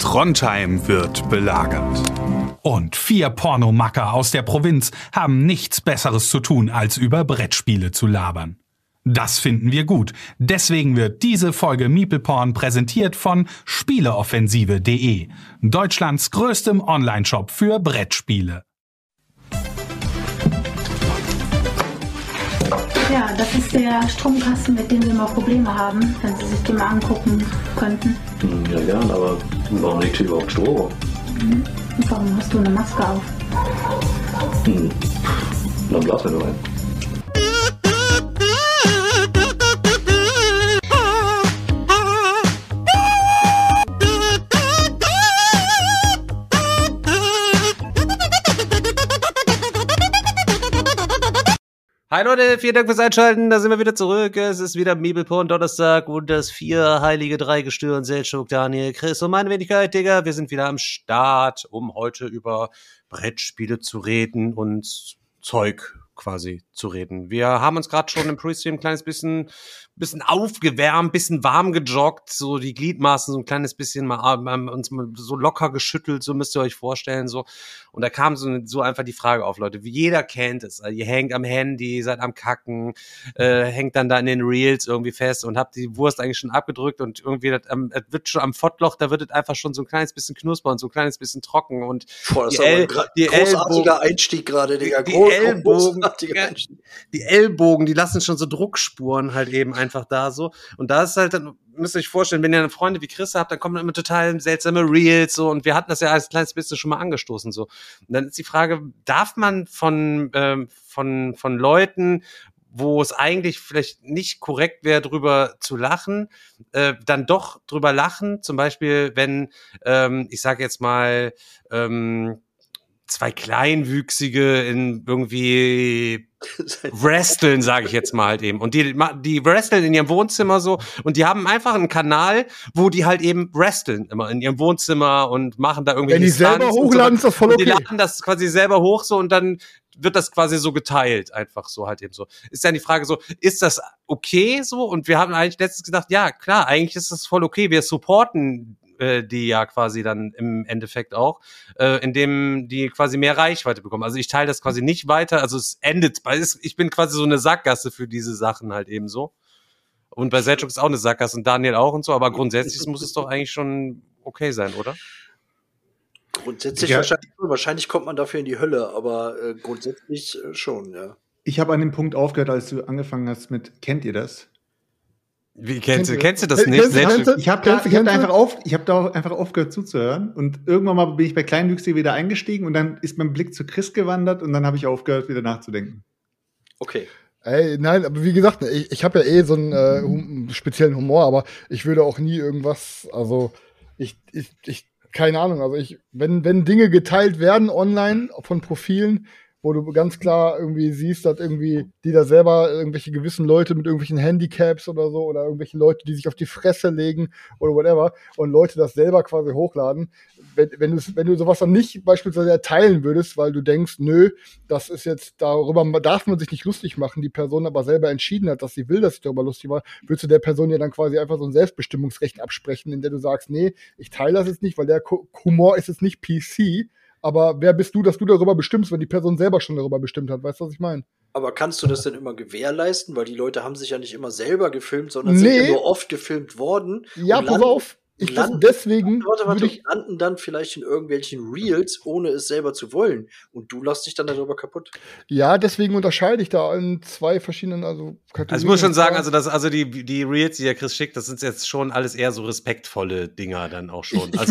Trondheim wird belagert. Und 4 Pornomacker aus der Provinz haben nichts Besseres zu tun, als über Brettspiele zu labern. Das finden wir gut. Deswegen wird diese Folge MeeplePorn präsentiert von Spieleoffensive.de, Deutschlands größtem Onlineshop für Brettspiele. Ja, das ist der Stromkasten, mit dem wir mal Probleme haben, wenn Sie sich den mal angucken könnten. Ja, gern, aber warum liegt hier überhaupt Strom? Und warum hast du eine Maske auf? Dann blasen wir nur rein. Hi Leute, vielen Dank fürs Einschalten, da sind wir wieder zurück. Es ist wieder MeeplePorn Donnerstag und das 4 heilige Dreigestirn, Selchuk, Daniel, Chris und meine Wenigkeit, Digga. Wir sind wieder am Start, um heute über Brettspiele zu reden und Zeug quasi zu reden. Wir haben uns gerade schon im Pre-Stream ein kleines bisschen aufgewärmt, bisschen warm gejoggt, so die Gliedmaßen so ein kleines bisschen mal uns mal so locker geschüttelt, so müsst ihr euch vorstellen, so. Und da kam so einfach die Frage auf, Leute, wie jeder kennt es, ihr hängt am Handy, seid am Kacken, hängt dann da in den Reels irgendwie fest und habt die Wurst eigentlich schon abgedrückt und irgendwie es wird schon am Pfottloch, da wird es einfach schon so ein kleines bisschen knusper und so ein kleines bisschen trocken und boah, das ist großartiger Einstieg gerade, Digga. Die Ellbogen, die lassen schon so Druckspuren halt eben einfach da so. Und da ist halt, dann müsst ihr euch vorstellen, wenn ihr eine Freunde wie Chris habt, dann kommen immer total seltsame Reels so. Und wir hatten das ja als kleines bisschen schon mal angestoßen so. Und dann ist die Frage, darf man von Leuten, wo es eigentlich vielleicht nicht korrekt wäre, drüber zu lachen, dann doch drüber lachen? Zum Beispiel, wenn, ich sage jetzt mal, 2 Kleinwüchsige in irgendwie wresteln, sage ich jetzt mal halt eben. Und die wresteln in ihrem Wohnzimmer so und die haben einfach einen Kanal, wo die halt eben wresteln immer in ihrem Wohnzimmer und machen da irgendwie. Wenn die selber hochladen, ist das voll okay. Die laden das quasi selber hoch so und dann wird das quasi so geteilt, einfach so halt eben so. Ist dann die Frage so, ist das okay so? Und wir haben eigentlich letztens gedacht, ja klar, eigentlich ist das voll okay. Wir supporten die ja quasi dann im Endeffekt auch, indem die quasi mehr Reichweite bekommen. Also ich teile das quasi nicht weiter, also es endet, ich bin quasi so eine Sackgasse für diese Sachen halt eben so. Und bei Selchuk ist auch eine Sackgasse und Daniel auch und so, aber grundsätzlich muss es doch eigentlich schon okay sein, oder? Grundsätzlich wahrscheinlich kommt man dafür in die Hölle, aber grundsätzlich schon, ja. Ich habe an dem Punkt aufgehört, als du angefangen hast mit, kennt ihr das? Wie kennst du das nicht? Ich habe da einfach aufgehört zuzuhören und irgendwann mal bin ich bei Kleinwüchsigen wieder eingestiegen und dann ist mein Blick zu Chris gewandert und dann habe ich aufgehört, wieder nachzudenken. Okay. Ey, nein, aber wie gesagt, ich habe ja so einen speziellen Humor, aber ich würde auch nie irgendwas, also ich keine Ahnung, also wenn Dinge geteilt werden online von Profilen, wo du ganz klar irgendwie siehst, dass irgendwie die da selber irgendwelche gewissen Leute mit irgendwelchen Handicaps oder so oder irgendwelche Leute, die sich auf die Fresse legen oder whatever und Leute das selber quasi hochladen. Wenn du sowas dann nicht beispielsweise teilen würdest, weil du denkst, nö, das ist jetzt, darüber darf man sich nicht lustig machen, die Person aber selber entschieden hat, dass sie will, dass sich darüber lustig war, würdest du der Person ja dann quasi einfach so ein Selbstbestimmungsrecht absprechen, in der du sagst, nee, ich teile das jetzt nicht, weil der Humor ist jetzt nicht PC. Aber wer bist du, dass du darüber bestimmst, wenn die Person selber schon darüber bestimmt hat? Weißt du, was ich meine? Aber kannst du das denn immer gewährleisten? Weil die Leute haben sich ja nicht immer selber gefilmt, sondern sind ja nur oft gefilmt worden. Ja, pass auf. Landen dann vielleicht in irgendwelchen Reels, ohne es selber zu wollen. Und du lässt dich dann darüber kaputt. Ja, deswegen unterscheide ich da in 2 verschiedenen, Kategorien. Also ich muss schon sagen, die Reels, die der Chris schickt, das sind jetzt schon alles eher so respektvolle Dinger dann auch schon. Der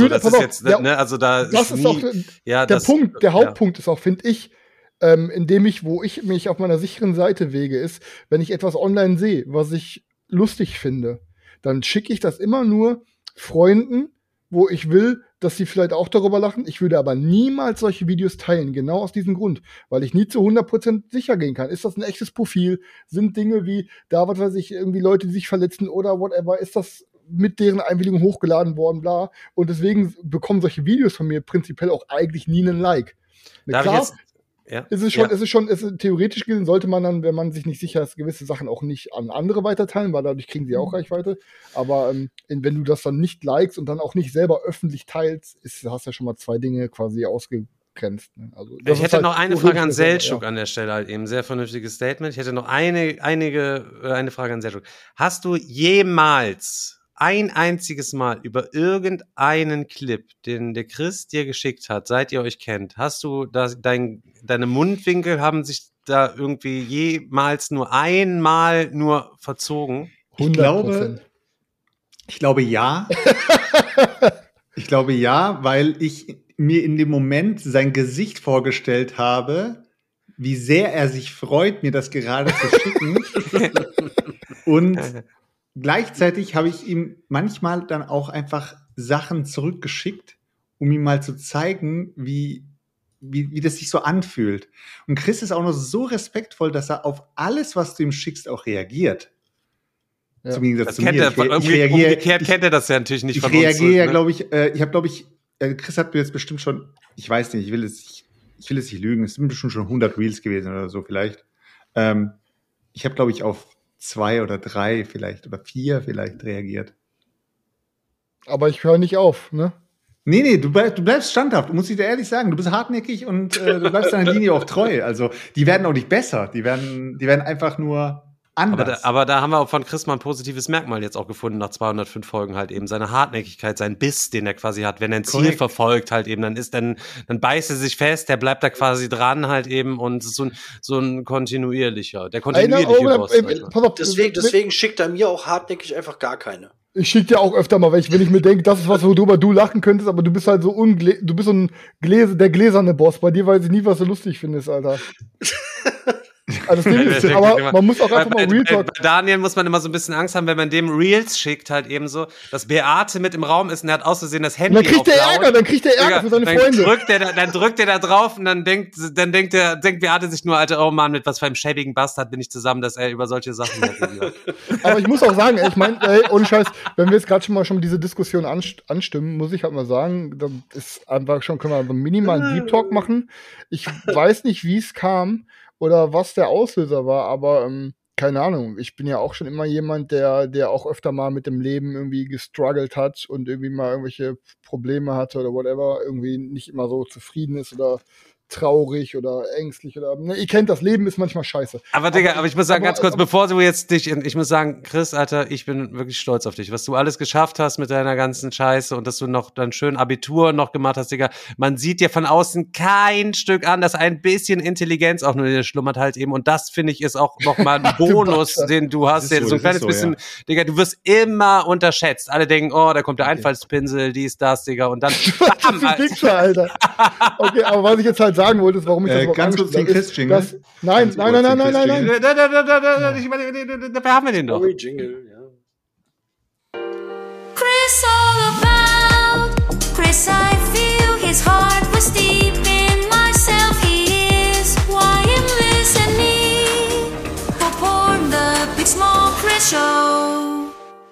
Hauptpunkt ist auch, finde ich, wo ich mich auf meiner sicheren Seite wege, ist, wenn ich etwas online sehe, was ich lustig finde, dann schicke ich das immer nur Freunden, wo ich will, dass sie vielleicht auch darüber lachen. Ich würde aber niemals solche Videos teilen, genau aus diesem Grund, weil ich nie zu 100% sicher gehen kann. Ist das ein echtes Profil? Sind Dinge wie, da was weiß ich, irgendwie Leute, die sich verletzen oder whatever, ist das mit deren Einwilligung hochgeladen worden, bla. Und deswegen bekommen solche Videos von mir prinzipiell auch eigentlich nie einen Like. Ja. Theoretisch gesehen sollte man dann, wenn man sich nicht sicher ist, gewisse Sachen auch nicht an andere weiterteilen, weil dadurch kriegen sie auch Reichweite. Aber wenn du das dann nicht likest und dann auch nicht selber öffentlich teilst, hast du ja schon mal 2 Dinge quasi ausgegrenzt. Ne? Also, ich hätte noch eine Frage an Selçuk an der Stelle halt eben. Sehr vernünftiges Statement. Ich hätte noch eine Frage an Selçuk. Hast du jemals ein einziges Mal über irgendeinen Clip, den der Chris dir geschickt hat, seit ihr euch kennt, hast du deine Mundwinkel haben sich da irgendwie jemals nur einmal verzogen? 100%. Ich glaube ja. Ich glaube ja, weil ich mir in dem Moment sein Gesicht vorgestellt habe, wie sehr er sich freut, mir das gerade zu schicken. Und gleichzeitig habe ich ihm manchmal dann auch einfach Sachen zurückgeschickt, um ihm mal zu zeigen, wie das sich so anfühlt. Und Chris ist auch noch so respektvoll, dass er auf alles, was du ihm schickst, auch reagiert. Ja. Zum Gegensatz zu mir. Umgekehrt kennt er das ja natürlich nicht von uns. Ich reagiere ja, glaube ich, Chris hat mir jetzt bestimmt schon, ich weiß nicht, ich will es nicht lügen, es sind bestimmt schon 100 Reels gewesen oder so vielleicht. Ich habe, glaube ich, auf 2 oder 3 vielleicht oder 4 vielleicht reagiert. Aber ich höre nicht auf, ne? Nee, du bleibst standhaft, muss ich dir ehrlich sagen. Du bist hartnäckig und du bleibst deiner Linie auch treu. Also, die werden auch nicht besser. Die werden einfach nur anders. Aber da haben wir auch von Chris mal ein positives Merkmal jetzt auch gefunden, nach 205 Folgen halt eben. Seine Hartnäckigkeit, sein Biss, den er quasi hat. Wenn er ein Ziel verfolgt halt eben, dann beißt er sich fest, der bleibt da quasi dran halt eben und ist so ein kontinuierlicher. Der kontinuierliche Boss. Pass auf, deswegen schickt er mir auch hartnäckig einfach gar keine. Ich schicke dir auch öfter mal, wenn ich mir denke, das ist was, worüber du lachen könntest, aber du bist halt so du bist so der gläserne Boss. Bei dir weiß ich nie, was du lustig findest, Alter. Also das Ding ist, aber man muss auch einfach mal Real Talk. Bei Daniel muss man immer so ein bisschen Angst haben, wenn man dem Reels schickt, halt eben so, dass Beate mit im Raum ist und er hat auszusehen das Handy. Dann kriegt der Ärger für seine Freunde. Dann drückt er da drauf und dann denkt Beate sich nur, Alter, oh Mann, mit was für einem schäbigen Bastard bin ich zusammen, dass er über solche Sachen hat. Aber ich muss auch sagen, ich meine, ohne Scheiß, wenn wir jetzt gerade schon diese Diskussion anstimmen, muss ich halt mal sagen, da ist einfach schon, können wir so einen minimalen Deep Talk machen. Ich weiß nicht, wie es kam oder was der Auslöser war, aber keine Ahnung, ich bin ja auch schon immer jemand, der auch öfter mal mit dem Leben irgendwie gestruggelt hat und irgendwie mal irgendwelche Probleme hatte oder whatever, irgendwie nicht immer so zufrieden ist oder traurig oder ängstlich oder, ne, ihr kennt das, Leben ist manchmal scheiße. Aber Digga, aber ich muss sagen, ganz kurz, bevor du jetzt ich muss sagen, Chris, Alter, ich bin wirklich stolz auf dich, was du alles geschafft hast mit deiner ganzen Scheiße und dass du noch dann schön Abitur noch gemacht hast, Digga. Man sieht dir von außen kein Stück an, dass ein bisschen Intelligenz auch nur in dir schlummert halt eben und das, finde ich, ist auch nochmal ein Bonus, den du hast, der so ein kleines bisschen, ja. Digga, du wirst immer unterschätzt. Alle denken, oh, da kommt der Einfallspinsel, dies, das, Digga, und dann bam, Alter. Okay, aber was ich jetzt halt sagen wollte, ist, warum ich das ganz kurz den Chris-Jingle. Nein. Dafür haben wir den doch. Jingle, ja. Chris all about. Chris, I feel his heart was deep in myself. He is why I'm listening. For porn, the big small Chris Show.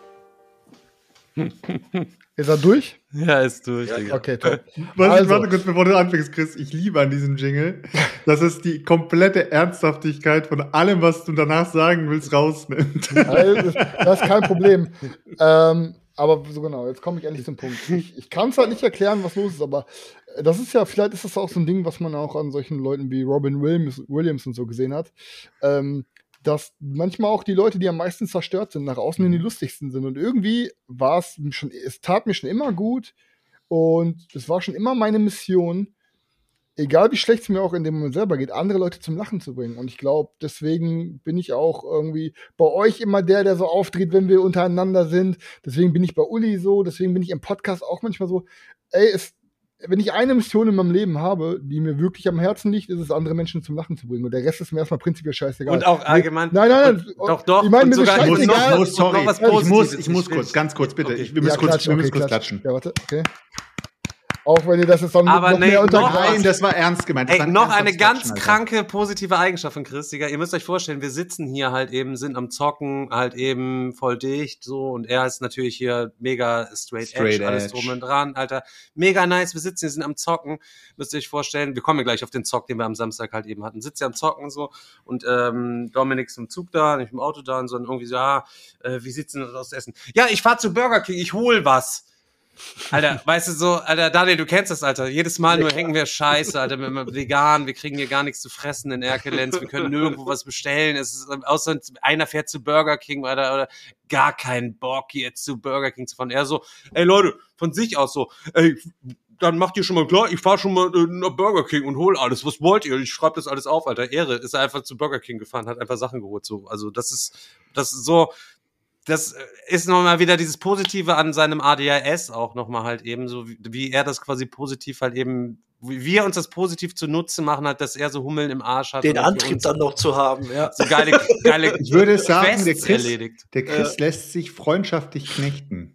Ist er durch? Ja, ist durch, Digga. Okay, top. Warte kurz, bevor du anfängst, Chris. Ich liebe an diesem Jingle, dass es die komplette Ernsthaftigkeit von allem, was du danach sagen willst, rausnimmt. Das ist kein Problem. Aber so genau, jetzt komme ich endlich zum Punkt. Ich kann es halt nicht erklären, was los ist, aber das ist ja, vielleicht ist das auch so ein Ding, was man auch an solchen Leuten wie Robin Williams und so gesehen hat. Dass manchmal auch die Leute, die am meisten zerstört sind, nach außen hin die lustigsten sind. Und irgendwie es tat mir schon immer gut und es war schon immer meine Mission, egal wie schlecht es mir auch in dem Moment selber geht, andere Leute zum Lachen zu bringen. Und ich glaube, deswegen bin ich auch irgendwie bei euch immer der so auftritt, wenn wir untereinander sind. Deswegen bin ich bei Uli so, deswegen bin ich im Podcast auch manchmal so, wenn ich eine Mission in meinem Leben habe, die mir wirklich am Herzen liegt, ist es, andere Menschen zum Lachen zu bringen. Und der Rest ist mir erstmal prinzipiell scheißegal. Und auch allgemein. Nein. Doch. Ich meine, mir ist sogar scheißegal. Ich muss ganz kurz, bitte. Okay. Wir müssen kurz klatschen. Ja, warte, okay. Auch wenn ihr das jetzt dann Aber noch nee, mehr noch Nein, das war ernst gemeint. Das Ey, war ein noch ernstes eine ganz Quatschen, Alter. kranke positive Eigenschaft von Chris, Digga. Ihr müsst euch vorstellen, wir sitzen hier halt eben, sind am Zocken, halt eben voll dicht, so, und er ist natürlich hier mega straight edge, alles drum und dran, Alter. Mega nice, wir sitzen hier, sind am Zocken, müsst ihr euch vorstellen, wir kommen ja gleich auf den Zock, den wir am Samstag halt eben hatten, sitzt ja am Zocken, so, und Dominik ist im Zug da, nicht im Auto da, und so, und irgendwie so, wie sieht's denn aus Essen? Ja, ich fahr zu Burger King, ich hol was. Alter, weißt du so, Alter, Daniel, du kennst das, Alter. Jedes Mal nur hängen wir Scheiße, Alter, wir sind vegan, wir kriegen hier gar nichts zu fressen in Erkelenz, wir können nirgendwo was bestellen. Es ist, außer einer fährt zu Burger King, Alter, oder gar keinen Bock, jetzt zu Burger King zu fahren. Er so, ey Leute, von sich aus so, ey, dann macht ihr schon mal klar, ich fahr schon mal nach Burger King und hol alles. Was wollt ihr? Ich schreibe das alles auf, Alter. Ehre, ist er einfach zu Burger King gefahren, hat einfach Sachen geholt, so. Also, das ist so, das ist nochmal wieder dieses Positive an seinem ADHS auch nochmal halt eben, so wie er das quasi positiv halt eben, wie wir uns das positiv zunutze machen, halt, dass er so Hummeln im Arsch hat. Den und Antrieb dann noch zu haben, ja. so geile Ich würde sagen, Quests erledigt. der Chris lässt sich freundschaftlich knechten.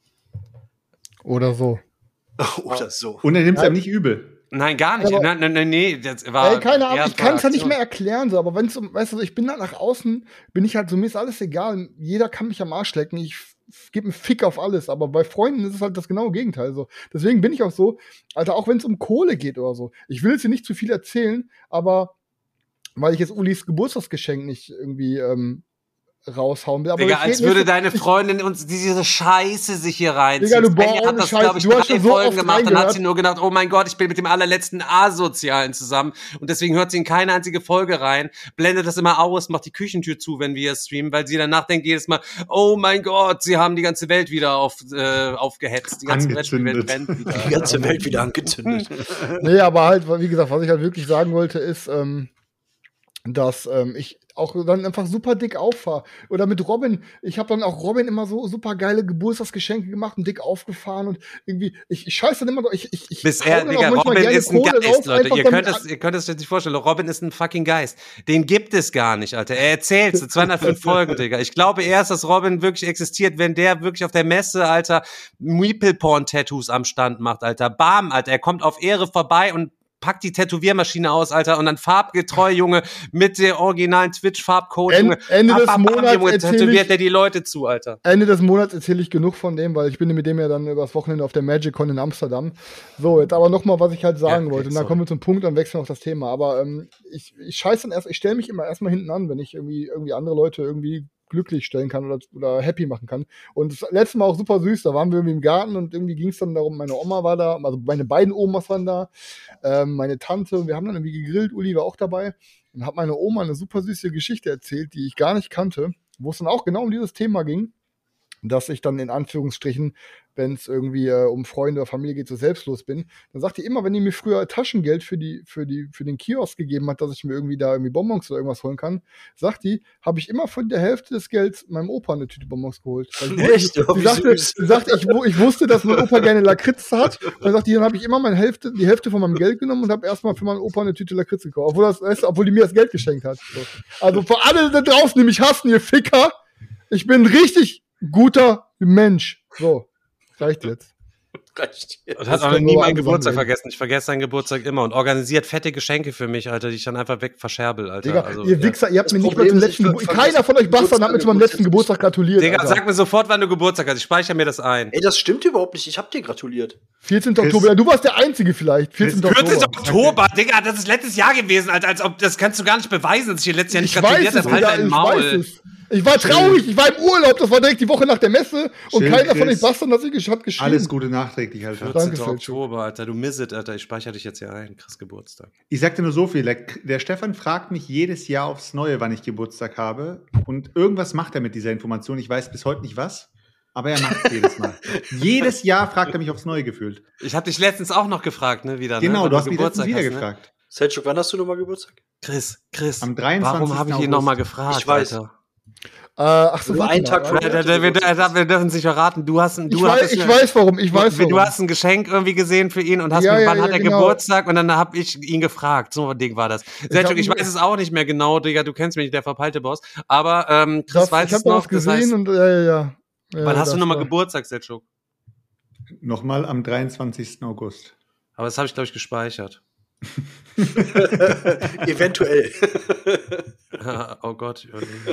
Oder so. Oder so. Und er nimmt es einem nicht übel. Nein, gar nicht. Aber- Nee, das war. Ey, keine Ahnung, eher ich kann es ja nicht Aktion. mehr erklären, so, aber wenn es weißt du, ich bin halt nach außen, bin ich halt so, mir ist alles egal. Jeder kann mich am Arsch lecken. Ich gebe einen Fick auf alles, aber bei Freunden ist es halt das genaue Gegenteil. So. Deswegen bin ich auch so, Alter, auch wenn es um Kohle geht oder so. Ich will jetzt hier nicht zu viel erzählen, aber weil ich jetzt Ulis Geburtstagsgeschenk nicht irgendwie raushauen will. Aber Digga, ich als red würde nicht- deine Freundin uns diese Scheiße sich hier reinziehen. Digga, du, boah, Svenja hat ohne das, Scheiß, glaube ich, du hast 3 schon so Folgen oft gemacht. Dann hat reingehört. sie nur gedacht, oh mein Gott, ich bin mit dem allerletzten Asozialen zusammen. Und deswegen hört sie in keine einzige Folge rein, blendet das immer aus, macht die Küchentür zu, wenn wir streamen, weil sie danach denkt jedes Mal, oh mein Gott, sie haben die ganze Welt wieder aufgehetzt. Die ganze Welt brennt wieder. Die ganze Welt wieder angezündet. Nee, aber halt, wie gesagt, was ich halt wirklich sagen wollte, ist, dass ich auch dann einfach super dick auffahre. Oder mit Robin, ich habe dann auch Robin immer so super geile Geburtstagsgeschenke gemacht und dick aufgefahren und irgendwie, ich scheiße dann immer so, ich Bis hau er, dann auch Digga, manchmal Robin gerne ist ein Kohle Geist, raus, Leute. einfach Ihr damit könnt es euch nicht vorstellen. Robin ist ein fucking Geist. Den gibt es gar nicht, Alter. Er erzählt 205 Folgen, Digga. Ich glaube erst, dass Robin wirklich existiert, wenn der wirklich auf der Messe, Alter, Meeple-Porn-Tattoos am Stand macht, Alter. Bam, Alter. Er kommt auf Ehre vorbei und packt die Tätowiermaschine aus, Alter, und dann farbgetreu, Junge, mit der originalen Twitch-Farbcode, Junge. Ende des Bam, Monats Junge, erzähl tätowiert ich- er die Leute zu, Alter. Ende des Monats erzähle ich genug von dem, weil ich bin mit dem ja dann übers Wochenende auf der MagicCon in Amsterdam. So, jetzt aber nochmal, was ich halt sagen Ja, okay, wollte. Und dann sorry. kommen wir zum Punkt, dann wechseln wir auch das Thema. Aber ich scheiße dann erst, ich stelle mich immer erstmal hinten an, wenn ich irgendwie andere Leute irgendwie glücklich stellen kann oder happy machen kann. Und das letzte Mal auch super süß, da waren wir irgendwie im Garten und irgendwie ging es dann darum, meine Oma war da, also meine beiden Omas waren da, meine Tante, und wir haben dann irgendwie gegrillt, Uli war auch dabei und hat meine Oma eine super süße Geschichte erzählt, die ich gar nicht kannte, wo es dann auch genau um dieses Thema ging, dass ich dann in Anführungsstrichen, wenn es irgendwie um Freunde oder Familie geht, so selbstlos bin. Dann sagt die immer, wenn die mir früher Taschengeld für den Kiosk gegeben hat, dass ich mir irgendwie da irgendwie Bonbons oder irgendwas holen kann, sagt die, habe ich immer von der Hälfte des Gelds meinem Opa eine Tüte Bonbons geholt. Weil ich Echt? wusste- Oh, wie sie sagte, ich wusste, dass mein Opa gerne Lakritz hat. Und dann sagt die, dann habe ich immer die Hälfte von meinem Geld genommen und habe erstmal für meinen Opa eine Tüte Lakritz gekauft. Obwohl die mir das Geld geschenkt hat. So. Also für alle da draußen, die mich hassen, ihr Ficker, ich bin ein richtig guter Mensch. So, reicht jetzt. Reicht hier. Und hat Das aber kann nie nur meinen andere Geburtstag Sachen vergessen. Ich vergesse seinen Geburtstag immer und organisiert fette Geschenke für mich, Alter, die ich dann einfach weg verscherbel, Alter. Digga, Also, ihr Wichser, ihr habt Das mir nicht mal Problem zum ist, letzten ich Geburtstag. vergesse Keiner von euch Bastarden hat mir zu meinem letzten Geburtstag. Geburtstag gratuliert. Digga, Alter. sag mir sofort, wann du Geburtstag hast. Ich speichere mir das ein. Ey, das stimmt überhaupt nicht. Ich hab dir gratuliert. 14. Oktober. Ja, du warst der Einzige vielleicht. 14. 14. Oktober. Oktober, Digga, das ist letztes Jahr gewesen, Alter. Als ob, das kannst du gar nicht beweisen, dass ich dir letztes Jahr nicht Ich weiß gratuliert es, habe. Halt Digga, dein ich weiß Maul. es. Ich war traurig, ich war im Urlaub, das war direkt die Woche nach der Messe und Schön, keiner von Chris. euch Bastarden hat geschrieben. Alles Gute nachträglich, Alter. 14. Danke, Feldschuk. Oktober, Alter. Du miss it, Alter. Ich speichere dich jetzt hier ein. Krass Geburtstag. Ich sag dir nur so viel. Der Stefan fragt mich jedes Jahr aufs Neue, wann ich Geburtstag habe. Und irgendwas macht er mit dieser Information. Ich weiß bis heute nicht was. Aber er macht es jedes Mal. Jedes Jahr fragt er mich aufs Neue gefühlt. Ich habe dich letztens auch noch gefragt, ne, wieder. Genau, ne? du Wann hast mich letztens wieder hast, ne? gefragt. Selchuk, wann hast du nochmal Geburtstag? Chris, Am 23. warum habe ich ihn August. nochmal gefragt, Ich weiß. Alter? Ach so, Nur warte einen mal, Tag warte. vorher. Wir dürfen es nicht verraten. Du hast Ich weiß warum. Du hast ein Geschenk irgendwie gesehen für ihn und hast Ja, gefragt, ja, wann hat ja, er genau. Geburtstag und dann habe ich ihn gefragt. So ein Ding war das. Selchuk, ich hab- weiß es auch nicht mehr genau, Digga, du kennst mich nicht, der verpeilte Boss. Aber Chris Das, weiß ich habe es da noch. was gesehen und ja. Wann hast du das nochmal war- Geburtstag, Selchuk? Nochmal am 23. August. Aber das habe ich, glaube ich, gespeichert. Eventuell. Oh Gott.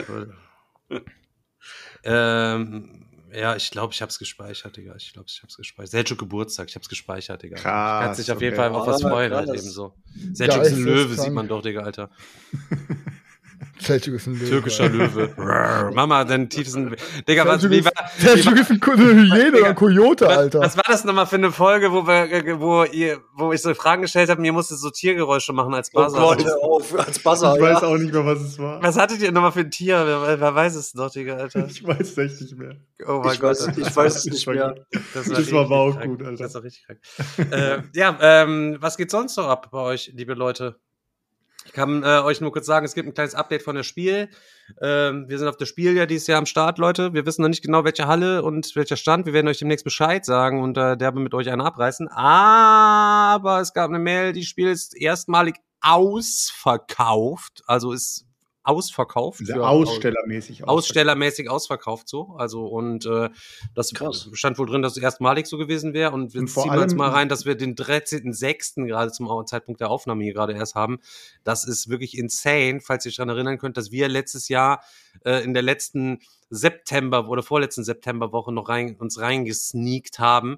Ja, ich glaube, ich habe es gespeichert, Digga. Selchuk Geburtstag, ich habe es gespeichert, Digga. Krass, Ich kann sich auf jeden okay. Fall auf was freuen, halt krass. eben so. Selchuk Ja, ist ein ist Löwe, das sieht krank. man doch, Digga, Alter. Selchuk ist ein Löwe. Türkischer Löwe. Mama, deinen tiefsten. Digga, was, Selchuk wie war. Selchuk ist eine Hyäne oder ein Kojote, Alter. Was war das nochmal für eine Folge, wo ich so Fragen gestellt habe, mir musste so Tiergeräusche machen als Oh Buzzer? Gott, hör auf, als Buzzer, Ich weiß ja. auch nicht mehr, was es war. Was hattet ihr nochmal für ein Tier? Wer weiß es noch, Digga, Alter? Ich weiß es echt nicht mehr. Oh mein Ich Gott. weiß es nicht mehr. Das war aber auch krank. gut, Alter. Das war richtig krank. Was geht sonst noch ab bei euch, liebe Leute? Ich kann euch nur kurz sagen, es gibt ein kleines Update von der Spiel. Wir sind auf der Spiel ja dieses Jahr am Start, Leute. Wir wissen noch nicht genau, welche Halle und welcher Stand. Wir werden euch demnächst Bescheid sagen und derbe mit euch einen abreißen. Aber es gab eine Mail, die Spiel ist erstmalig ausverkauft. Also ist ausverkauft. Sehr ausstellermäßig ausverkauft so. Also und das Krass. stand wohl drin, dass es erstmalig so gewesen wäre. Und wir Und vor ziehen wir jetzt allem- mal rein, dass wir den 13.06. gerade zum Zeitpunkt der Aufnahme hier gerade erst haben. Das ist wirklich insane, falls ihr euch daran erinnern könnt, dass wir letztes Jahr in der letzten September oder vorletzten Septemberwoche noch uns reingesneakt haben.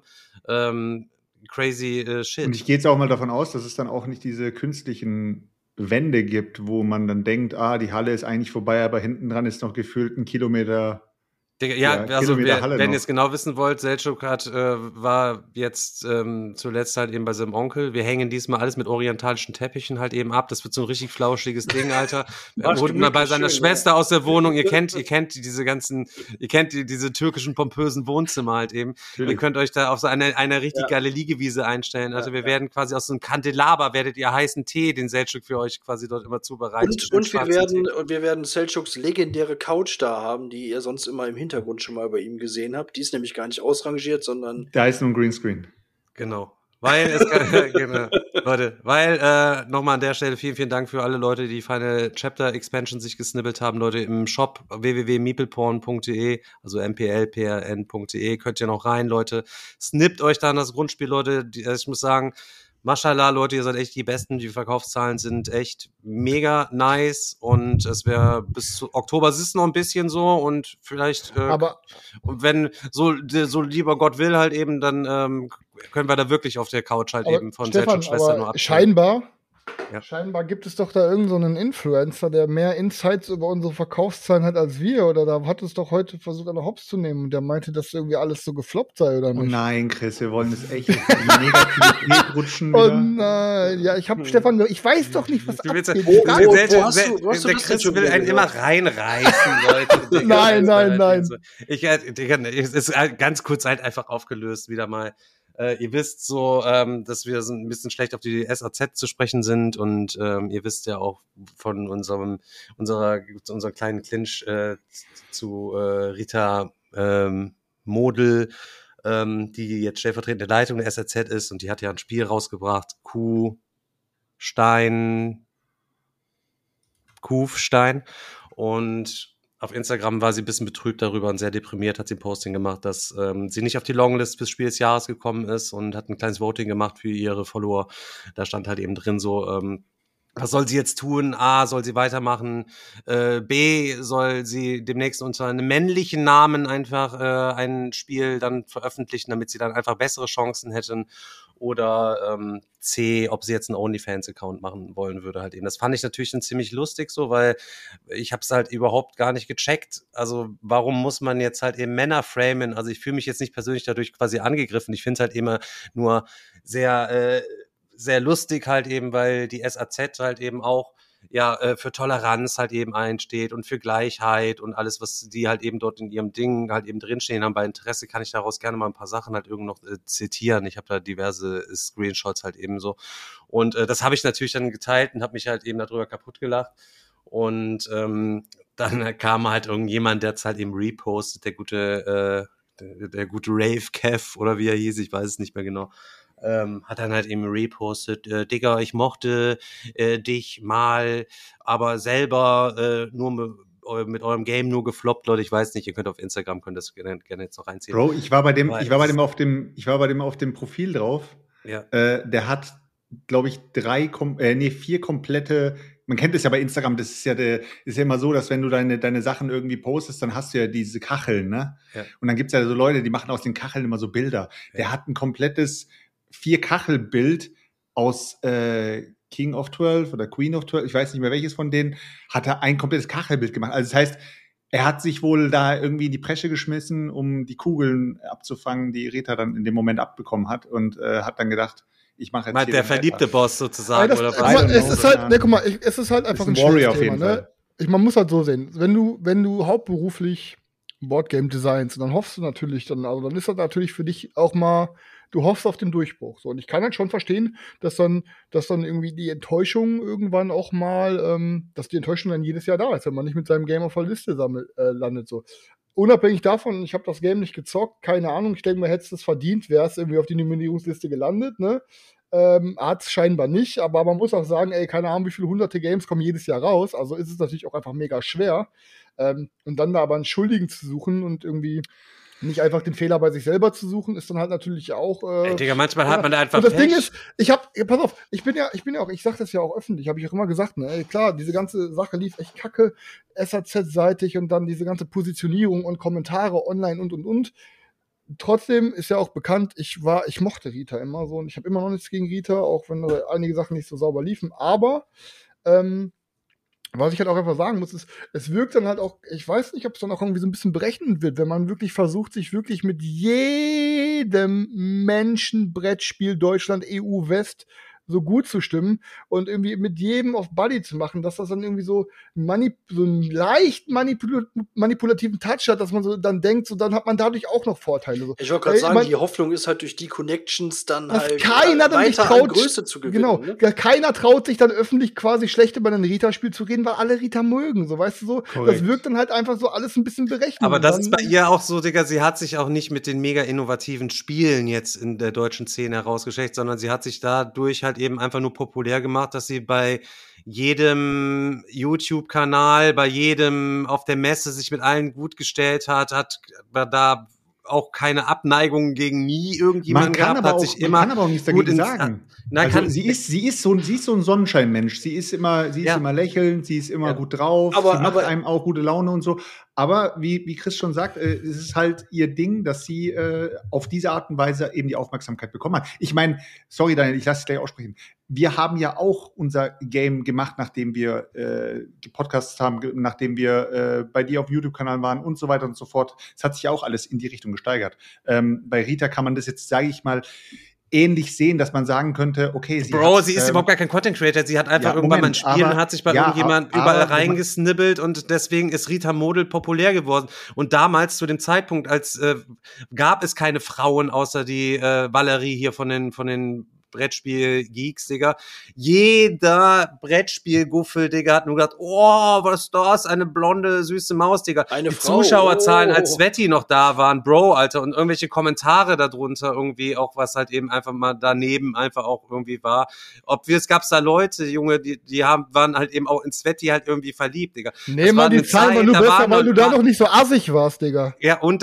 Crazy shit. Und ich gehe jetzt auch mal davon aus, dass es dann auch nicht diese künstlichen Wände gibt, wo man dann denkt, die Halle ist eigentlich vorbei, aber hinten dran ist noch gefühlt ein Kilometer. Ja, Ja, also Kilometer Halle wenn noch. ihr es genau wissen wollt, Selchuk war jetzt zuletzt halt eben bei seinem Onkel. Wir hängen diesmal alles mit orientalischen Teppichen halt eben ab. Das wird so ein richtig flauschiges Ding, Alter. Er Ach, holt mal bei gemütlich seiner schön, Schwester aus der Wohnung. Ihr kennt diese türkischen pompösen Wohnzimmer halt eben. Natürlich. Ihr könnt euch da auf so eine richtig geile Liegewiese einstellen. Also wir werden quasi aus so einem Kandelaber werdet ihr heißen Tee, den Selchuk für euch quasi dort immer zubereitet. Und wir werden Selchuks legendäre Couch da haben, die ihr sonst immer im Hintergrund schon mal bei ihm gesehen habt. Die ist nämlich gar nicht ausrangiert, sondern Da ist nur ein Greenscreen. Genau. Genau. Leute, nochmal an der Stelle vielen Dank für alle Leute, die Final Chapter Expansion sich gesnibbelt haben. Leute, im Shop www.meepleporn.de, also mplprn.de, könnt ihr noch rein, Leute. Snippt euch dann das Grundspiel, Leute. Ich muss sagen, Mashallah, Leute, ihr seid echt die Besten. Die Verkaufszahlen sind echt mega nice und es wäre bis zu Oktober ist es noch ein bisschen so und vielleicht Aber und wenn so lieber Gott will halt eben, dann können wir da wirklich auf der Couch halt Aber eben von Stefan, Selchuks Schwester nur aber abstellen. scheinbar gibt es doch da irgendeinen so einen Influencer, der mehr Insights über unsere Verkaufszahlen hat als wir. Oder da hat es doch heute versucht, eine Hops zu nehmen. Und der meinte, dass irgendwie alles so gefloppt sei, oder Oh nicht? nein, Chris, wir wollen das echt in die Negativität rutschen Oh wieder. nein, ja, ich habe Stefan, ich weiß doch nicht, was Du willst, abgeht. Wo hast du der das Chris denn schon will wieder einen immer gehört? reinreißen, Leute. Digga. Nein, nein, nein. Es ist halt ganz kurz halt einfach aufgelöst wieder mal. Ihr wisst so, dass wir so ein bisschen schlecht auf die SAZ zu sprechen sind und ihr wisst ja auch von unserem kleinen Clinch zu Rita Model, die jetzt stellvertretende Leitung der SAZ ist und die hat ja ein Spiel rausgebracht, Kufstein und auf Instagram war sie ein bisschen betrübt darüber und sehr deprimiert, hat sie ein Posting gemacht, dass sie nicht auf die Longlist bis Spiel des Jahres gekommen ist und hat ein kleines Voting gemacht für ihre Follower. Da stand halt eben drin so, was soll sie jetzt tun? A, soll sie weitermachen? B, soll sie demnächst unter einem männlichen Namen einfach ein Spiel dann veröffentlichen, damit sie dann einfach bessere Chancen hätten? Oder C, ob sie jetzt einen OnlyFans-Account machen wollen würde halt eben. Das fand ich natürlich dann ziemlich lustig so, weil ich habe es halt überhaupt gar nicht gecheckt. Also warum muss man jetzt halt eben Männer framen? Also ich fühle mich jetzt nicht persönlich dadurch quasi angegriffen. Ich finde es halt immer nur sehr lustig halt eben, weil die SAZ halt eben auch für Toleranz halt eben einsteht und für Gleichheit und alles, was die halt eben dort in ihrem Ding halt eben drinstehen haben. Bei Interesse kann ich daraus gerne mal ein paar Sachen halt irgendwo noch zitieren. Ich habe da diverse Screenshots halt eben so. Und das habe ich natürlich dann geteilt und habe mich halt eben darüber kaputt gelacht. Und dann kam halt irgendjemand, der es halt eben repostet, der gute Rave Kev oder wie er hieß, ich weiß es nicht mehr genau. Hat dann halt eben repostet, Digga, ich mochte dich mal, aber selber nur mit eurem Game nur gefloppt, Leute. Ich weiß nicht, ihr könnt auf Instagram, könnt das gerne jetzt noch reinziehen. Bro, ich war bei dem auf dem Profil drauf. Ja. Der hat, glaube ich, 4 komplette. Man kennt es ja bei Instagram, das ist ja immer so, dass wenn du deine Sachen irgendwie postest, dann hast du ja diese Kacheln, ne? Ja. Und dann gibt's ja so Leute, die machen aus den Kacheln immer so Bilder. Der hat ein komplettes 4-Kachel-Bild aus King of 12 oder Queen of 12, ich weiß nicht mehr welches von denen, hat er ein komplettes Kachelbild gemacht. Also das heißt, er hat sich wohl da irgendwie in die Presche geschmissen, um die Kugeln abzufangen, die Rita dann in dem Moment abbekommen hat und hat dann gedacht, ich mache jetzt Meint hier der den verliebte Rapper. Boss sozusagen, oder was? I don't Es know, ist halt, ja. ne, guck mal, es ist halt einfach Ist ein ein Warrior auf schönes jeden Thema, Fall. ne? Man muss halt so sehen, wenn du hauptberuflich Boardgame designst, dann hoffst du natürlich dann ist das natürlich für dich auch mal, du hoffst auf den Durchbruch. So, und ich kann halt schon verstehen, dass dann irgendwie die Enttäuschung irgendwann auch mal, dass die Enttäuschung dann jedes Jahr da ist, wenn man nicht mit seinem Game auf der Liste landet. So. Unabhängig davon, ich habe das Game nicht gezockt, keine Ahnung, ich denke mal, hätte es verdient, wäre es irgendwie auf die Nominierungsliste gelandet, ne? Hat es scheinbar nicht, aber man muss auch sagen, ey, keine Ahnung, wie viele hunderte Games kommen jedes Jahr raus, also ist es natürlich auch einfach mega schwer. Und dann da aber einen Schuldigen zu suchen und irgendwie nicht einfach den Fehler bei sich selber zu suchen, ist dann halt natürlich auch. Ey, Digga, manchmal hat man da einfach Und das Pech. Ding ist, pass auf, ich bin ja auch, ich sag das ja auch öffentlich, habe ich auch immer gesagt, ne, ey, klar, diese ganze Sache lief echt kacke, SAZ-seitig und dann diese ganze Positionierung und Kommentare online und. Trotzdem ist ja auch bekannt, ich mochte Rita immer so und ich habe immer noch nichts gegen Rita, auch wenn einige Sachen nicht so sauber liefen, aber was ich halt auch einfach sagen muss, ist, es wirkt dann halt auch, ich weiß nicht, ob es dann auch irgendwie so ein bisschen berechnend wird, wenn man wirklich versucht, sich wirklich mit jedem Menschen Brettspiel Deutschland, EU, West so gut zu stimmen und irgendwie mit jedem auf Buddy zu machen, dass das dann irgendwie so einen leicht manipulativen Touch hat, dass man so dann denkt, so dann hat man dadurch auch noch Vorteile. So. Ich wollte gerade sagen, die Hoffnung ist halt durch die Connections dann dass halt keiner dann sich weiter an traut, Größe zu gewinnen. genau, Ne? ja, keiner traut sich dann öffentlich quasi schlecht über ein Rita-Spiel zu reden, weil alle Rita mögen, so, weißt du, so. Korrekt. Das wirkt dann halt einfach so alles ein bisschen berechnet. Aber das Und ist dann- bei ihr auch so, Digga, sie hat sich auch nicht mit den mega innovativen Spielen jetzt in der deutschen Szene herausgestellt, sondern sie hat sich dadurch halt eben einfach nur populär gemacht, dass sie bei jedem YouTube-Kanal, bei jedem auf der Messe sich mit allen gut gestellt hat da auch keine Abneigung gegen nie irgendjemanden gehabt, hat sich immer man kann aber auch nichts gut dagegen ins- sagen. Nein, Also kann- sie ist so ein Sonnenscheinmensch. Sie ist immer lächelnd, sie ist immer gut drauf, Aber- sie macht aber- einem auch gute Laune und so. Aber wie Chris schon sagt, es ist halt ihr Ding, dass sie auf diese Art und Weise eben die Aufmerksamkeit bekommen hat. Ich meine, sorry Daniel, ich lasse es gleich aussprechen. Wir haben ja auch unser Game gemacht, nachdem wir gepodcastet haben, nachdem wir bei dir auf dem YouTube-Kanal waren und so weiter und so fort. Es hat sich ja auch alles in die Richtung gesteigert. Bei Rita kann man das jetzt, sage ich mal, ähnlich sehen, dass man sagen könnte, okay, sie ist überhaupt gar kein Content Creator. Sie hat einfach ja, irgendwann Moment, mal ein Spiel aber- und hat sich bei ja, irgendjemand aber- überall aber- reingesnibbelt und deswegen ist Rita Model populär geworden. Und damals, zu dem Zeitpunkt, als gab es keine Frauen außer die Valerie hier von den Brettspiel-Geeks, Digga. Jeder Brettspiel-Guffel, Digga, hat nur gedacht, oh, was ist das? Eine blonde, süße Maus, Digga. Eine die Frau, Zuschauerzahlen, oh. als Sveti noch da waren, Bro, Alter, und irgendwelche Kommentare darunter irgendwie auch, was halt eben einfach mal daneben einfach auch irgendwie war. Es gab's da Leute, Junge, die waren halt eben auch in Sveti halt irgendwie verliebt, Digga. Nee, Das mal war die eine Zahlen, weil Zeit, du da besser, waren weil du da noch- noch nicht so assig warst, Digga. Ja, und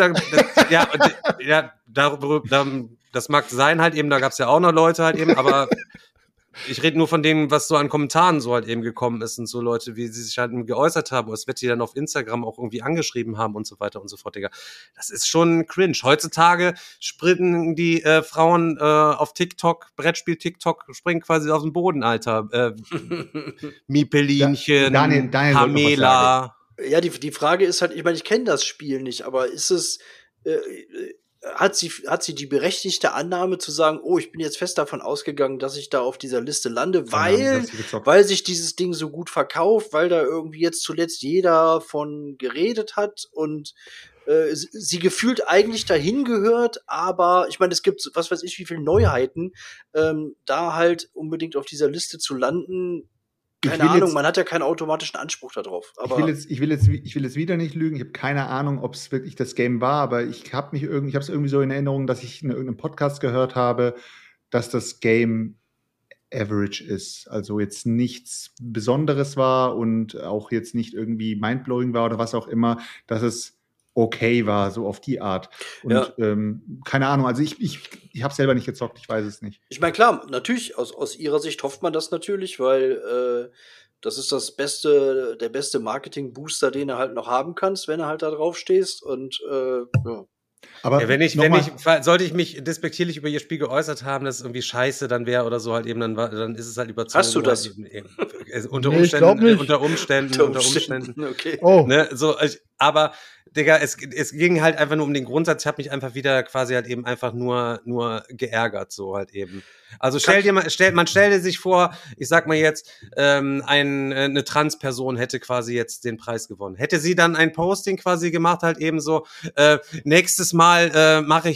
das mag sein halt eben, da gab's ja auch noch Leute halt eben, aber ich rede nur von dem, was so an Kommentaren so halt eben gekommen ist und so Leute, wie sie sich halt geäußert haben, oder es wird die dann auf Instagram auch irgendwie angeschrieben haben und so weiter und so fort, Digga. Das ist schon cringe. Heutzutage springen die Frauen auf TikTok, Brettspiel-TikTok, springen quasi auf den Boden, Alter. Miepelinchen, Daniel wollte noch was Pamela. Ja, die Frage ist halt, ich meine, ich kenne das Spiel nicht, aber ist es, hat sie die berechtigte Annahme zu sagen, oh, ich bin jetzt fest davon ausgegangen, dass ich da auf dieser Liste lande, weil sich dieses Ding so gut verkauft, weil da irgendwie jetzt zuletzt jeder von geredet hat und sie gefühlt eigentlich dahin gehört, aber ich meine, es gibt, was weiß ich, wie viele Neuheiten, da halt unbedingt auf dieser Liste zu landen. Keine Ahnung, man hat ja keinen automatischen Anspruch darauf. Aber ich will jetzt wieder nicht lügen. Ich habe keine Ahnung, ob es wirklich das Game war, aber ich habe es irgendwie so in Erinnerung, dass ich in irgendeinem Podcast gehört habe, dass das Game average ist. Also jetzt nichts Besonderes war und auch jetzt nicht irgendwie mindblowing war oder was auch immer, dass es okay war, so auf die Art. Und Ja. keine Ahnung, also ich habe selber nicht gezockt, ich weiß es nicht. Ich meine, klar, natürlich, aus ihrer Sicht hofft man das natürlich, weil das ist der beste Marketing-Booster, den du halt noch haben kannst, wenn du halt da drauf stehst. Und ja. Aber Ja, sollte ich mich despektierlich über ihr Spiel geäußert haben, dass es irgendwie scheiße dann wäre oder so halt eben, dann ist es halt überzogen. Hast du das? Halt eben, unter Nee, ich glaub nicht. Unter Umständen. Okay. Oh, Ne, aber, Digga, es ging halt einfach nur um den Grundsatz. Ich habe mich einfach wieder quasi halt eben einfach nur geärgert, so halt eben. Also man stell dir sich vor, ich sag mal jetzt, eine Transperson hätte quasi jetzt den Preis gewonnen. Hätte sie dann ein Posting quasi gemacht, halt eben so, nächstes Mal melde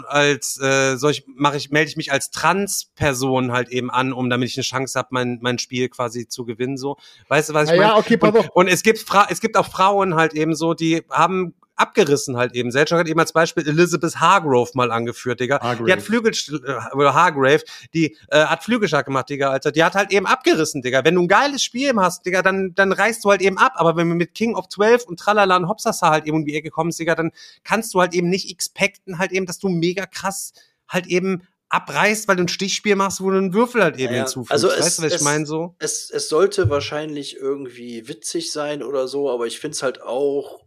ich mich als Transperson halt eben an, damit ich eine Chance habe, mein Spiel quasi zu gewinnen, so. Weißt du, was ich meine? Ja, okay, pass auf. Und es gibt auch Frauen halt eben so, die haben abgerissen halt eben. Selchuk hat eben als Beispiel Elizabeth Hargrave mal angeführt, Digga. Hargrave. Die hat Hargrave, die hat Flügelschlag gemacht, Digga, Alter. Die hat halt eben abgerissen, Digga. Wenn du ein geiles Spiel hast, Digga, dann reißt du halt eben ab. Aber wenn wir mit King of 12 und Tralala und Hopsasa halt eben um die Ecke kommst, Digga, dann kannst du halt eben nicht expecten halt eben, dass du mega krass halt eben abreißt, weil du ein Stichspiel machst, wo du einen Würfel halt eben hinzufügst. Also weißt du, was ich meine so? Es sollte wahrscheinlich irgendwie witzig sein oder so, aber ich find's halt auch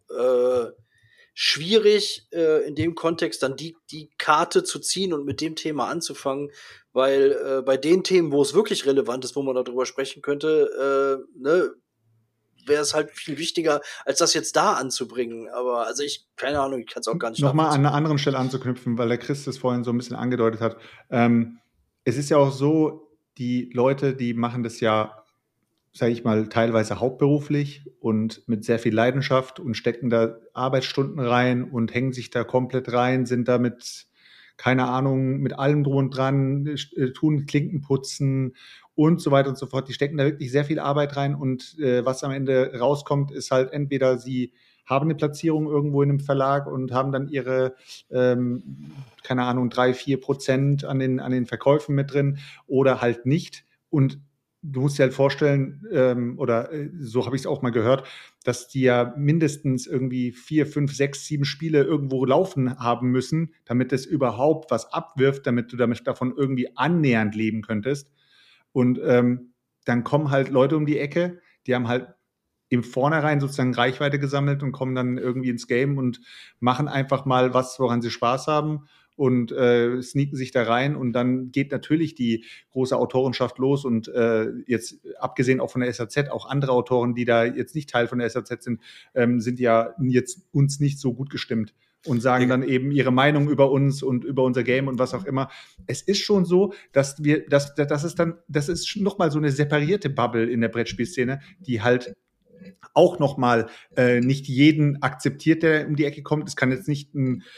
schwierig, in dem Kontext dann die Karte zu ziehen und mit dem Thema anzufangen, weil bei den Themen, wo es wirklich relevant ist, wo man darüber sprechen könnte, wäre es halt viel wichtiger, als das jetzt da anzubringen. Aber also keine Ahnung, ich kann es auch gar nicht Nochmal an nachvollziehen. einer anderen Stelle anzuknüpfen, weil der Chris das vorhin so ein bisschen angedeutet hat. Es ist ja auch so, die Leute, die machen das ja, sage ich mal, teilweise hauptberuflich und mit sehr viel Leidenschaft und stecken da Arbeitsstunden rein und hängen sich da komplett rein, sind da mit, keine Ahnung, mit allem drum und dran, tun Klinken putzen und so weiter und so fort. Die stecken da wirklich sehr viel Arbeit rein und was am Ende rauskommt, ist halt entweder sie haben eine Platzierung irgendwo in einem Verlag und haben dann ihre, keine Ahnung, 3-4% an den Verkäufen mit drin oder halt nicht. Und du musst dir halt vorstellen, so habe ich es auch mal gehört, dass die ja mindestens irgendwie 4, 5, 6, 7 Spiele irgendwo laufen haben müssen, damit es überhaupt was abwirft, damit du davon irgendwie annähernd leben könntest. Und dann kommen halt Leute um die Ecke, die haben halt im Vornherein sozusagen Reichweite gesammelt und kommen dann irgendwie ins Game und machen einfach mal was, woran sie Spaß haben und sneaken sich da rein und dann geht natürlich die große Autorenschaft los und jetzt abgesehen auch von der SAZ, auch andere Autoren, die da jetzt nicht Teil von der SAZ sind, sind ja jetzt uns nicht so gut gestimmt und sagen dann eben ihre Meinung über uns und über unser Game und was auch immer. Es ist schon so, dass das ist nochmal so eine separierte Bubble in der Brettspielszene, die halt auch nochmal nicht jeden akzeptiert, der um die Ecke kommt. Es kann jetzt nicht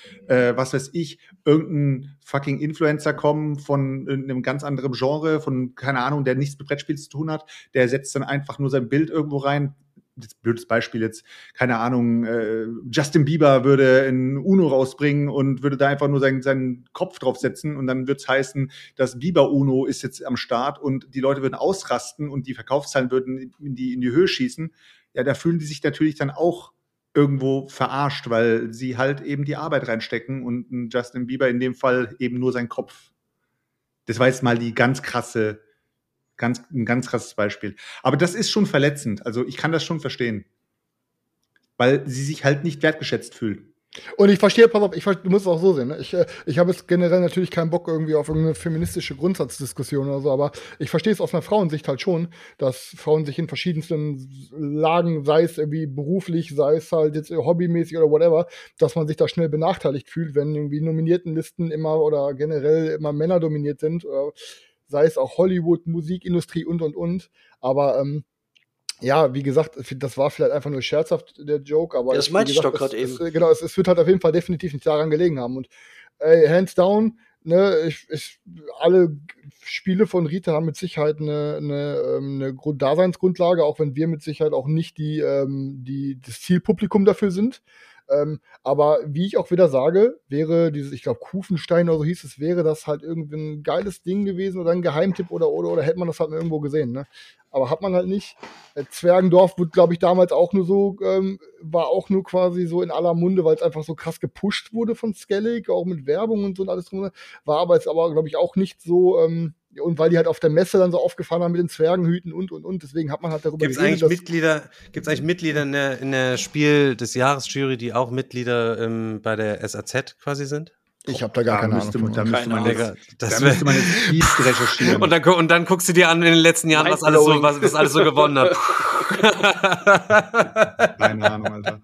irgendein fucking Influencer kommen von einem ganz anderen Genre, von, keine Ahnung, der nichts mit Brettspiel zu tun hat. Der setzt dann einfach nur sein Bild irgendwo rein. Das blödes Beispiel jetzt, keine Ahnung, Justin Bieber würde ein Uno rausbringen und würde da einfach nur seinen Kopf draufsetzen und dann würde es heißen, das Bieber Uno ist jetzt am Start und die Leute würden ausrasten und die Verkaufszahlen würden in die Höhe schießen. Ja, da fühlen die sich natürlich dann auch irgendwo verarscht, weil sie halt eben die Arbeit reinstecken und ein Justin Bieber in dem Fall eben nur sein Kopf. Das war jetzt mal ein ganz krasses Beispiel. Aber das ist schon verletzend. Also ich kann das schon verstehen. Weil sie sich halt nicht wertgeschätzt fühlen. Und ich verstehe, pass auf, du musst es auch so sehen. Ne? Ich habe jetzt generell natürlich keinen Bock irgendwie auf irgendeine feministische Grundsatzdiskussion oder so, aber ich verstehe es aus einer Frauensicht halt schon, dass Frauen sich in verschiedensten Lagen, sei es irgendwie beruflich, sei es halt jetzt hobbymäßig oder whatever, dass man sich da schnell benachteiligt fühlt, wenn irgendwie Nominiertenlisten immer oder generell immer Männer dominiert sind, oder sei es auch Hollywood, Musikindustrie und. Aber ja, wie gesagt, das war vielleicht einfach nur scherzhaft, der Joke, aber das meinte ich doch gerade eben. Genau, es wird halt auf jeden Fall definitiv nicht daran gelegen haben. Und hands down, ne, alle Spiele von Rita haben mit Sicherheit eine Daseinsgrundlage, auch wenn wir mit Sicherheit auch nicht das Zielpublikum dafür sind. Aber wie ich auch wieder sage, wäre dieses, ich glaube, Kufenstein oder so hieß es, wäre das halt irgendwie ein geiles Ding gewesen oder ein Geheimtipp oder hätte man das halt irgendwo gesehen, ne? Aber hat man halt nicht. Zwergendorf wurde, glaube ich, damals auch nur so, war auch nur quasi so in aller Munde, weil es einfach so krass gepusht wurde von Skellig, auch mit Werbung und so und alles drum. War aber jetzt aber, glaube ich, auch nicht so, und weil die halt auf der Messe dann so aufgefahren haben mit den Zwergenhüten und. Deswegen hat man halt darüber Gibt's eigentlich Mitglieder in der Spiel des Jahres Jury, die auch Mitglieder bei der SAZ quasi sind? Ich habe da gar keine Ahnung. Da müsste man jetzt tief recherchieren. Und dann guckst du dir an in den letzten Jahren, was alles so gewonnen hat. Keine Ahnung, Alter.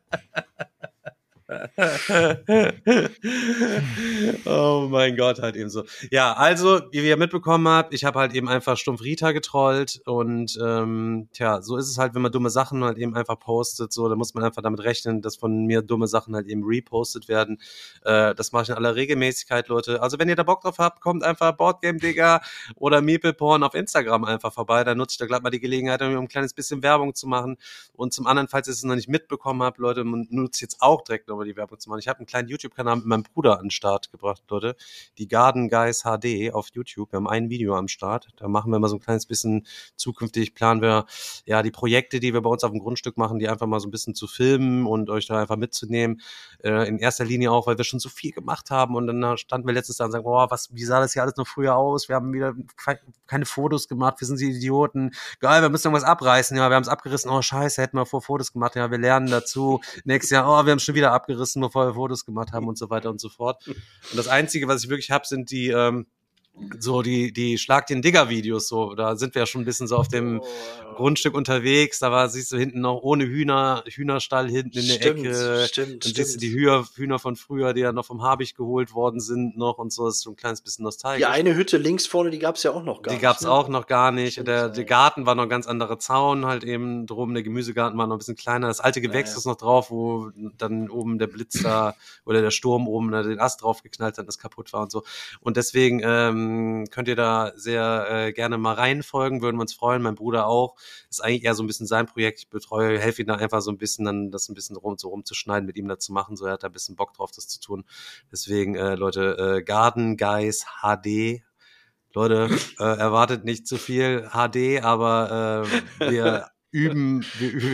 Oh mein Gott, halt eben so. Ja, also, wie ihr mitbekommen habt, ich habe halt eben einfach stumpf Rita getrollt und so ist es halt, wenn man dumme Sachen halt eben einfach postet, so, da muss man einfach damit rechnen, dass von mir dumme Sachen halt eben repostet werden. Das mache ich in aller Regelmäßigkeit, Leute. Also, wenn ihr da Bock drauf habt, kommt einfach Boardgame Digger oder MeeplePorn auf Instagram einfach vorbei, da nutze ich da glatt mal die Gelegenheit, um ein kleines bisschen Werbung zu machen. Und zum anderen, falls ihr es noch nicht mitbekommen habt, Leute, man nutzt jetzt auch direkt nochmal die Werbung zu machen. Ich habe einen kleinen YouTube-Kanal mit meinem Bruder an den Start gebracht, Leute. Die Garden Guys HD auf YouTube. Wir haben ein Video am Start. Da machen wir mal so ein kleines bisschen zukünftig, planen wir ja die Projekte, die wir bei uns auf dem Grundstück machen, die einfach mal so ein bisschen zu filmen und euch da einfach mitzunehmen. In erster Linie auch, weil wir schon so viel gemacht haben und dann standen wir letztens da und sagen, boah, wie sah das hier alles noch früher aus? Wir haben wieder keine Fotos gemacht, wir sind die Idioten. Geil, wir müssen irgendwas abreißen. Ja, wir haben es abgerissen. Oh, scheiße, hätten wir vor Fotos gemacht. Ja, wir lernen dazu. Nächstes Jahr, oh, wir haben schon wieder abgerissen, bevor wir Fotos gemacht haben und so weiter und so fort. Und das Einzige, was ich wirklich habe, sind die Schlag den Digger-Videos, so, da sind wir ja schon ein bisschen so auf dem Grundstück unterwegs, siehst du hinten noch ohne Hühnerstall hinten in der Ecke. Stimmt. Siehst du die Hühner von früher, die ja noch vom Habich geholt worden sind noch und so, das ist so ein kleines bisschen nostalgisch. Die eine Hütte links vorne, die gab's ja auch noch gar nicht. Die gab's auch noch gar nicht. Der Garten war noch ein ganz anderer Zaun halt eben drum, der Gemüsegarten war noch ein bisschen kleiner. Das alte Gewächs ist noch drauf, wo dann oben der Blitz da oder der Sturm oben den Ast drauf geknallt hat, das kaputt war und so. Und deswegen könnt ihr da sehr gerne mal reinfolgen, würden wir uns freuen. Mein Bruder auch. Ist eigentlich eher so ein bisschen sein Projekt. Ich betreue, helfe ihm da einfach so ein bisschen, dann das ein bisschen rumzuschneiden, mit ihm da zu machen. So, er hat da ein bisschen Bock drauf, das zu tun. Deswegen, Leute, Garden Guys HD. Leute, erwartet nicht zu viel HD, aber wir üben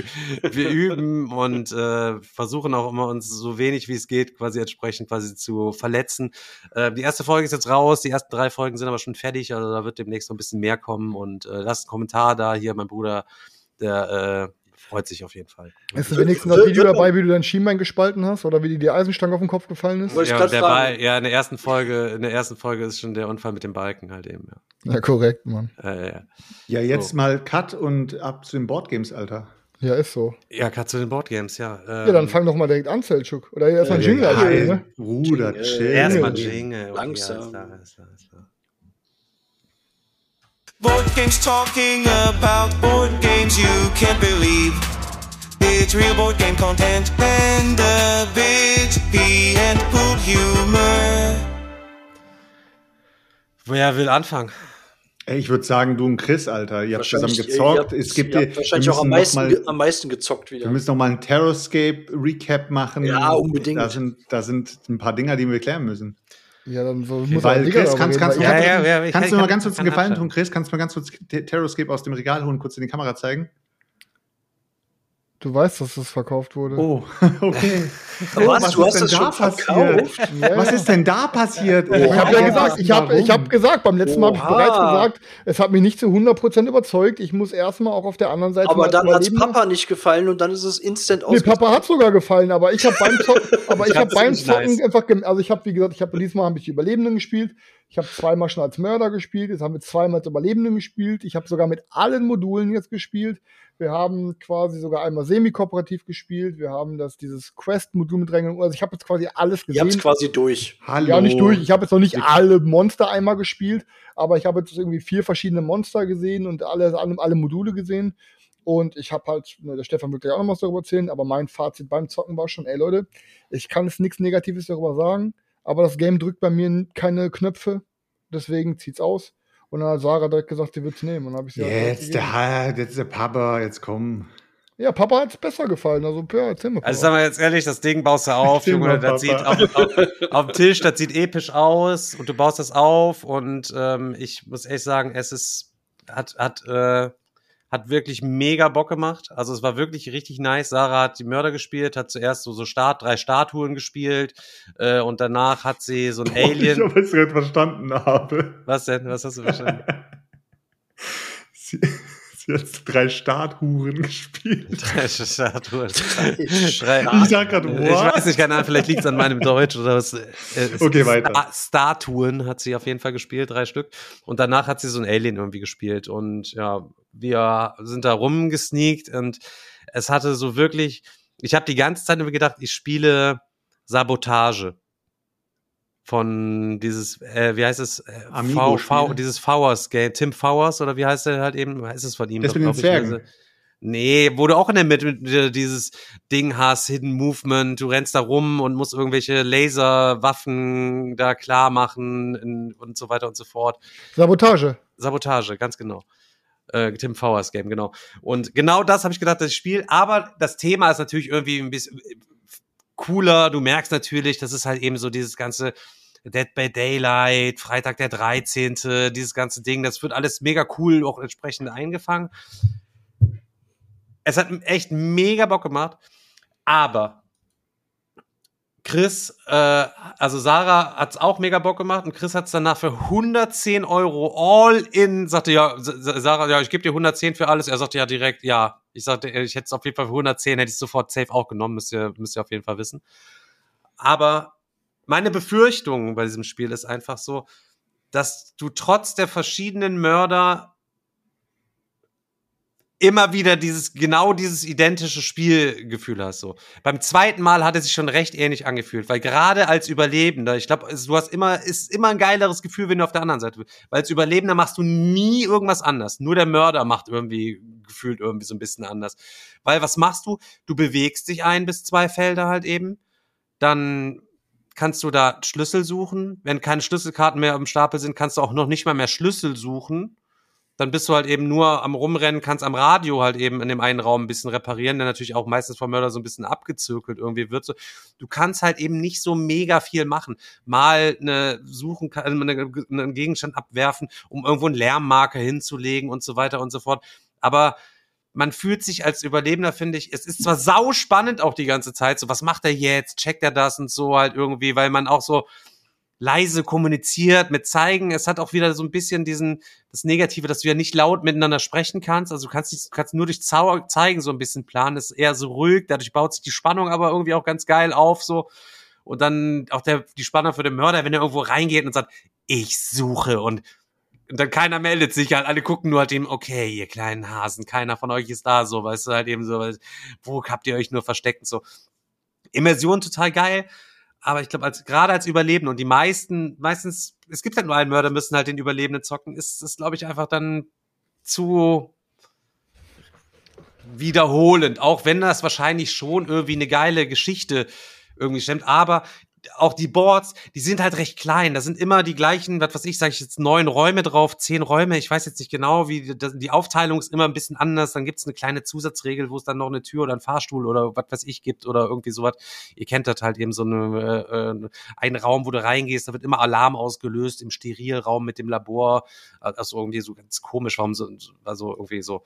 und versuchen auch immer uns so wenig wie es geht quasi entsprechend quasi zu verletzen. Die erste Folge ist jetzt raus, die ersten 3 Folgen sind aber schon fertig, also da wird demnächst noch ein bisschen mehr kommen und lasst einen Kommentar da, hier mein Bruder, der freut sich auf jeden Fall. Ist wenigstens das Video dabei, wie du dein Schienbein gespalten hast oder wie dir die Eisenstange auf den Kopf gefallen ist? In der ersten Folge ist schon der Unfall mit dem Balken halt eben, ja. Ja, korrekt, Mann. Ja, jetzt mal Cut und ab zu den Boardgames, Alter. Ja, ist so. Ja, Cut zu den Boardgames, ja. Ja, dann fang doch mal direkt an, Selchuk. Oder erstmal ein Jingle abspielen, ne? Bruder, chill. Erstmal ein Jingle. Langsam. Ja, ist klar. Board games talking about board games you can't believe. It's real board game content and a bit pee and poop humor. Wer will anfangen? Ey, ich würde sagen, du und Chris, Alter. Ihr habt zusammen gezockt. Ihr habt wahrscheinlich auch am meisten gezockt wieder. Wir müssen noch mal einen Terrorscape-Recap machen. Ja, unbedingt. Da sind ein paar Dinger, die wir klären müssen. Ja, dann so muss Weil Chris, kannst du mir mal ganz kurz einen Gefallen anschauen. tun, Chris? Kannst du mir ganz kurz Terrorscape aus dem Regal holen, kurz in die Kamera zeigen? Du weißt, dass das verkauft wurde. Oh, okay. Was? Du hast das schon verkauft? Ja. Was ist denn da passiert? Ich habe ja gesagt, ich habe gesagt, beim letzten Mal habe ich bereits gesagt, es hat mich nicht zu 100% überzeugt. Ich muss erstmal auch auf der anderen Seite. Aber dann hat es Papa nicht gefallen und dann ist es instant Nee, Papa hat sogar gefallen, aber ich habe beim Zocken einfach, also ich habe, wie gesagt, diesmal habe ich die Überlebenden gespielt. Ich habe 2-mal schon als Mörder gespielt, jetzt haben wir 2-mal als Überlebenden gespielt. Ich habe sogar mit allen Modulen jetzt gespielt. Wir haben quasi sogar einmal semi-kooperativ gespielt. Wir haben dieses Quest-Modul mit reingenommen. Also ich habe jetzt quasi alles gesehen. Ihr habt quasi durch. Hallo. Ja, nicht durch. Ich habe jetzt noch nicht alle Monster einmal gespielt, aber ich habe jetzt irgendwie 4 verschiedene Monster gesehen und alle Module gesehen. Und ich habe halt, der Stefan wird gleich auch noch was darüber erzählen, aber mein Fazit beim Zocken war schon, ey Leute, ich kann jetzt nichts Negatives darüber sagen, aber das Game drückt bei mir keine Knöpfe, deswegen zieht's aus. Und dann hat Sarah direkt gesagt, sie wird's nehmen. Und dann habe ich sie Jetzt der Papa, jetzt komm. Ja, Papa hat's besser gefallen. Also, ja, erzähl mal. Also, sagen wir jetzt ehrlich, das Ding baust du auf, Erzähl Junge, mal, das sieht Papa. auf dem Tisch, das sieht episch aus und du baust das auf und ich muss echt sagen, hat wirklich mega Bock gemacht. Also es war wirklich richtig nice. Sarah hat die Mörder gespielt, hat zuerst so 3 Statuen gespielt und danach hat sie so ein Alien. Ich es gerade verstanden habe. Was denn? Was hast du verstanden? Sie hat 3 Stathuren gespielt. 3 Statuen. Ich sag gerade, Ich weiß nicht, keine Ahnung, vielleicht liegt es an meinem Deutsch oder was. Okay, weiter. Statuen hat sie auf jeden Fall gespielt, 3 Stück. Und danach hat sie so ein Alien irgendwie gespielt. Und ja, wir sind da rumgesneakt und es hatte so wirklich, ich habe die ganze Zeit immer gedacht, ich spiele Sabotage. Von dieses, wie heißt es? Dieses Fowers-Game. Tim Fowers oder wie heißt der halt eben? Ist es von ihm? Das mit den Zwergen. Nee, wo du auch in der Mitte dieses Ding hast, Hidden Movement, du rennst da rum und musst irgendwelche Laserwaffen da klar machen und so weiter und so fort. Sabotage, ganz genau. Tim Fowers Game, genau. Und genau das habe ich gedacht, das Spiel. Aber das Thema ist natürlich irgendwie ein bisschen cooler. Du merkst natürlich, das ist halt eben so dieses ganze Dead by Daylight, Freitag der 13., dieses ganze Ding, das wird alles mega cool auch entsprechend eingefangen. Es hat echt mega Bock gemacht, aber Chris, also Sarah hat's auch mega Bock gemacht und Chris hat's danach für 110 € all in, sagte ja, Sarah, ja, ich gebe dir 110 für alles. Er sagte ja direkt, ja. Ich sagte, ich hätte es auf jeden Fall für 110, hätte ich sofort safe auch genommen, müsst ihr auf jeden Fall wissen. Aber meine Befürchtung bei diesem Spiel ist einfach so, dass du trotz der verschiedenen Mörder immer wieder dieses identische Spielgefühl hast, so. Beim zweiten Mal hat es sich schon recht ähnlich angefühlt, weil gerade als Überlebender, ich glaube, ist immer ein geileres Gefühl, wenn du auf der anderen Seite bist. Weil als Überlebender machst du nie irgendwas anders. Nur der Mörder macht gefühlt irgendwie so ein bisschen anders. Weil was machst du? Du bewegst dich 1 bis 2 Felder halt eben. Dann kannst du da Schlüssel suchen. Wenn keine Schlüsselkarten mehr im Stapel sind, kannst du auch noch nicht mal mehr Schlüssel suchen. Dann bist du halt eben nur am Rumrennen, kannst am Radio halt eben in dem einen Raum ein bisschen reparieren, der natürlich auch meistens vom Mörder so ein bisschen abgezirkelt irgendwie wird. So. Du kannst halt eben nicht so mega viel machen. Mal einen Gegenstand abwerfen, um irgendwo einen Lärmmarker hinzulegen und so weiter und so fort. Aber man fühlt sich als Überlebender, finde ich, es ist zwar sau spannend auch die ganze Zeit, so was macht er jetzt, checkt er das und so halt irgendwie, weil man auch so leise kommuniziert, mit zeigen. Es hat auch wieder so ein bisschen das Negative, dass du ja nicht laut miteinander sprechen kannst. Also du kannst nur durch Zeigen so ein bisschen planen. Das ist eher so ruhig. Dadurch baut sich die Spannung aber irgendwie auch ganz geil auf, so. Und dann auch die Spannung für den Mörder, wenn er irgendwo reingeht und sagt, ich suche und dann keiner meldet sich halt. Alle gucken nur halt eben, okay, ihr kleinen Hasen, keiner von euch ist da, so, weißt du, halt eben so, wo habt ihr euch nur versteckt und so. Immersion total geil. Aber ich glaube, gerade als Überlebende und die meistens, es gibt halt nur einen Mörder, müssen halt den Überlebenden zocken, ist es, glaube ich, einfach dann zu wiederholend. Auch wenn das wahrscheinlich schon irgendwie eine geile Geschichte irgendwie stimmt. Aber auch die Boards, die sind halt recht klein. Da sind immer die gleichen, was weiß ich, sage ich jetzt 9 Räume drauf, 10 Räume. Ich weiß jetzt nicht genau, wie die Aufteilung ist immer ein bisschen anders. Dann gibt's eine kleine Zusatzregel, wo es dann noch eine Tür oder einen Fahrstuhl oder was weiß ich gibt oder irgendwie sowas. Ihr kennt das halt eben so einen Raum, wo du reingehst, da wird immer Alarm ausgelöst im Sterilraum mit dem Labor. Also irgendwie so ganz komisch, warum so, also irgendwie so.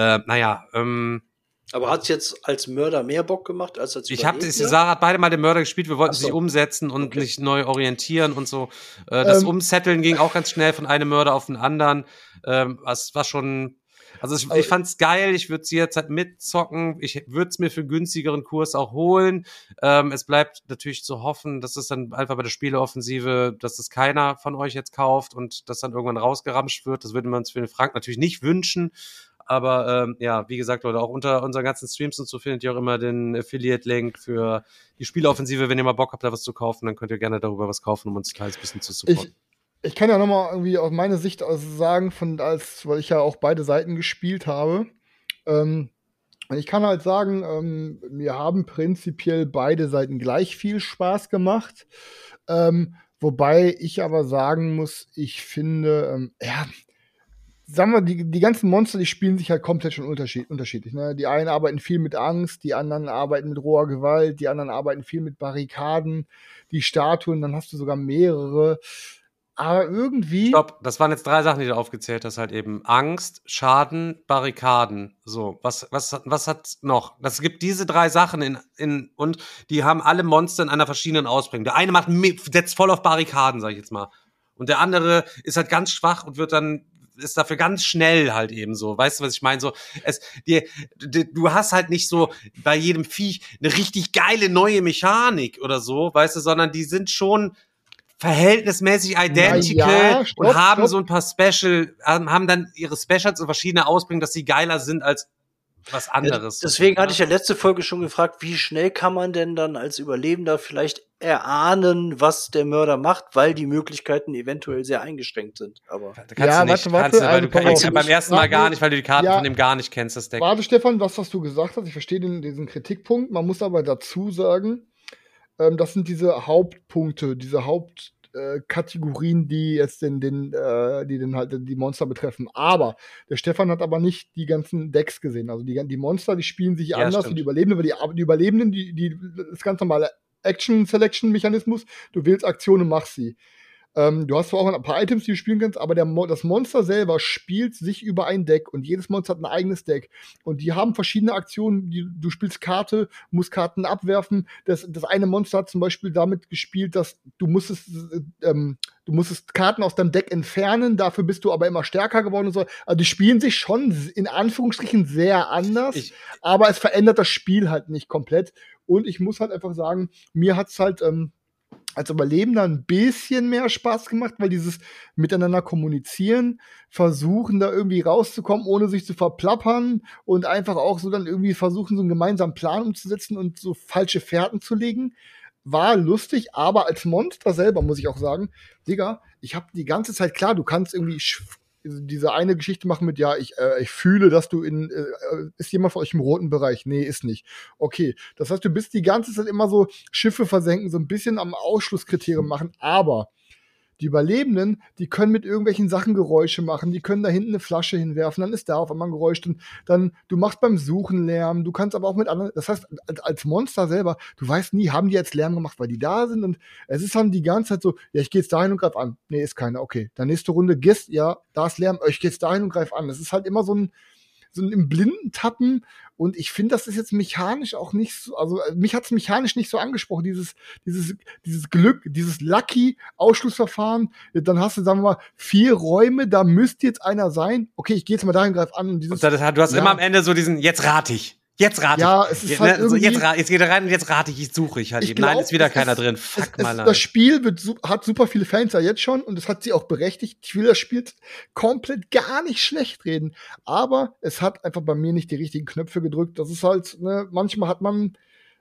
Aber hat's jetzt als Mörder mehr Bock gemacht als Überlebender? Sarah hat beide mal den Mörder gespielt, wir wollten sich umsetzen und nicht neu orientieren und so. Das Umsetteln ging auch ganz schnell von einem Mörder auf den anderen. Es war schon, also ich fand's geil, ich würde sie jetzt halt mitzocken, ich würde es mir für einen günstigeren Kurs auch holen. Es bleibt natürlich zu hoffen, dass es dann einfach bei der Spieleoffensive, dass das keiner von euch jetzt kauft und das dann irgendwann rausgeramscht wird. Das würden wir uns für den Frank natürlich nicht wünschen. Aber wie gesagt, Leute, auch unter unseren ganzen Streams und so findet ihr auch immer den Affiliate-Link für die Spieleoffensive. Wenn ihr mal Bock habt, da was zu kaufen, dann könnt ihr gerne darüber was kaufen, um uns ein kleines bisschen zu supporten. Ich kann ja nochmal irgendwie aus meiner Sicht sagen, weil ich ja auch beide Seiten gespielt habe. Und ich kann halt sagen, mir haben prinzipiell beide Seiten gleich viel Spaß gemacht. Wobei ich aber sagen muss, ich finde, sagen wir, die ganzen Monster, die spielen sich halt komplett schon unterschiedlich. Ne? Die einen arbeiten viel mit Angst, die anderen arbeiten mit roher Gewalt, die anderen arbeiten viel mit Barrikaden, die Statuen, dann hast du sogar mehrere. Aber irgendwie. Stopp, das waren jetzt 3 Sachen, die du aufgezählt hast, halt eben Angst, Schaden, Barrikaden. So, was hat noch? Das gibt diese 3 Sachen und die haben alle Monster in einer verschiedenen Ausprägung. Der eine setzt voll auf Barrikaden, sag ich jetzt mal. Und der andere ist halt ganz schwach und ist dafür ganz schnell halt eben so. Weißt du, was ich meine? So, du hast halt nicht so bei jedem Viech eine richtig geile neue Mechanik oder so, weißt du, sondern die sind schon verhältnismäßig identical und haben so ein paar haben dann ihre Specials und verschiedene Ausprägungen, dass sie geiler sind als was anderes. Deswegen hatte ich ja letzte Folge schon gefragt, wie schnell kann man denn dann als Überlebender vielleicht erahnen, was der Mörder macht, weil die Möglichkeiten eventuell sehr eingeschränkt sind. Aber weil du kannst beim ersten Mal gar nicht, weil du die Karten von dem gar nicht kennst, das Deck. Warte, Stefan, was du gesagt hast, ich verstehe diesen Kritikpunkt. Man muss aber dazu sagen, das sind diese Hauptpunkte, diese Hauptkategorien, die jetzt die dann halt die Monster betreffen. Aber der Stefan hat aber nicht die ganzen Decks gesehen. Also die Monster, die spielen sich anders wie die Überlebenden, weil die Überlebenden, das ganz normale Action-Selection-Mechanismus, du wählst Aktionen und machst sie. Du hast zwar auch ein paar Items, die du spielen kannst, aber das Monster selber spielt sich über ein Deck und jedes Monster hat ein eigenes Deck. Und die haben verschiedene Aktionen. Du spielst Karte, musst Karten abwerfen. Das eine Monster hat zum Beispiel damit gespielt, dass du musstest Karten aus deinem Deck entfernen, dafür bist du aber immer stärker geworden und so. Also die spielen sich schon in Anführungsstrichen sehr anders, aber es verändert das Spiel halt nicht komplett. Und ich muss halt einfach sagen, mir hat's halt als Überlebender ein bisschen mehr Spaß gemacht, weil dieses miteinander kommunizieren, versuchen da irgendwie rauszukommen, ohne sich zu verplappern und einfach auch so dann irgendwie versuchen, so einen gemeinsamen Plan umzusetzen und so falsche Fährten zu legen, war lustig, aber als Monster selber, muss ich auch sagen, Digga, ich habe die ganze Zeit, klar, du kannst irgendwie diese eine Geschichte machen mit, ich fühle, dass du ist jemand von euch im roten Bereich? Nee, ist nicht. Okay, das heißt, du bist die ganze Zeit immer so Schiffe versenken, so ein bisschen am Ausschlusskriterium machen, aber die Überlebenden, die können mit irgendwelchen Sachen Geräusche machen, die können da hinten eine Flasche hinwerfen, dann ist da auf einmal ein Geräusch, dann du machst beim Suchen Lärm, du kannst aber auch mit anderen, das heißt, als Monster selber, du weißt nie, haben die jetzt Lärm gemacht, weil die da sind und es ist dann die ganze Zeit so, ich gehe jetzt dahin und greif an. Nee, ist keiner, okay. Dann nächste Runde, da ist Lärm, ich gehe jetzt dahin und greif an. Das ist halt immer so ein im Blinden tappen und ich finde, das ist jetzt mechanisch auch nicht so, also mich hat es mechanisch nicht so angesprochen, dieses Glück, dieses Lucky-Ausschlussverfahren, dann hast du, sagen wir mal, 4 Räume, da müsste jetzt einer sein, okay, ich gehe jetzt mal dahin, greif an und du hast immer am Ende so diesen, jetzt rate ich. Ja, es ist halt irgendwie, jetzt geht er rein und jetzt rate ich, suche ich halt eben. Nein, ist wieder keiner drin. Das Spiel hat super viele Fans ja jetzt schon und das hat sie auch berechtigt. Ich will das Spiel komplett gar nicht schlecht reden, aber es hat einfach bei mir nicht die richtigen Knöpfe gedrückt. Das ist halt, ne, manchmal hat man,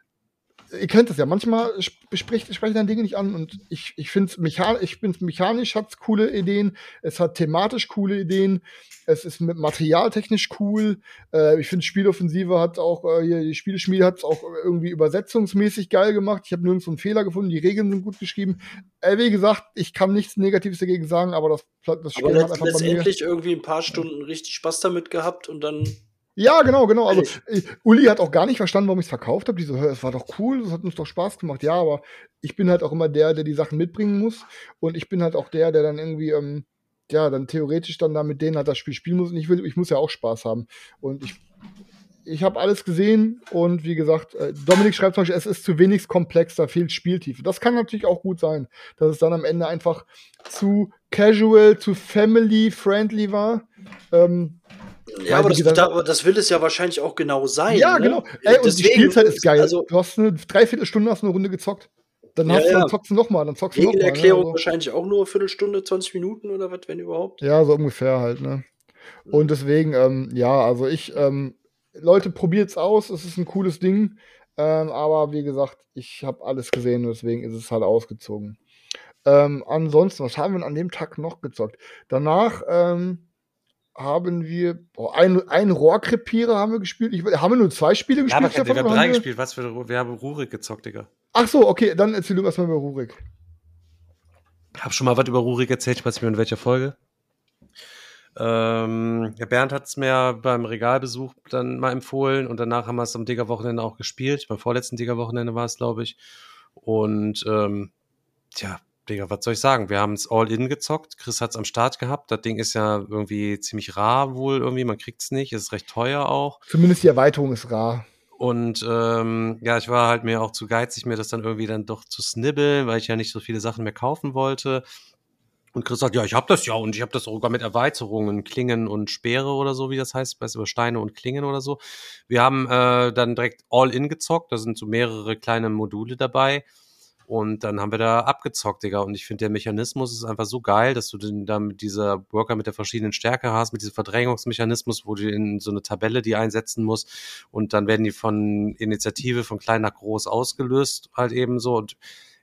ihr kennt das ja, manchmal spreche dann Dinge nicht an und ich finde es mechanisch hat's coole Ideen, es hat thematisch coole Ideen, es ist mit materialtechnisch cool, ich finde Spieloffensive hat auch, die Spieleschmiede hat es auch irgendwie übersetzungsmäßig geil gemacht, ich habe nirgends einen Fehler gefunden, die Regeln sind gut geschrieben, wie gesagt, ich kann nichts Negatives dagegen sagen, aber das Spiel hat einfach letztendlich irgendwie ein paar Stunden richtig Spaß damit gehabt und dann ja, genau. Also Uli hat auch gar nicht verstanden, warum ich es verkauft habe. Die so, es war doch cool, es hat uns doch Spaß gemacht. Ja, aber ich bin halt auch immer der die Sachen mitbringen muss. Und ich bin halt auch der dann irgendwie, dann theoretisch dann da mit denen halt das Spiel spielen muss. Und ich muss ja auch Spaß haben. Und ich habe alles gesehen. Und wie gesagt, Dominik schreibt zum Beispiel, es ist zu wenig komplex, da fehlt Spieltiefe. Das kann natürlich auch gut sein, dass es dann am Ende einfach zu casual, zu family-friendly war. Ja, aber das will es ja wahrscheinlich auch genau sein. Ja, ne? Genau. Und die Spielzeit ist geil. Also, du hast eine Dreiviertelstunde, hast eine Runde gezockt. Dann zockst du nochmal. Regelerklärung wahrscheinlich auch nur eine Viertelstunde, 20 Minuten oder was, wenn überhaupt. Ja, so ungefähr halt, ne? Und deswegen, Leute, probiert's aus. Es ist ein cooles Ding. Aber wie gesagt, ich habe alles gesehen und deswegen ist es halt ausgezogen. Ansonsten, was haben wir an dem Tag noch gezockt? Danach, haben wir einen Rohrkrepierer haben wir gespielt. Haben wir nur 2 Spiele gespielt? Ja, aber wir haben 3 gespielt. Wir haben Rurik gezockt, Digga. Ach so, okay, dann erzähl du erstmal über Rurik. Hab schon mal was über Rurik erzählt, ich weiß nicht mehr in welcher Folge. Der Bernd hat es mir beim Regalbesuch dann mal empfohlen und danach haben wir es am Digger-Wochenende auch gespielt. Beim vorletzten Digger-Wochenende war es, glaube ich. Und tja, Digga, was soll ich sagen? Wir haben es all-in gezockt. Chris hat es am Start gehabt. Das Ding ist ja irgendwie ziemlich rar wohl irgendwie. Man kriegt es nicht. Es ist recht teuer auch. Zumindest die Erweiterung ist rar. Und ja, ich war halt mir auch zu geizig, mir das dann irgendwie dann doch zu snibbeln, weil ich ja nicht so viele Sachen mehr kaufen wollte. Und Chris sagt, ja, ich habe das ja und ich habe das sogar mit Erweiterungen, Klingen und Speere oder so, wie das heißt, ich weiß über Steine und Klingen oder so. Wir haben dann direkt All-In gezockt, da sind so mehrere kleine Module dabei und dann haben wir da abgezockt, Digga. Und ich finde, der Mechanismus ist einfach so geil, dass du da mit dieser Worker mit der verschiedenen Stärke hast, mit diesem Verdrängungsmechanismus, wo du in so eine Tabelle die einsetzen musst und dann werden die von Initiative von klein nach groß ausgelöst, halt eben so. Und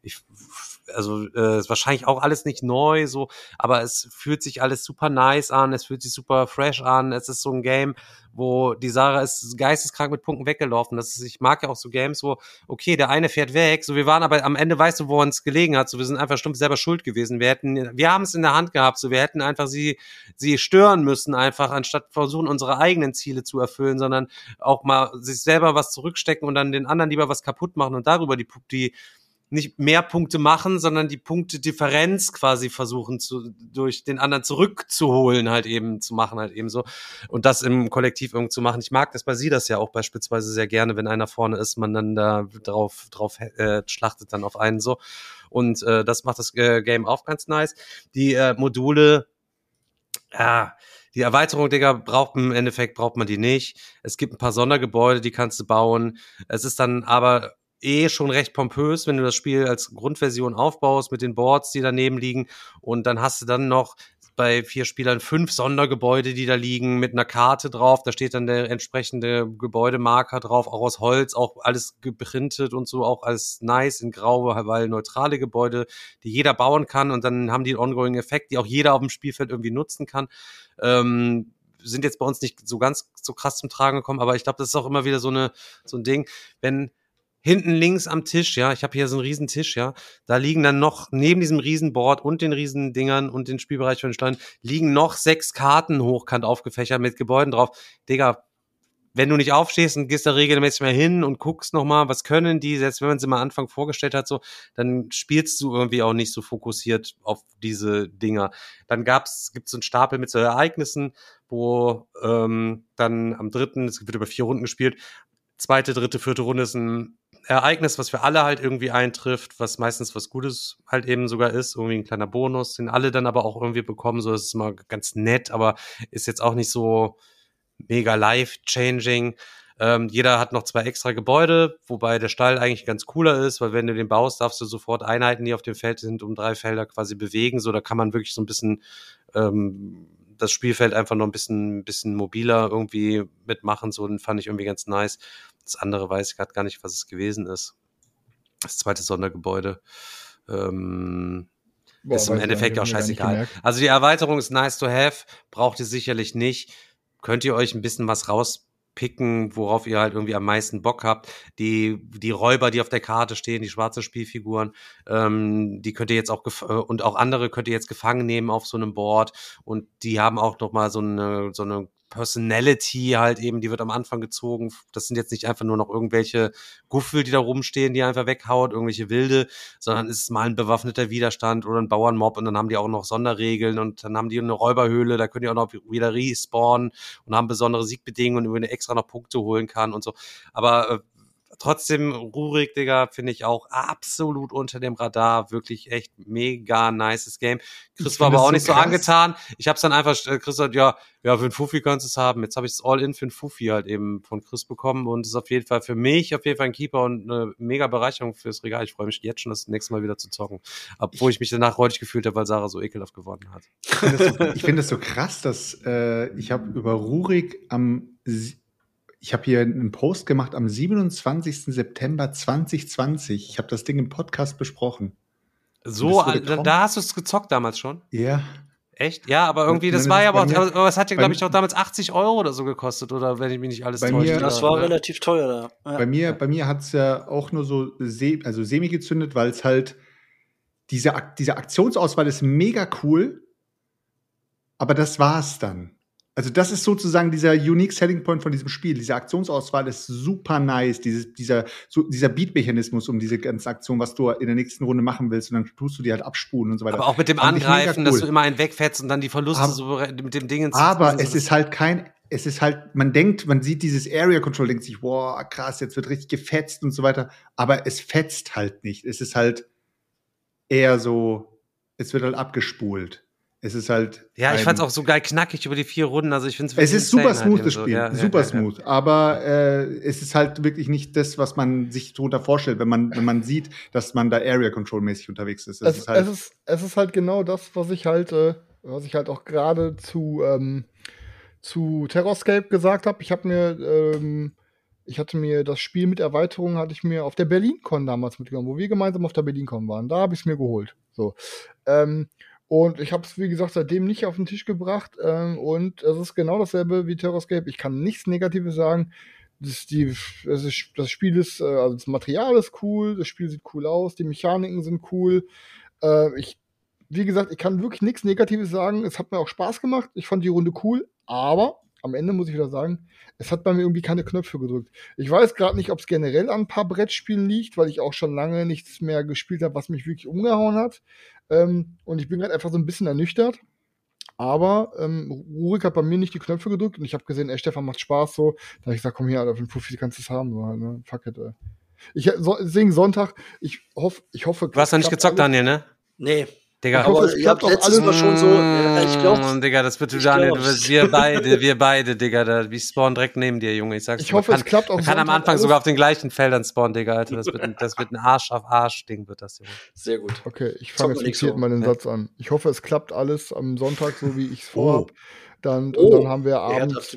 ist wahrscheinlich auch alles nicht neu, so, aber es fühlt sich alles super nice an, es fühlt sich super fresh an, es ist so ein Game, wo die Sarah ist geisteskrank mit Punkten weggelaufen. Ich mag ja auch so Games, wo, okay, der eine fährt weg, so, wir waren aber am Ende, weißt du, wo uns gelegen hat, so, wir sind einfach stumpf selber schuld gewesen. Wir haben es in der Hand gehabt, so, wir hätten einfach sie stören müssen, einfach, anstatt versuchen, unsere eigenen Ziele zu erfüllen, sondern auch mal sich selber was zurückstecken und dann den anderen lieber was kaputt machen und darüber die nicht mehr Punkte machen, sondern die Punktedifferenz quasi versuchen durch den anderen zurückzuholen, halt eben zu machen, halt eben so. Und das im Kollektiv irgendwie zu machen. Ich mag das bei sie das ja auch beispielsweise sehr gerne, wenn einer vorne ist, man dann da drauf schlachtet dann auf einen so. Und das macht das Game auch ganz nice. Die Module, die Erweiterung, Digga, braucht man die nicht. Es gibt ein paar Sondergebäude, die kannst du bauen. Es ist dann aber schon recht pompös, wenn du das Spiel als Grundversion aufbaust mit den Boards, die daneben liegen und dann hast du dann noch bei 4 Spielern 5 Sondergebäude, die da liegen mit einer Karte drauf, da steht dann der entsprechende Gebäudemarker drauf, auch aus Holz, auch alles geprintet und so, auch alles nice in grau, weil neutrale Gebäude, die jeder bauen kann und dann haben die einen Ongoing-Effekt, die auch jeder auf dem Spielfeld irgendwie nutzen kann. Sind jetzt bei uns nicht so ganz so krass zum Tragen gekommen, aber ich glaube, das ist auch immer wieder so ein Ding, wenn hinten links am Tisch, ja, ich habe hier so einen riesen Tisch, ja, da liegen dann noch, neben diesem Riesenboard und den Riesendingern und den Spielbereich von den Steinen, liegen noch 6 Karten hochkant aufgefächert mit Gebäuden drauf. Digga, wenn du nicht aufstehst und gehst da regelmäßig mal hin und guckst nochmal, was können die, selbst wenn man sie mal am Anfang vorgestellt hat, so, dann spielst du irgendwie auch nicht so fokussiert auf diese Dinger. Dann gibt's so einen Stapel mit so Ereignissen, wo dann am 3., es wird über 4 Runden gespielt, 2., 3., 4. Runde ist ein Ereignis, was für alle halt irgendwie eintrifft, was meistens was Gutes halt eben sogar ist, irgendwie ein kleiner Bonus, den alle dann aber auch irgendwie bekommen, so, das ist mal ganz nett, aber ist jetzt auch nicht so mega life-changing. Jeder hat noch 2 extra Gebäude, wobei der Stall eigentlich ganz cooler ist, weil wenn du den baust, darfst du sofort Einheiten, die auf dem Feld sind, um 3 Felder quasi bewegen, so, da kann man wirklich so ein bisschen das Spielfeld einfach noch ein bisschen mobiler irgendwie mitmachen, so, den fand ich irgendwie ganz nice. Das andere weiß ich gerade gar nicht, was es gewesen ist. Das 2. Sondergebäude. Ist im Endeffekt auch scheißegal. Also die Erweiterung ist nice to have, braucht ihr sicherlich nicht. Könnt ihr euch ein bisschen was rauspicken, worauf ihr halt irgendwie am meisten Bock habt. Die Räuber, die auf der Karte stehen, die schwarzen Spielfiguren, die könnt ihr jetzt auch und auch andere könnt ihr jetzt gefangen nehmen auf so einem Board und die haben auch noch mal so eine Personality halt eben, die wird am Anfang gezogen. Das sind jetzt nicht einfach nur noch irgendwelche Guffel, die da rumstehen, die einfach weghaut, irgendwelche Wilde, sondern es ist mal ein bewaffneter Widerstand oder ein Bauernmob und dann haben die auch noch Sonderregeln und dann haben die eine Räuberhöhle, da könnt ihr auch noch wieder respawnen und haben besondere Siegbedingungen, wo ihr extra noch Punkte holen kann und so. Aber trotzdem, Rurik, Digga, finde ich auch absolut unter dem Radar. Wirklich echt mega nices Game. Chris war aber auch nicht so angetan. Ich hab's dann einfach, Chris sagt, ja, für einen Fuffi kannst du es haben. Jetzt habe ich das All-In für einen Fuffi halt eben von Chris bekommen und ist auf jeden Fall für mich ein Keeper und eine mega Bereicherung fürs Regal. Ich freue mich jetzt schon, das nächste Mal wieder zu zocken. Obwohl ich mich danach räudig gefühlt habe, weil Sarah so ekelhaft gewonnen hat. Ich finde es so krass, dass ich habe über Rurik ich habe hier einen Post gemacht am 27. September 2020. Ich habe das Ding im Podcast besprochen. So, da hast du es gezockt damals schon? Ja. Echt? Ja, aber irgendwie, das war ja aber es hat ja, glaube ich, auch damals 80 € oder so gekostet, oder wenn ich mich nicht alles täusche. Das war relativ teuer da. Ja. Bei mir hat es ja auch nur so semi gezündet, weil es halt diese Aktionsauswahl ist mega cool. Aber das war's dann. Also das ist sozusagen dieser Unique Selling Point von diesem Spiel. Diese Aktionsauswahl ist super nice. Dieser Beat-Mechanismus um diese ganze Aktion, was du in der nächsten Runde machen willst. Und dann tust du die halt abspulen und so weiter. Aber auch mit dem Fand ich mega Angreifen, cool. dass du immer einen wegfetzt und dann die Verluste Aber- so mit dem Dingen Aber es ist halt man sieht dieses Area Control, denkt sich, wow, krass, jetzt wird richtig gefetzt und so weiter. Aber es fetzt halt nicht. Es ist halt eher so, es wird halt abgespult. Es ist halt. Ja, ich fand's auch so geil knackig über die 4 Runden. Also ich finde Es ist super smooth, das Spiel. Ja, super ja. smooth. Aber es ist halt wirklich nicht das, was man sich darunter vorstellt, wenn man sieht, dass man da Area Control mäßig unterwegs ist. Es ist halt genau das, was ich halt auch gerade zu Terrorscape gesagt habe. Ich hatte mir das Spiel mit Erweiterung hatte ich mir auf der BerlinCon damals mitgenommen, wo wir gemeinsam auf der BerlinCon waren. Da habe ich es mir geholt. So. Und ich habe es, wie gesagt, seitdem nicht auf den Tisch gebracht. Und es ist genau dasselbe wie Terrorscape. Ich kann nichts Negatives sagen. Das Spiel ist, also das Material ist cool, das Spiel sieht cool aus, die Mechaniken sind cool. Wie gesagt, ich kann wirklich nichts Negatives sagen. Es hat mir auch Spaß gemacht. Ich fand die Runde cool. Aber am Ende muss ich wieder sagen, es hat bei mir irgendwie keine Knöpfe gedrückt. Ich weiß gerade nicht, ob es generell an ein paar Brettspielen liegt, weil ich auch schon lange nichts mehr gespielt habe, was mich wirklich umgehauen hat. Und ich bin gerade einfach so ein bisschen ernüchtert. Aber Rurik hat bei mir nicht die Knöpfe gedrückt und ich habe gesehen, Stefan macht Spaß so. Da habe ich gesagt, komm hier, auf den Fuffi kannst du es haben. So, halt, ne? Fuck it, deswegen Sonntag, ich hoffe. Du hast noch nicht gezockt, Daniel, ne? Nee. Digga. Ich hoffe, ihr habt letztes Mal schon so, ich glaube. Digga, das wird Daniel, wir beide, Digga, wir spawnen direkt neben dir, Junge. Ich sag's dir. Ich hoffe, es klappt auch. Man kann am Anfang sogar auf den gleichen Feldern spawnen, Digga, Alter. Das wird ein Arsch auf Arsch-Ding, wird das, Junge. Sehr gut. Okay, ich fange jetzt fixiert mal den Satz an. Ich hoffe, es klappt alles am Sonntag, so wie ich es vorhab. Dann haben wir abends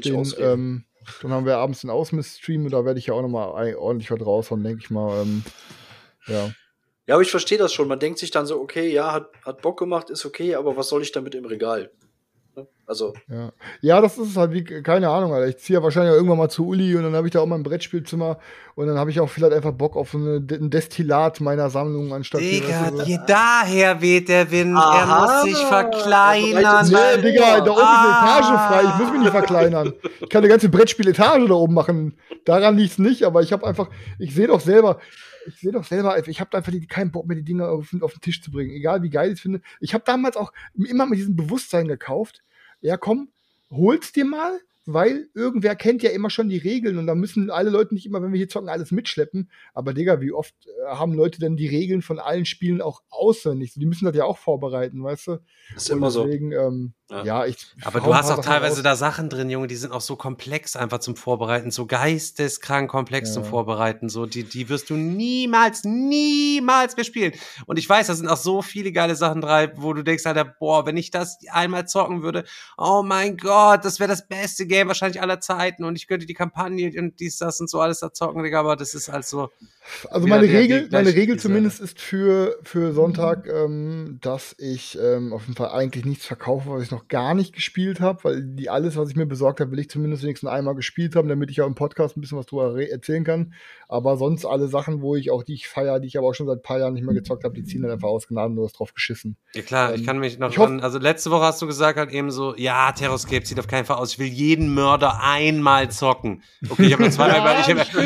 den Ausmiss-Stream und da werde ich ja auch nochmal ordentlich was raushauen, denke ich mal. Ja. Ja, aber ich verstehe das schon. Man denkt sich dann so, okay, ja, hat Bock gemacht, ist okay, aber was soll ich damit im Regal? Also. Ja, das ist halt wie, keine Ahnung, Alter. Ich ziehe ja wahrscheinlich auch irgendwann mal zu Uli und dann habe ich da auch mal ein Brettspielzimmer und dann habe ich auch vielleicht einfach Bock auf so ein Destillat meiner Sammlung anstatt. Digga, daher weht der Wind, er muss sich verkleinern. Nee, Digga, da oben ist eine Etage frei, ich muss mich nicht verkleinern. Ich kann eine ganze Brettspieletage da oben machen. Daran liegt's nicht, aber ich sehe doch selber, ich habe einfach keinen Bock mehr, die Dinger auf den Tisch zu bringen. Egal wie geil ich es finde. Ich habe damals auch immer mit diesem Bewusstsein gekauft. Ja, komm, hol's dir mal, weil irgendwer kennt ja immer schon die Regeln und da müssen alle Leute nicht immer, wenn wir hier zocken, alles mitschleppen. Aber Digga, wie oft haben Leute denn die Regeln von allen Spielen auch auswendig? Die müssen das ja auch vorbereiten, weißt du? Ist immer deswegen, so. Aber du hast auch teilweise da Sachen drin, Junge, die sind auch so komplex einfach zum Vorbereiten, so geisteskrank komplex zum Vorbereiten, so die wirst du niemals mehr spielen. Und ich weiß, da sind auch so viele geile Sachen drin, wo du denkst, Alter, boah, wenn ich das einmal zocken würde, oh mein Gott, das wäre das beste Game wahrscheinlich aller Zeiten und ich könnte die Kampagne und dies, das und so alles da zocken, Digga, aber das ist halt so. Also meine Regel zumindest ist für Sonntag, dass ich auf jeden Fall eigentlich nichts verkaufe, was ich noch gar nicht gespielt habe, weil alles, was ich mir besorgt habe, will ich zumindest wenigstens einmal gespielt haben, damit ich auch im Podcast ein bisschen was drüber erzählen kann. Aber sonst alle Sachen, die ich feiere, die ich aber auch schon seit ein paar Jahren nicht mehr gezockt habe, die ziehen dann einfach aus gnadenlos drauf geschissen. Ja klar, ich kann mich noch also letzte Woche hast du gesagt halt eben so, ja, Terrorscape sieht auf keinen Fall aus, ich will jeden Mörder einmal zocken. Okay, ich habe noch zweimal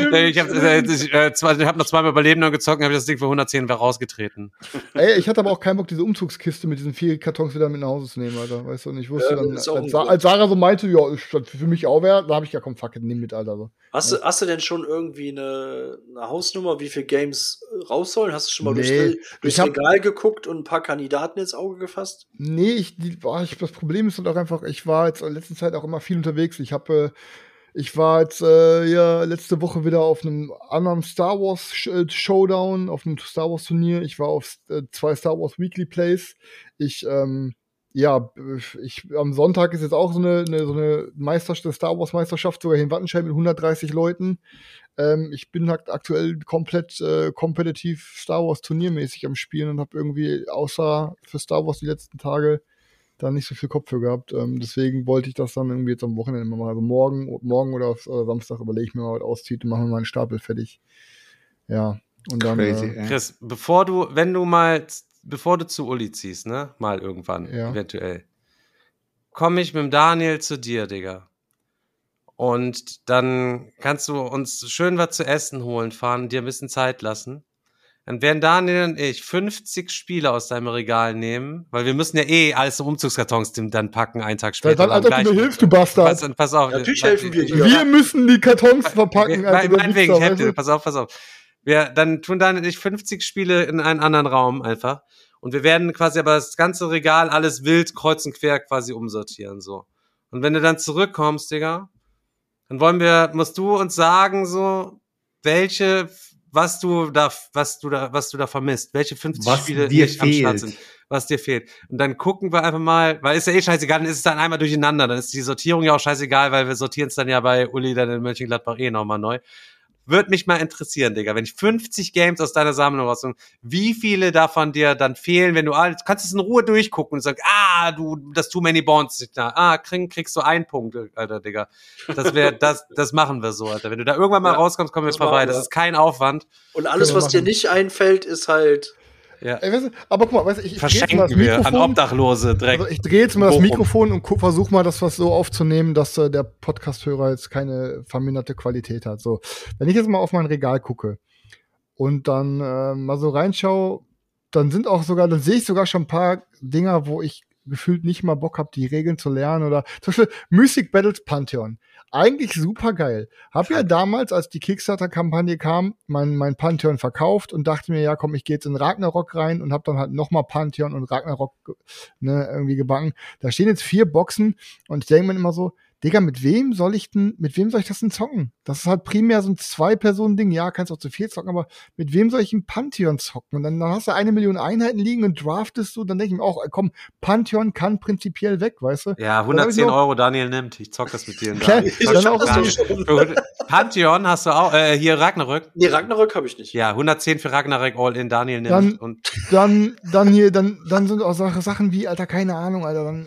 ich habe noch zweimal Überlebender gezockt und habe das Ding für 110 wieder rausgetreten. Ey, ich hatte aber auch keinen Bock, diese Umzugskiste mit diesen 4 Kartons wieder mit nach Hause zu nehmen, Alter. Weißt du, und ich wusste dann, als Sarah so meinte, ja, für mich auch wäre, da habe ich ja, komm, fuck it, nimm mit, Alter. So. Hast du denn schon irgendwie eine Hausnummer, wie viele Games raus sollen? Hast du schon mal durchs Regal geguckt und ein paar Kandidaten ins Auge gefasst? Nee, das Problem ist halt auch einfach, ich war jetzt in letzter Zeit auch immer viel unterwegs. Ich war jetzt letzte Woche wieder auf einem anderen Star Wars Showdown, auf einem Star Wars Turnier. Ich war auf 2 Star Wars Weekly Plays. Am Sonntag ist jetzt auch so eine Star Wars Meisterschaft, sogar hier in Wattenscheid mit 130 Leuten. Ich bin halt aktuell komplett kompetitiv Star Wars turniermäßig am Spielen und habe irgendwie außer für Star Wars die letzten Tage da nicht so viel Kopf für gehabt. Deswegen wollte ich das dann irgendwie jetzt am Wochenende mal. Also morgen oder Samstag überlege ich mir mal, was auszieht und machen wir mal einen Stapel fertig. Ja, und dann. Crazy, Chris, bevor du zu Uli ziehst, ne? Mal irgendwann, eventuell. komme ich mit dem Daniel zu dir, Digga. Und dann kannst du uns schön was zu essen holen fahren und dir ein bisschen Zeit lassen. Dann werden Daniel und ich 50 Spiele aus deinem Regal nehmen, weil wir müssen ja alles in Umzugskartons dann packen, einen Tag später. Dann, Alter, du mir hilfst, du Bastard. Pass auf. Natürlich helfen wir dir. Wir müssen die Kartons verpacken. Meinetwegen, ich helfe dir. Pass auf. Dann tun Daniel und ich 50 Spiele in einen anderen Raum einfach. Und wir werden quasi aber das ganze Regal alles wild kreuz und quer quasi umsortieren, so. Und wenn du dann zurückkommst, Digga, dann musst du uns sagen, so, was du da vermisst, welche 50 Was Spiele dir nicht am Start fehlt. sind, was dir fehlt. Und dann gucken wir einfach mal, weil ist ja scheißegal, dann ist es dann einmal durcheinander, dann ist die Sortierung ja auch scheißegal, weil wir sortieren es dann ja bei Uli dann in Mönchengladbach nochmal neu. Würde mich mal interessieren, Digga, wenn ich 50 Games aus deiner Sammlung rausnehme, wie viele davon dir dann fehlen, wenn du kannst es in Ruhe durchgucken und sagst, das Too Many Bonds nicht da. Kriegst du 1 Punkt, Alter, Digga. Das machen wir so, Alter. Wenn du da irgendwann mal rauskommst, kommen wir vorbei. Das ist kein Aufwand. Und alles, was dir nicht einfällt, ist halt. Ja. Ey, weißt du, aber guck mal, ich verschenken wir an Obdachlose direkt. Also ich drehe jetzt mal das Mikrofon und versuche mal, das was so aufzunehmen, dass der Podcast-Hörer jetzt keine verminderte Qualität hat. So, wenn ich jetzt mal auf mein Regal gucke und dann mal so reinschaue, dann sehe ich sogar schon ein paar Dinger, wo ich gefühlt nicht mal Bock habe, die Regeln zu lernen. Oder zum Beispiel Mythic Battles Pantheon. Eigentlich super geil. Hab ja damals, als die Kickstarter-Kampagne kam, mein Pantheon verkauft und dachte mir, ja komm, ich gehe jetzt in Ragnarok rein und hab dann halt nochmal Pantheon und Ragnarok irgendwie gebacken. Da stehen jetzt 4 Boxen und ich denke mir immer so, Digga, mit wem soll ich das denn zocken? Das ist halt primär so ein 2-Personen-Ding. Ja, kannst auch zu viel zocken, aber mit wem soll ich im Pantheon zocken? Und dann hast du 1 Million Einheiten liegen und draftest du, dann denke ich mir auch, komm, Pantheon kann prinzipiell weg, weißt du? Ja, 110 Euro Daniel nimmt. Ich zock das mit dir. Pantheon hast du auch, hier Ragnarök. Nee, Ragnarök habe ich nicht. Ja, 110 für Ragnarök All-In, Daniel nimmt. Dann sind auch Sachen wie, Alter, keine Ahnung, Alter,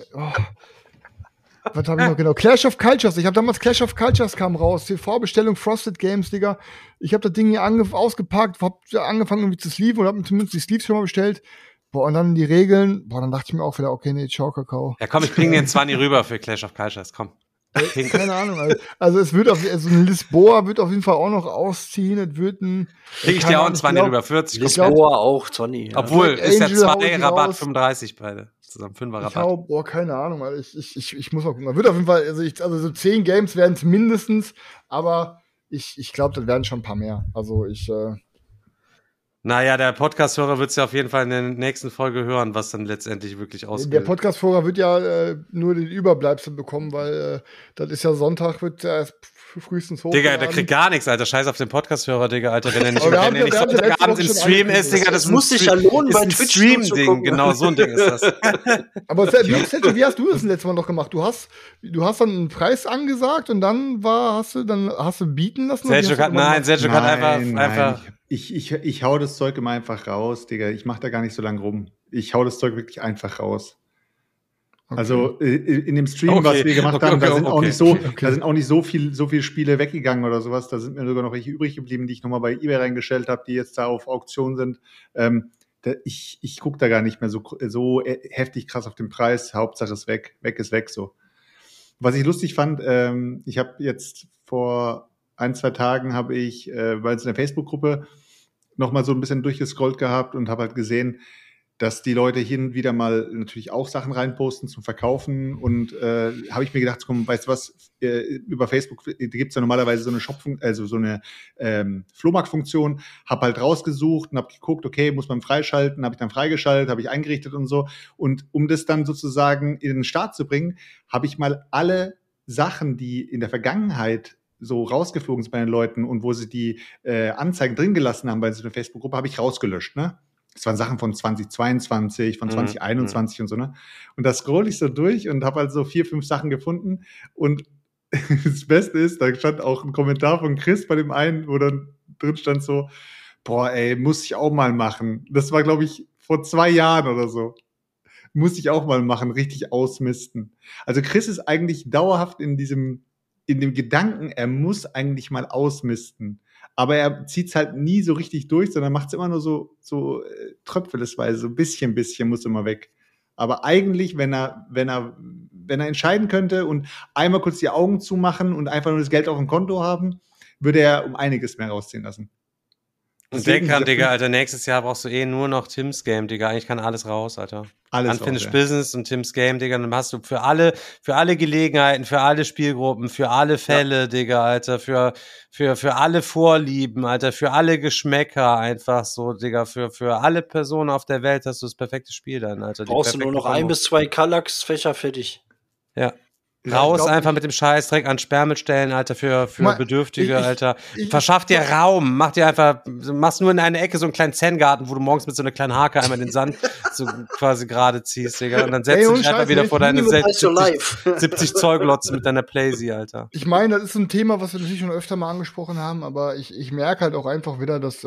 was habe ich noch genau? Clash of Cultures. Ich habe damals Clash of Cultures kam raus. Die Vorbestellung Frosted Games, Digga. Ich habe das Ding hier ausgepackt, habe angefangen irgendwie zu sleeven und habe mir zumindest die Sleeves schon mal bestellt. Boah, und dann die Regeln. Boah, dann dachte ich mir auch wieder, okay, nee, ciao, Kakao. Ja, komm, ich bring dir einen 20 rüber für Clash of Cultures, komm. Keine Ahnung. Also es wird ein Lisboa wird auf jeden Fall auch noch ausziehen. Es wird ein. Krieg ich dir auch einen 20 rüber, 40. Lisboa auch, Tony. Ja. Obwohl, ist ja 2 Rabatt, 35 beide. Zusammen 5er Rabatt. Keine Ahnung, Alter. Ich muss mal gucken. Man wird auf jeden Fall, also so 10 Games werden es mindestens, aber ich glaube, das werden schon ein paar mehr. Also Naja, der Podcast-Hörer wird es ja auf jeden Fall in der nächsten Folge hören, was dann letztendlich wirklich ausgeht. Der Podcast-Hörer wird ja nur den Überbleibsel bekommen, weil das ist ja Sonntag, wird ja erst frühestens hoch. Digga, der kriegt gar nichts, Alter. Scheiß auf den Podcast-Hörer, Digga, Alter. Wenn er nicht Sonntagabends im Stream ist, Digga, das muss sich ja lohnen, bei Twitch Stream-Ding. Genau, so ein Ding ist das. Aber wie hast du das letzte Mal noch gemacht? Du hast dann einen Preis angesagt und dann hast du bieten lassen? Sergio hat einfach. Ich hau das Zeug immer einfach raus, Digga. Ich mach da gar nicht so lange rum. Ich hau das Zeug wirklich einfach raus. Okay. Also in dem Stream, was wir gemacht haben, da sind auch nicht so viel Spiele weggegangen oder sowas. Da sind mir sogar noch welche übrig geblieben, die ich nochmal bei eBay reingestellt habe, die jetzt da auf Auktion sind. Ich gucke da gar nicht mehr so heftig krass auf den Preis. Hauptsache ist weg. Weg ist weg so. Was ich lustig fand, ich habe jetzt vor 1-2 Tagen weil es in der Facebook-Gruppe noch mal so ein bisschen durchgescrollt gehabt und habe halt gesehen, dass die Leute hin und wieder mal natürlich auch Sachen reinposten zum Verkaufen und habe ich mir gedacht, komm, weißt du was, über Facebook gibt es ja normalerweise so eine so eine Flohmarktfunktion, habe halt rausgesucht und habe geguckt, okay, muss man freischalten, habe ich dann freigeschaltet, habe ich eingerichtet und so und um das dann sozusagen in den Start zu bringen, habe ich mal alle Sachen, die in der Vergangenheit so rausgeflogen sind bei den Leuten und wo sie die Anzeigen drin gelassen haben bei so einer Facebook-Gruppe, habe ich rausgelöscht, ne? Das waren Sachen von 2022, von 2021 und so, ne? Und da scroll ich so durch und habe halt so 4, 5 Sachen gefunden. Und das Beste ist, da stand auch ein Kommentar von Chris bei dem einen, wo dann drin stand so, boah, ey, muss ich auch mal machen. Das war, glaube ich, vor 2 Jahren oder so. Muss ich auch mal machen, richtig ausmisten. Also Chris ist eigentlich dauerhaft in dem Gedanken, er muss eigentlich mal ausmisten. Aber er zieht es halt nie so richtig durch, sondern macht es immer nur so tröpfelesweise, so ein bisschen muss immer weg. Aber eigentlich, wenn er wenn er entscheiden könnte und einmal kurz die Augen zumachen und einfach nur das Geld auf dem Konto haben, würde er um einiges mehr rausziehen lassen. Und denk dran, Digga, Alter, nächstes Jahr brauchst du nur noch Tim's Game, Digga. Eigentlich kann alles raus, Alter. Alles Unfinished raus, ja. Business und Tim's Game, Digga. Dann hast du für alle Gelegenheiten, für alle Spielgruppen, für alle Fälle, Digga, Alter, für alle Vorlieben, Alter, für alle Geschmäcker einfach so, Digga. Für alle Personen auf der Welt hast du das perfekte Spiel dann, Alter. Brauchst du nur noch 1 bis 2 Kallax-Fächer fertig. Ja. Ja, Raus ich glaub, einfach mit dem Scheißdreck an Sperrmüllstellen, Alter, für Bedürftige, Alter. ich- Verschaff dir Raum, machst nur in eine Ecke so einen kleinen Zen-Garten, wo du morgens mit so einer kleinen Hake einmal den Sand so quasi gerade ziehst, Digga. Und dann setzt du ohne dich einfach Scheiß, wieder ey, vor deine Liebe heißt so live. 70 Zoll Glotze mit deiner Playsee, Alter. Ich meine, das ist ein Thema, was wir natürlich schon öfter mal angesprochen haben, aber ich merke halt auch einfach wieder, dass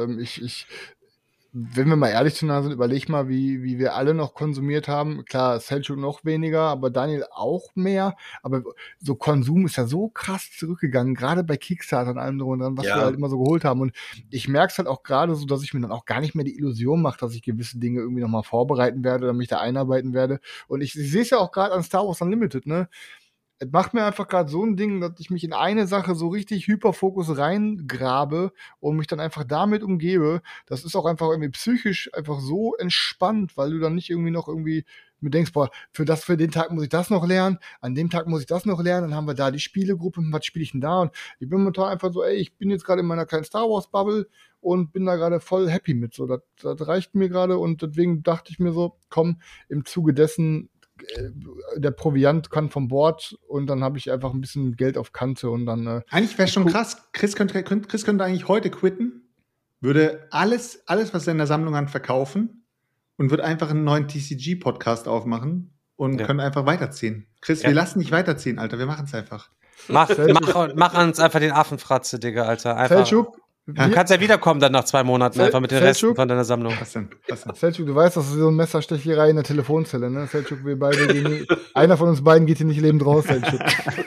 wenn wir mal ehrlich zueinander sind, überleg mal, wie wir alle noch konsumiert haben. Klar, Selchuk noch weniger, aber Daniel auch mehr. Aber so Konsum ist ja so krass zurückgegangen, gerade bei Kickstarter und allem drum und dran, was Ja. wir halt immer so geholt haben. Und ich merke es halt auch gerade so, dass ich mir dann auch gar nicht mehr die Illusion mache, dass ich gewisse Dinge irgendwie nochmal vorbereiten werde oder mich da einarbeiten werde. Und ich sehe es ja auch gerade an Star Wars Unlimited, ne? Es macht mir einfach gerade so ein Ding, dass ich mich in eine Sache so richtig Hyperfokus reingrabe und mich dann einfach damit umgebe. Das ist auch einfach irgendwie psychisch einfach so entspannt, weil du dann nicht irgendwie noch irgendwie mir denkst, boah, für den Tag muss ich das noch lernen, an dem Tag muss ich das noch lernen, dann haben wir da die Spielegruppe, was spiele ich denn da? Und ich bin momentan einfach so, ey, ich bin jetzt gerade in meiner kleinen Star Wars Bubble und bin da gerade voll happy mit. So, das reicht mir gerade und deswegen dachte ich mir so, komm, im Zuge dessen der Proviant kann vom Bord und dann habe ich einfach ein bisschen Geld auf Kante und dann Eigentlich wäre es schon krass. Chris könnte eigentlich heute quitten, würde alles, was er in der Sammlung hat, verkaufen und würde einfach einen neuen TCG-Podcast aufmachen und können einfach weiterziehen. Chris, wir lassen nicht weiterziehen, Alter. Wir machen es einfach. Mach uns einfach den Affenfratze, Digga, Alter. Einfach. Selchuk, Du kannst ja wiederkommen dann nach 2 Monaten, einfach mit den Resten von deiner Sammlung. Was denn? Selchuk, du weißt, das ist so eine Messerstecherei in der Telefonzelle, ne? Selchuk, wir beide gehen einer von uns beiden geht hier nicht lebend raus, Selchuk.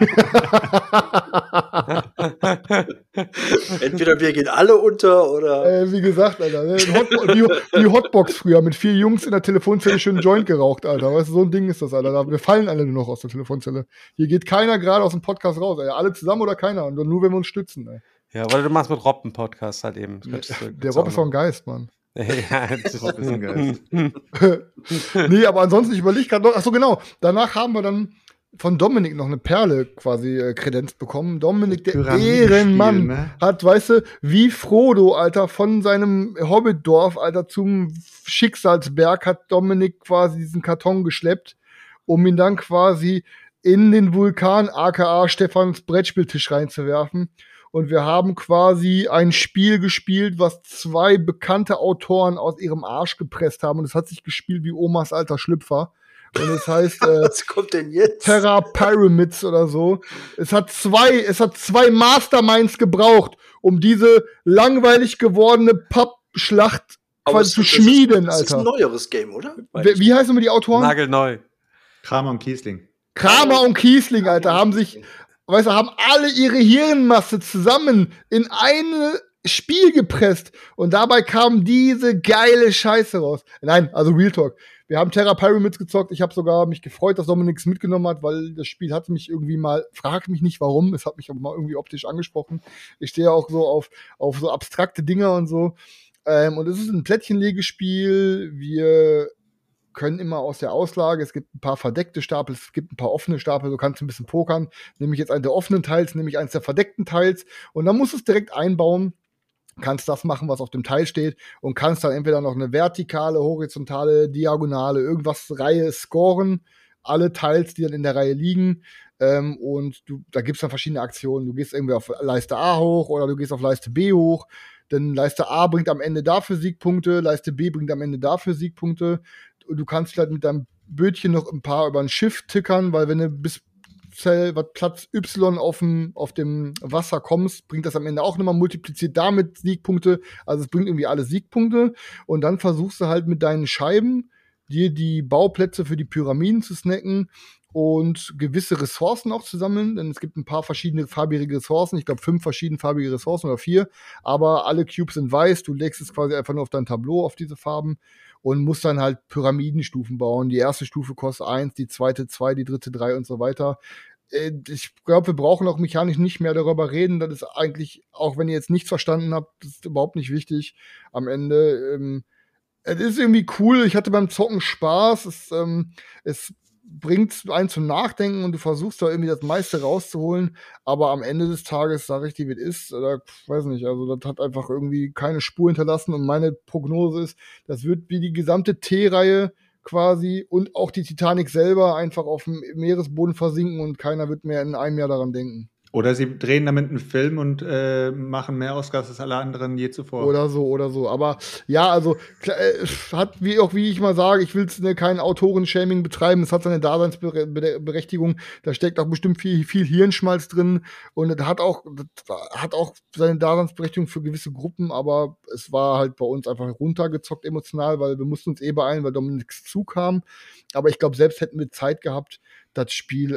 Entweder wir gehen alle unter oder. Wie gesagt, Alter, ne? Die Hotbox früher mit 4 Jungs in der Telefonzelle schön einen Joint geraucht, Alter. Weißt du, so ein Ding ist das, Alter. Wir fallen alle nur noch aus der Telefonzelle. Hier geht keiner gerade aus dem Podcast raus, Alter. Alle zusammen oder keiner. Und nur, wenn wir uns stützen, ey. Ja, oder du machst mit Rob einen Podcast halt eben. Der Rob ist doch ein Geist, Mann. Ja, das ist ein Geist. Nee, aber ansonsten, ich überlege gerade noch, ach so, genau. Danach haben wir dann von Dominik noch eine Perle quasi kredenzt bekommen. Dominik, der Pyramidenspiel, Ehrenmann, ne? hat, weißt du, wie Frodo, Alter, von seinem Hobbitdorf, Alter, zum Schicksalsberg hat Dominik quasi diesen Karton geschleppt, um ihn dann quasi in den Vulkan, aka Stefans Brettspieltisch reinzuwerfen. Und wir haben quasi ein Spiel gespielt, was 2 bekannte Autoren aus ihrem Arsch gepresst haben. Und es hat sich gespielt wie Omas alter Schlüpfer. Und es heißt Was kommt denn jetzt? Terra Pyramids oder so. Es hat zwei Masterminds gebraucht, um diese langweilig gewordene Pappschlacht quasi zu schmieden, Das ist ein Alter. neueres Game, oder? Wie heißen immer die Autoren? nagelneu. Kramer und Kiesling. Kramer und Kiesling, Alter, haben alle ihre Hirnmasse zusammen in ein Spiel gepresst. Und dabei kam diese geile Scheiße raus. Nein, also Real Talk. Wir haben Terra Pyramids gezockt. Ich habe sogar mich gefreut, dass Dominik es mitgenommen hat, weil das Spiel hat mich irgendwie mal, frag mich nicht warum, es hat mich aber mal irgendwie optisch angesprochen. Ich stehe ja auch so auf so abstrakte Dinger und so. Und es ist ein Plättchenlegespiel. Wir können immer aus der Auslage, es gibt ein paar verdeckte Stapel, es gibt ein paar offene Stapel, du kannst ein bisschen pokern, nehme ich jetzt einen der offenen Teils, nehme ich eins der verdeckten Teils und dann musst du es direkt einbauen, kannst das machen, was auf dem Teil steht und kannst dann entweder noch eine vertikale, horizontale, diagonale, irgendwas Reihe scoren, alle Teils, die dann in der Reihe liegen und da gibt's dann verschiedene Aktionen, du gehst irgendwie auf Leiste A hoch oder du gehst auf Leiste B hoch, denn Leiste A bringt am Ende dafür Siegpunkte, Leiste B bringt am Ende dafür Siegpunkte. Du kannst vielleicht mit deinem Bötchen noch ein paar über ein Schiff tickern, weil wenn du bis Platz Y auf dem Wasser kommst, bringt das am Ende auch nochmal multipliziert damit Siegpunkte. Also es bringt irgendwie alle Siegpunkte. Und dann versuchst du halt mit deinen Scheiben dir die Bauplätze für die Pyramiden zu snacken und gewisse Ressourcen auch zu sammeln, denn es gibt ein paar verschiedene farbige Ressourcen, ich glaube 5 verschiedene farbige Ressourcen oder 4, aber alle Cubes sind weiß, du legst es quasi einfach nur auf dein Tableau, auf diese Farben und muss dann halt Pyramidenstufen bauen. Die erste Stufe kostet 1, die zweite 2, die dritte 3 und so weiter. Ich glaube, wir brauchen auch mechanisch nicht mehr darüber reden. Das ist eigentlich, auch wenn ihr jetzt nichts verstanden habt, das ist überhaupt nicht wichtig am Ende. Es ist irgendwie cool. Ich hatte beim Zocken Spaß. Es bringt einen zum Nachdenken und du versuchst da irgendwie das meiste rauszuholen. Aber am Ende des Tages, sage ich dir, wie es ist, oder weiß nicht, also das hat einfach irgendwie keine Spur hinterlassen. Und meine Prognose ist, das wird wie die gesamte T-Reihe quasi und auch die Titanic selber einfach auf dem Meeresboden versinken und keiner wird mehr in einem Jahr daran denken. Oder sie drehen damit einen Film und machen mehr Oscars als alle anderen je zuvor. Oder so. Aber ja, also hat, wie ich mal sage, ich will kein Autoren-Shaming betreiben, es hat seine Daseinsberechtigung, da steckt auch bestimmt viel Hirnschmalz drin und das hat auch seine Daseinsberechtigung für gewisse Gruppen, aber es war halt bei uns einfach runtergezockt emotional, weil wir mussten uns beeilen, weil Dominiks Zug kam. Aber ich glaube, selbst hätten wir Zeit gehabt, das Spiel,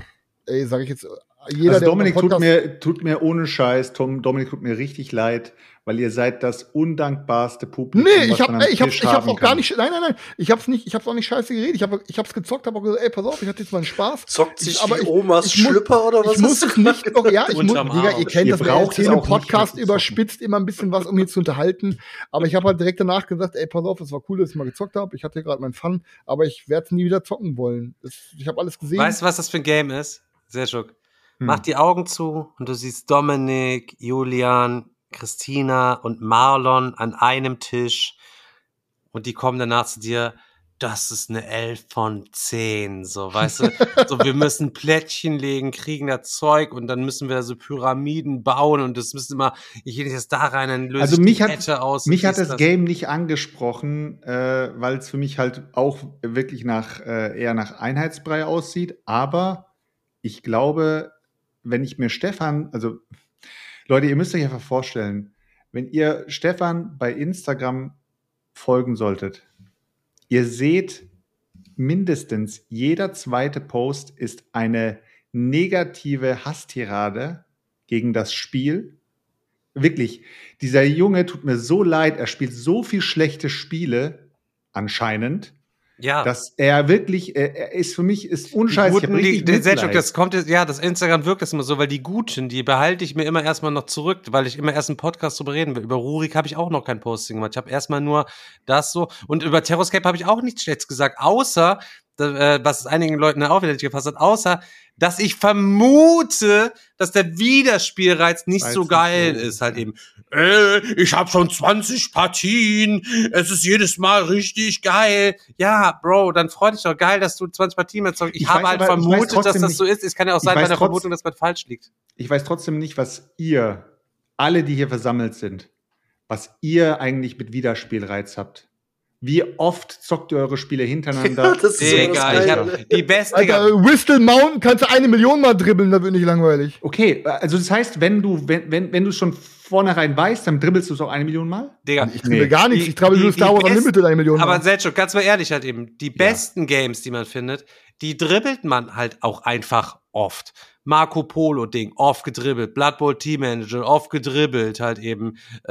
sage ich jetzt, jeder, also Dominik der tut mir ohne Scheiß, Dominik tut mir richtig leid, weil ihr seid das undankbarste Publikum. Nee, ich hab's auch gar nicht, nein, ich hab's auch nicht scheiße geredet, ich hab's gezockt, hab auch gesagt, ey, pass auf, ich hatte jetzt mal einen Spaß. Zockt sich wie Omas Schlüpper oder was? Ich muss es nicht noch, ja, Digga, ihr kennt das, wir erzählen im Podcast überspitzt immer ein bisschen was, um hier zu unterhalten, aber ich habe halt direkt danach gesagt, ey, pass auf, es war cool, dass ich mal gezockt habe, ich hatte gerade meinen Fun, aber ich werde nie wieder zocken wollen. Ich habe alles gesehen. Weißt du, was das für ein Game ist? Serchuk. Mach die Augen zu und du siehst Dominik, Julian, Christina und Marlon an einem Tisch und die kommen danach zu dir, das ist eine 11 von 10, so, weißt du, so, wir müssen Plättchen legen, kriegen das Zeug und dann müssen wir so Pyramiden bauen und das müssen immer, ich gehe jetzt da rein, dann löse also ich mich die hat, Kette aus. Mich hat das Game nicht angesprochen, weil es für mich halt auch wirklich eher nach Einheitsbrei aussieht, aber ich glaube, wenn ich mir Stefan, also Leute, ihr müsst euch einfach vorstellen, wenn ihr Stefan bei Instagram folgen solltet, ihr seht mindestens jeder zweite Post ist eine negative Hasstirade gegen das Spiel. Wirklich, dieser Junge tut mir so leid, er spielt so viel schlechte Spiele anscheinend. Ja. Dass er wirklich, er ist für mich, ist unscheiß. Das kommt jetzt, ja, das Instagram wirkt das immer so, weil die Guten, die behalte ich mir immer erstmal noch zurück, weil ich immer erst einen Podcast drüber reden will. Über Rurik habe ich auch noch kein Posting gemacht. Ich habe erstmal nur das so. Und über Terroscape habe ich auch nichts Schlechtes gesagt, außer, was es einigen Leuten auch wieder nicht gepasst hat, außer, dass ich vermute, dass der Wiederspielreiz nicht so geil ist, halt eben. Ich habe schon 20 Partien, es ist jedes Mal richtig geil. Ja, Bro, dann freu dich doch, geil, dass du 20 Partien mehr zockst. Ich habe halt vermutet, dass das so ist. Es kann ja auch sein bei der Vermutung, dass man falsch liegt. Ich weiß trotzdem nicht, was ihr, alle, die hier versammelt sind, was ihr eigentlich mit Wiederspielreiz habt. Wie oft zockt ihr eure Spiele hintereinander? Ja, das ist Digga, ich hab die beste. Alter, Whistle Mountain kannst du 1 Million mal dribbeln, da wird nicht langweilig. Okay, also das heißt, wenn du schon vornherein weißt, dann dribbelst du es auch 1 Million Mal? Digga, ich dribbel gar nichts, ich dribbel nur Star Wars Unlimited 1 Million Mal. Aber Selchuk, ganz mal ehrlich halt eben, die besten Games, die man findet, die dribbelt man halt auch einfach oft. Marco Polo-Ding, oft gedribbelt. Blood Bowl Team Manager, oft gedribbelt halt eben.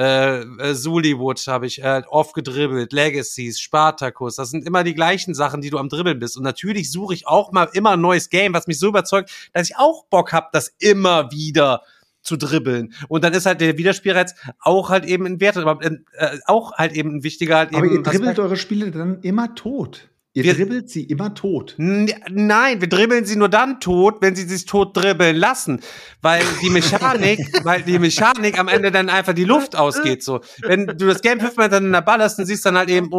Zuliwood habe ich oft gedribbelt. Legacies, Spartacus, das sind immer die gleichen Sachen, die du am Dribbeln bist. Und natürlich suche ich auch mal immer ein neues Game, was mich so überzeugt, dass ich auch Bock habe, das immer wieder zu dribbeln. Und dann ist halt der Wiederspielreiz auch halt eben ein Wert, aber auch halt eben ein wichtiger halt eben. Aber ihr dribbelt eure Spiele dann immer tot. Ihr dribbelt sie immer tot. Nein, wir dribbeln sie nur dann tot, wenn sie sich tot dribbeln lassen. Weil die Mechanik am Ende dann einfach die Luft ausgeht, so. Wenn du das Game 5-mal hintereinander ballerst, dann siehst du dann halt eben,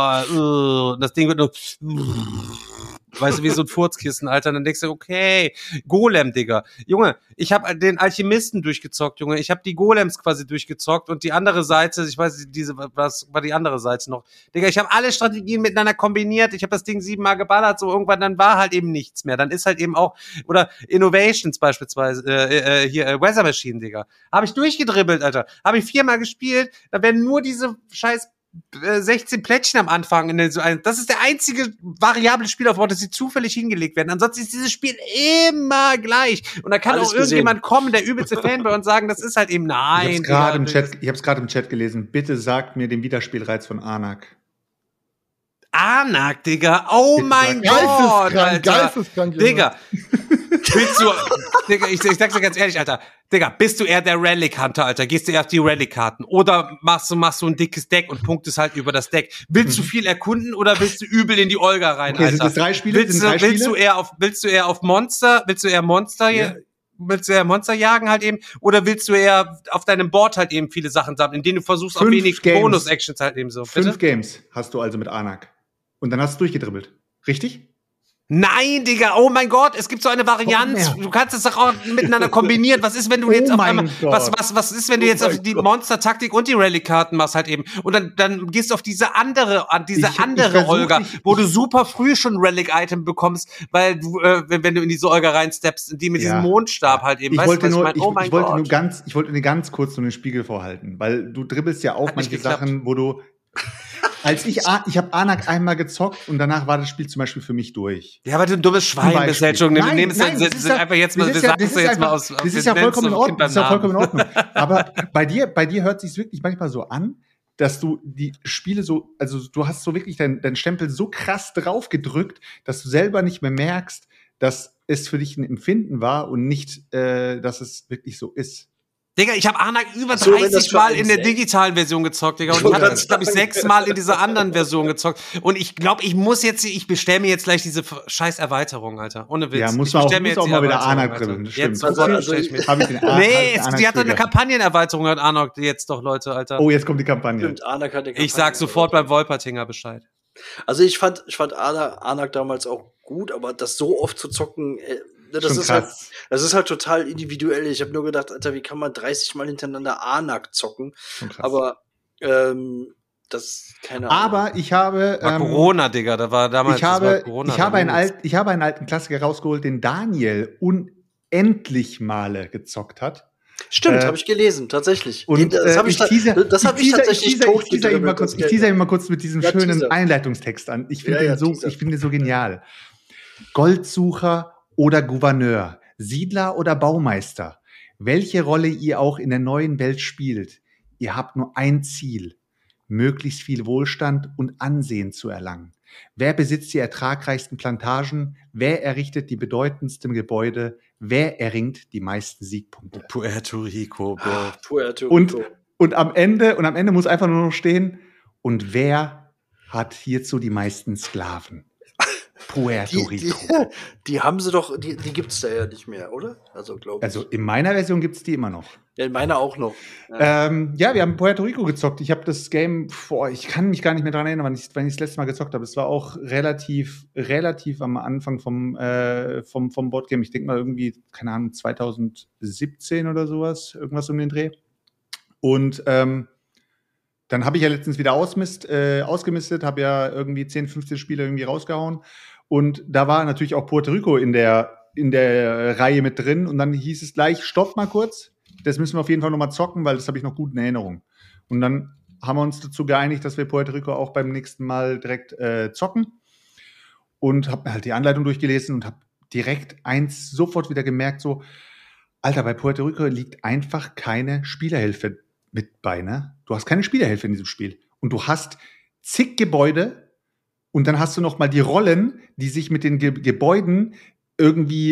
das Ding wird nur, weißt du, wie so ein Furzkissen, Alter. Und dann denkst du, okay, Golem, Digga. Junge, ich habe den Alchemisten durchgezockt, Junge. Ich habe die Golems quasi durchgezockt und die andere Seite, ich weiß nicht, was war die andere Seite noch? Digga, ich habe alle Strategien miteinander kombiniert. Ich habe das Ding 7-mal geballert, so irgendwann, dann war halt eben nichts mehr. Dann ist halt eben auch, oder Innovations beispielsweise, Weather Machine, Digga. Habe ich durchgedribbelt, Alter. Habe ich 4-mal gespielt, da werden nur diese scheiß 16 Plättchen am Anfang. Das ist der einzige variable Spielaufbau, dass sie zufällig hingelegt werden. Ansonsten ist dieses Spiel immer gleich. Und da kann Alles auch irgendjemand kommen, der übelste Fanboy und sagen, das ist halt eben, nein. Ich hab's gerade im Chat gelesen. Bitte sagt mir den Wiederspielreiz von Anak. Anak, Digga. Oh mein Gott, Alter. Geisteskrank, Junge. Digga. Willst du, Digga, ich sag's dir ganz ehrlich, Alter. Digga, bist du eher der Relic Hunter, Alter? Gehst du eher auf die Relic-Karten? Oder machst du ein dickes Deck und punktest halt über das Deck? Willst du viel erkunden oder willst du übel in die Olga rein, Okay, Alter? sind das 3 Spiele? Willst du eher auf Monster? Willst du eher Monster jagen halt eben? Oder willst du eher auf deinem Board halt eben viele Sachen sammeln, in denen du versuchst, auf 5 wenig Games. Bonus-Actions halt eben so? 5 Bitte? Games hast du also mit Anak. Und dann hast du durchgedribbelt. Richtig? Nein, Digga, oh mein Gott, es gibt so eine Varianz. Noch mehr. Du kannst es doch auch miteinander kombinieren. Was ist, wenn du Oh jetzt auf mein einmal, Gott. was ist, wenn du jetzt auf die Monster-Taktik und die Rally-Karten machst halt eben? Und dann gehst du auf diese andere versuch Olga, nicht- wo du super früh schon Relic-Item bekommst, weil du, wenn du in diese Olga reinsteppst, die mit diesem Mondstab halt eben, Ich weißt du, wollte was nur, ich meine? Oh mein ich wollte Gott. nur ganz kurz so den Spiegel vorhalten, weil du dribbelst ja auch Hat nicht manche geklappt. Sachen, wo du ich habe Anak einmal gezockt und danach war das Spiel zum Beispiel für mich durch. Ja, weil du ein dummes Schwein Zum bist, Beispiel. halt schon. Wir Nein, nehmen es nein, das ist ja- einfach jetzt mal, das wir ist ja- sagen das es ist jetzt mal einfach- aus. Das ist ja wir vollkommen in nennen es Ordnung. Das ist ja beim vollkommen in Namen. Ordnung. Aber bei dir hört sich wirklich manchmal so an, dass du die Spiele so, also du hast so wirklich deinen Stempel so krass drauf gedrückt, dass du selber nicht mehr merkst, dass es für dich ein Empfinden war und nicht, dass es wirklich so ist. Digga, ich habe Anak über So, wenn das 30 für Mal einen in der selbst- digitalen Version gezockt, Digga. Und Ich ich wollte habe grad das, glaube ich, sagen. 6 Mal in dieser anderen Version gezockt. Und ich glaube, ich bestelle mir jetzt gleich diese scheiß Erweiterung, Alter. Ohne Witz. Ja, muss Ich man auch, bestell mir muss jetzt auch die mal wieder Erweiterung, Anak Alter. dribbeln. Jetzt Stimmt. sofort Also bestell ich mir. Hab ich den Nee, Anak die hat doch eine Trigger. Kampagnenerweiterung, hat Anak jetzt doch, Leute, Alter. Oh, jetzt kommt die Kampagne. Stimmt, Anak hat Ich sag sofort beim Wolpertinger Bescheid. Also ich fand Anak damals auch gut, aber das so oft zu zocken, das Schon ist halt, krass. das ist halt total individuell. Ich habe nur gedacht, Alter, wie kann man 30 Mal hintereinander Anak zocken? Schon krass. Aber das keine Ahnung. Aber ich habe War Corona, Digga, da war damals ich habe Corona. ich habe einen alten Klassiker rausgeholt, den Daniel unendlich Male gezockt hat. Stimmt, äh, habe ich gelesen, tatsächlich. Und das habe ich, tatsächlich teaser ihn mal kurz mit diesem Ja, schönen teaser. Einleitungstext an. Ich finde Ja, ja, den teaser. ich finde den so genial. Goldsucher oder Gouverneur, Siedler oder Baumeister, welche Rolle ihr auch in der neuen Welt spielt, ihr habt nur ein Ziel: möglichst viel Wohlstand und Ansehen zu erlangen. Wer besitzt die ertragreichsten Plantagen? Wer errichtet die bedeutendsten Gebäude? Wer erringt die meisten Siegpunkte? Puerto Rico, Bro. Puerto Und, Rico. und am Ende muss einfach nur noch stehen, und wer hat hierzu die meisten Sklaven? Puerto Rico. Die haben sie doch, die gibt's da ja nicht mehr, oder? Also glaube ich. Also in meiner Version gibt's die immer noch. Ja, in meiner auch noch. Ja, wir haben Puerto Rico gezockt. Ich habe das Game, ich kann mich gar nicht mehr dran erinnern, wann ich das letzte Mal gezockt habe. Es war auch relativ am Anfang vom Boardgame. Ich denke mal irgendwie, keine Ahnung, 2017 oder sowas, irgendwas um den Dreh. Und dann habe ich ja letztens wieder ausgemistet, habe ja irgendwie 10, 15 Spiele irgendwie rausgehauen. Und da war natürlich auch Puerto Rico in der Reihe mit drin. Und dann hieß es gleich, stopp mal kurz. Das müssen wir auf jeden Fall noch mal zocken, weil das habe ich noch gut in Erinnerung. Und dann haben wir uns dazu geeinigt, dass wir Puerto Rico auch beim nächsten Mal direkt zocken. Und habe halt die Anleitung durchgelesen und habe direkt eins sofort wieder gemerkt, so, Alter, bei Puerto Rico liegt einfach keine Spielerhilfe mit bei, ne? Du hast keine Spielerhilfe in diesem Spiel. Und du hast zig Gebäude und dann hast du noch mal die Rollen, die sich mit den Gebäuden irgendwie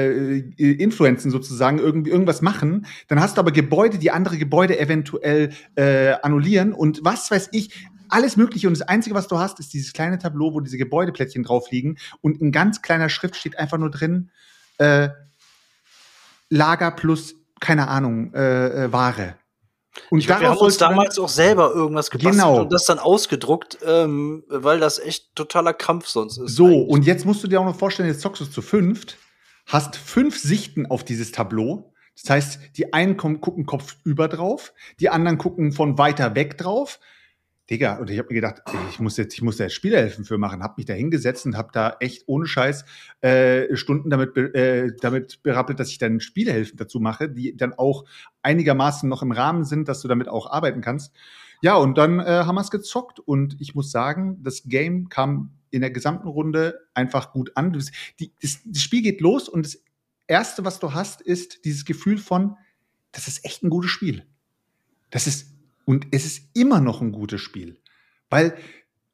influenzen sozusagen, irgendwie irgendwas machen. Dann hast du aber Gebäude, die andere Gebäude eventuell annullieren und was weiß ich, alles Mögliche. Und das Einzige, was du hast, ist dieses kleine Tableau, wo diese Gebäudeplättchen drauf liegen und in ganz kleiner Schrift steht einfach nur drin, Lager plus, keine Ahnung, Ware. Und Wir haben uns damals auch selber irgendwas gebastelt Genau. und das dann ausgedruckt, weil das echt totaler Krampf sonst ist. So, eigentlich. und jetzt musst du dir auch noch vorstellen, jetzt zockst du zu 5, hast 5 Sichten auf dieses Tableau. Das heißt, die einen gucken kopfüber drauf, die anderen gucken von weiter weg drauf. Digga, und ich habe mir gedacht, ich muss da jetzt Spielerhilfen für machen. Hab mich da hingesetzt und hab da echt ohne Scheiß Stunden damit berappelt, dass ich dann Spielerhilfen dazu mache, die dann auch einigermaßen noch im Rahmen sind, dass du damit auch arbeiten kannst. Ja, und dann haben wir es gezockt und ich muss sagen, das Game kam in der gesamten Runde einfach gut an. Das Spiel geht los und das Erste, was du hast, ist dieses Gefühl von, das ist echt ein gutes Spiel. Und es ist immer noch ein gutes Spiel. Weil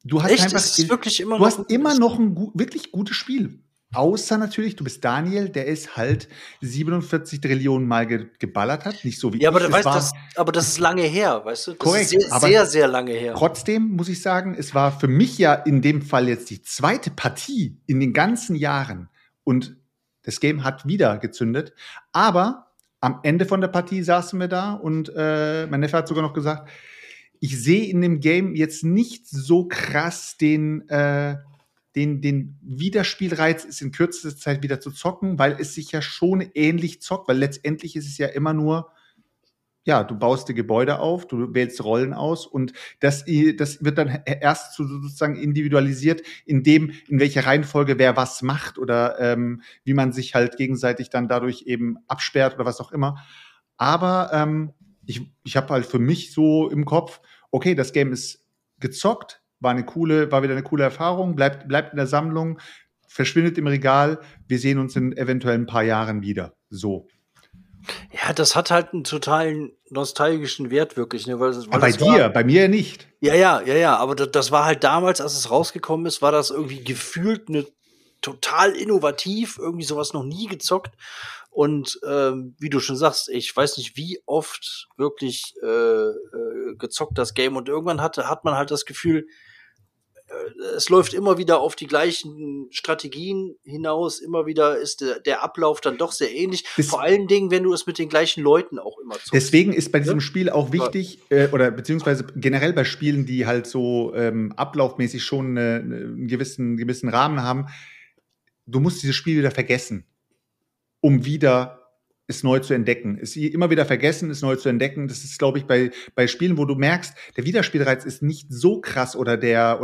Du hast Echt? einfach, Ist es wirklich immer du noch hast ein immer gutes noch ein wirklich gutes Spiel. Außer natürlich, du bist Daniel, der es halt 47 Trillionen Mal geballert hat. Nicht so wie Ja, aber ich. du weißt, aber das ist lange her, weißt du? Das Korrekt, ist sehr, aber sehr, sehr lange her. Trotzdem muss ich sagen, es war für mich ja in dem Fall jetzt die zweite Partie in den ganzen Jahren. Und das Game hat wieder gezündet. Aber am Ende von der Partie saßen wir da und mein Neffe hat sogar noch gesagt, ich sehe in dem Game jetzt nicht so krass den Wiederspielreiz, ist in kürzester Zeit wieder zu zocken, weil es sich ja schon ähnlich zockt, weil letztendlich ist es ja immer nur, ja, du baust die Gebäude auf, du wählst Rollen aus und das wird dann erst sozusagen individualisiert, in welcher Reihenfolge wer was macht oder wie man sich halt gegenseitig dann dadurch eben absperrt oder was auch immer. Aber ich habe halt für mich so im Kopf, okay, das Game ist gezockt, war wieder eine coole Erfahrung, bleibt in der Sammlung, verschwindet im Regal, wir sehen uns in eventuell ein paar Jahren wieder. So. Ja, das hat halt einen totalen nostalgischen Wert wirklich, ne? Weil Aber bei mir nicht. Ja, aber das war halt damals, als es rausgekommen ist, war das irgendwie gefühlt total innovativ, irgendwie sowas noch nie gezockt. Und wie du schon sagst, ich weiß nicht, wie oft wirklich gezockt das Game. Und irgendwann hat man halt das Gefühl, es läuft immer wieder auf die gleichen Strategien hinaus. Immer wieder ist der Ablauf dann doch sehr ähnlich. Vor allen Dingen, wenn du es mit den gleichen Leuten auch immer zockst. Deswegen ist bei diesem Spiel auch wichtig, oder beziehungsweise generell bei Spielen, die halt so ablaufmäßig schon einen gewissen Rahmen haben, du musst dieses Spiel wieder vergessen, um wieder es neu zu entdecken. Es immer wieder vergessen, es neu zu entdecken. Das ist, glaube ich, bei Spielen, wo du merkst, der Wiederspielreiz ist nicht so krass oder der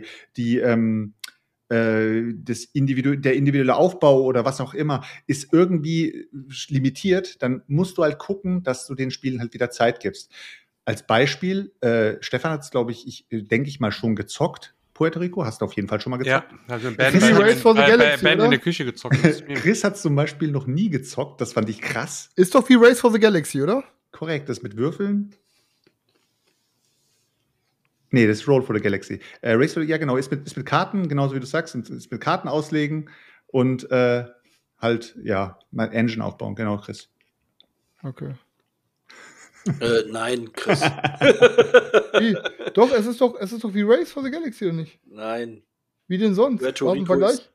individuelle Aufbau oder was auch immer ist irgendwie limitiert, dann musst du halt gucken, dass du den Spielen halt wieder Zeit gibst. Als Beispiel, Stefan hat es, glaube ich, denke ich mal, schon gezockt. Puerto Rico hast du auf jeden Fall schon mal gezockt. Ja, also Ben in der Küche gezockt. Chris hat zum Beispiel noch nie gezockt, das fand ich krass. Ist doch wie Race for the Galaxy, oder? Korrekt, das mit Würfeln. Nee, das ist Roll for the Galaxy. Race for the, ja genau, ist mit Karten, genauso wie du sagst, ist mit Karten auslegen und halt, ja, mal Engine aufbauen, genau, Chris. Okay. Nein, Chris. Wie? Doch, es ist doch wie Race for the Galaxy, oder nicht? Nein. Wie denn sonst? Puerto War ein Rico Vergleich?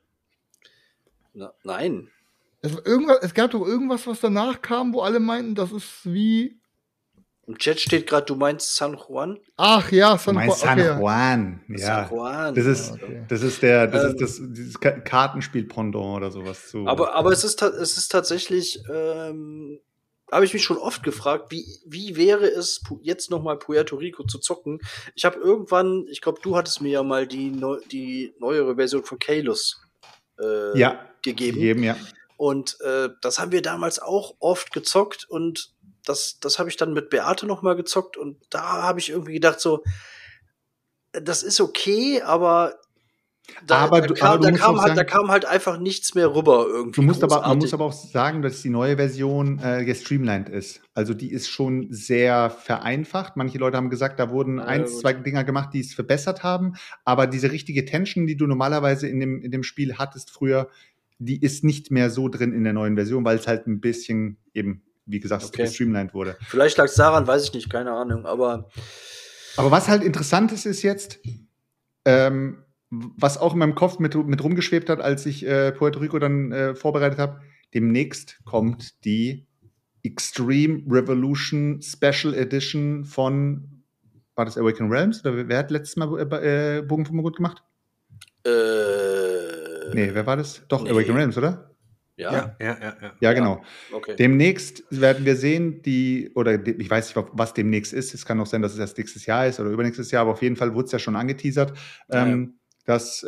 Nein. Es gab doch irgendwas, was danach kam, wo alle meinten, das ist wie. Im Chat steht gerade, du meinst San Juan? Ach ja, San Juan. San Juan. Ja. San Juan. Das ist dieses Kartenspiel-Pendant oder sowas zu. Aber es ist tatsächlich, habe ich mich schon oft gefragt, wie wäre es, jetzt noch mal Puerto Rico zu zocken? Ich habe irgendwann, ich glaube, du hattest mir ja mal die neuere Version von Kalos gegeben. Ja. Und das haben wir damals auch oft gezockt und das habe ich dann mit Beate noch mal gezockt und da habe ich irgendwie gedacht so, das ist okay, aber da kam halt einfach nichts mehr rüber irgendwie. Man muss aber auch sagen, dass die neue Version gestreamlined ist. Also die ist schon sehr vereinfacht. Manche Leute haben gesagt, da wurden zwei Dinger gemacht, die es verbessert haben. Aber diese richtige Tension, die du normalerweise in dem Spiel hattest früher, die ist nicht mehr so drin in der neuen Version, weil es halt ein bisschen eben, wie gesagt, gestreamlined wurde. Vielleicht lag es daran, weiß ich nicht, keine Ahnung. Aber was halt interessant ist jetzt, was auch in meinem Kopf mit rumgeschwebt hat, als ich Puerto Rico dann vorbereitet habe, demnächst kommt die Extreme Revolution Special Edition von, war das Awaken Realms? Oder wer hat letztes Mal Bogen vom Gut gemacht? Nee, wer war das? Doch, Awaken Realms, oder? Ja. Ja, genau. Okay. Demnächst werden wir sehen, ich weiß nicht, was demnächst ist. Es kann auch sein, dass es erst nächstes Jahr ist oder übernächstes Jahr, aber auf jeden Fall wurde es ja schon angeteasert, dass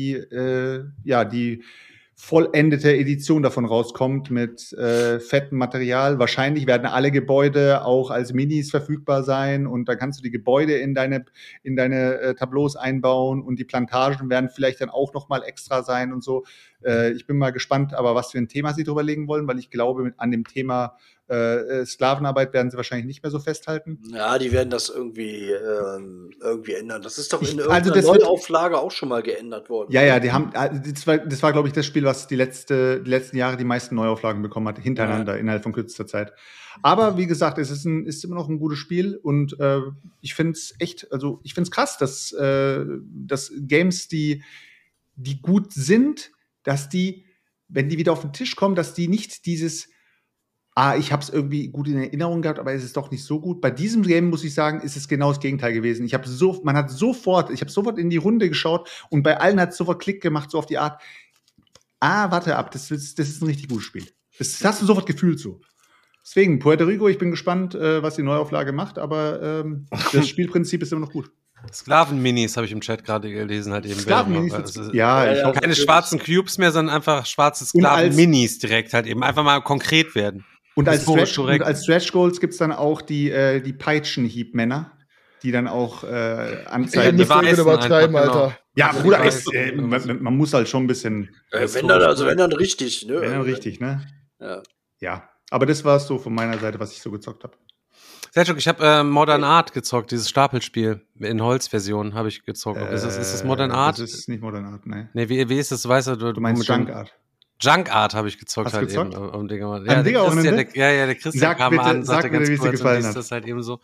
die vollendete Edition davon rauskommt mit fettem Material. Wahrscheinlich werden alle Gebäude auch als Minis verfügbar sein und da kannst du die Gebäude in deine Tableaus einbauen und die Plantagen werden vielleicht dann auch noch mal extra sein und so. Ich bin mal gespannt, aber was für ein Thema sie drüber legen wollen, weil ich glaube, an dem Thema Sklavenarbeit werden sie wahrscheinlich nicht mehr so festhalten. Ja, die werden das irgendwie ändern. Das ist doch in Also irgendeiner das wird- Neuauflage auch schon mal geändert worden. Ja, die haben, das war glaube ich, das Spiel, was die letzten Jahre die meisten Neuauflagen bekommen hat, hintereinander, innerhalb von kürzester Zeit. Aber wie gesagt, es ist immer noch ein gutes Spiel und ich finde es krass, dass Games, die gut sind, dass die, wenn die wieder auf den Tisch kommen, dass die nicht dieses ich habe es irgendwie gut in Erinnerung gehabt, aber es ist doch nicht so gut. Bei diesem Game muss ich sagen, ist es genau das Gegenteil gewesen. Ich habe sofort in die Runde geschaut und bei allen hat es sofort Klick gemacht, so auf die Art. Warte ab, das ist ein richtig gutes Spiel. Das hast du sofort gefühlt so. Deswegen, Puerto Rico, ich bin gespannt, was die Neuauflage macht, aber das Spielprinzip ist immer noch gut. Sklaven-Minis habe ich im Chat gerade gelesen, halt eben. Sklaven-Minis, keine schwarzen Cubes mehr, sondern einfach schwarze Sklaven-Minis direkt halt eben. Einfach mal konkret werden. Und als Stretch Goals gibt es dann auch die Peitschenhieb-Männer, die dann auch anzeigen. Ja, nicht übertreiben, Alter. Ja, Bruder, man muss halt schon ein bisschen. Wenn dann richtig, ne? Wenn dann richtig, ne? Ja. Aber das war es so von meiner Seite, was ich so gezockt habe. Selchuk, ich habe Modern Art gezockt, dieses Stapelspiel in Holzversion habe ich gezockt. Ist das Modern Art? Das ist nicht Modern Art, ne. Nee, wie ist das? Weißt du meinst Junk Art. Junk Art habe ich gezockt. Hast halt gezockt? eben. Der Christian kam mal an, sagte ganz wie es dir kurz, gefallen und hat. das halt eben so.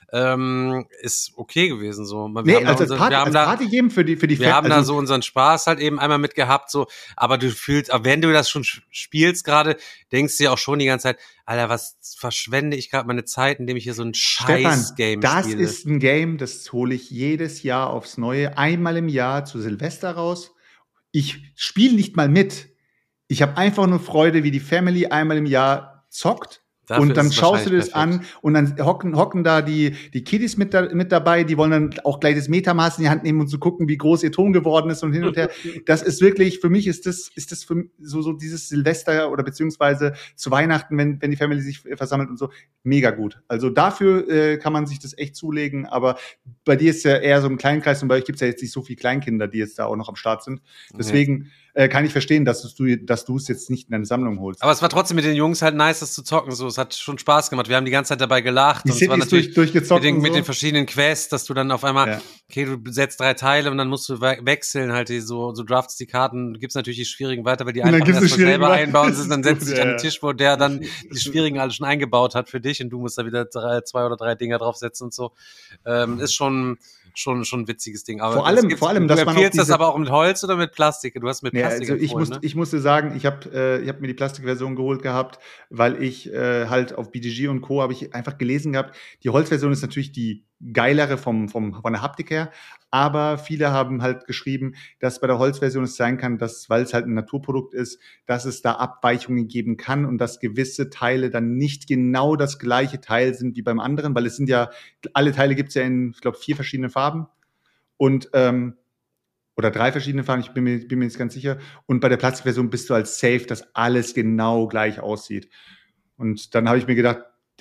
Ist okay gewesen so. Party-Game für die Wir haben da so unseren Spaß halt eben einmal mit gehabt, so, aber wenn du das schon spielst gerade, denkst du ja auch schon die ganze Zeit, Alter, was verschwende ich gerade meine Zeit, indem ich hier so ein Scheiß-Game spiele. Das ist ein Game, das hole ich jedes Jahr aufs Neue, einmal im Jahr zu Silvester raus. Ich spiele nicht mal mit. Ich habe einfach nur Freude, wie die Family einmal im Jahr zockt. Dafür und dann schaust du dir das an und dann hocken da die Kiddies mit dabei, die wollen dann auch gleich das Metamaß in die Hand nehmen und zu gucken, wie groß ihr Ton geworden ist und hin und her. Das ist wirklich, für mich ist das für so dieses Silvester oder beziehungsweise zu Weihnachten, wenn die Family sich versammelt und so, mega gut. Also dafür kann man sich das echt zulegen, aber bei dir ist ja eher so ein Kleinkreis und bei euch gibt es ja jetzt nicht so viele Kleinkinder, die jetzt da auch noch am Start sind. Deswegen kann ich verstehen, dass du es jetzt nicht in deine Sammlung holst. Aber es war trotzdem mit den Jungs halt nice, das zu zocken. So, es hat schon Spaß gemacht. Wir haben die ganze Zeit dabei gelacht. Die und es war natürlich durchgezockt mit den verschiedenen Quests, dass du dann auf einmal, okay, du setzt 3 Teile und dann musst du wechseln, halt so draftest die Karten, du gibst natürlich die schwierigen weiter, weil die einfach erstmal selber einbauen sind, dann setzt sich an den Tisch, wo der dann die schwierigen alle schon eingebaut hat für dich und du musst da wieder 2 oder 3 Dinger draufsetzen und so. Ist schon ein witziges Ding. Aber vor allem, dass man empfiehlst das aber auch mit Holz oder mit Plastik? Du hast mit Plastik also ich musste sagen, ich hab mir die Plastikversion geholt gehabt, weil ich halt auf BGG und Co. habe ich einfach gelesen gehabt, die Holzversion ist natürlich die geilere von der Haptik her, aber viele haben halt geschrieben, dass bei der Holzversion es sein kann, dass, weil es halt ein Naturprodukt ist, dass es da Abweichungen geben kann und dass gewisse Teile dann nicht genau das gleiche Teil sind wie beim anderen, weil es sind ja, alle Teile gibt es ja in, ich glaube, 4 verschiedene Farben und oder 3 verschiedene Farben, ich bin mir nicht ganz sicher. Und bei der Plastikversion bist du als safe, dass alles genau gleich aussieht. Und dann habe ich mir gedacht,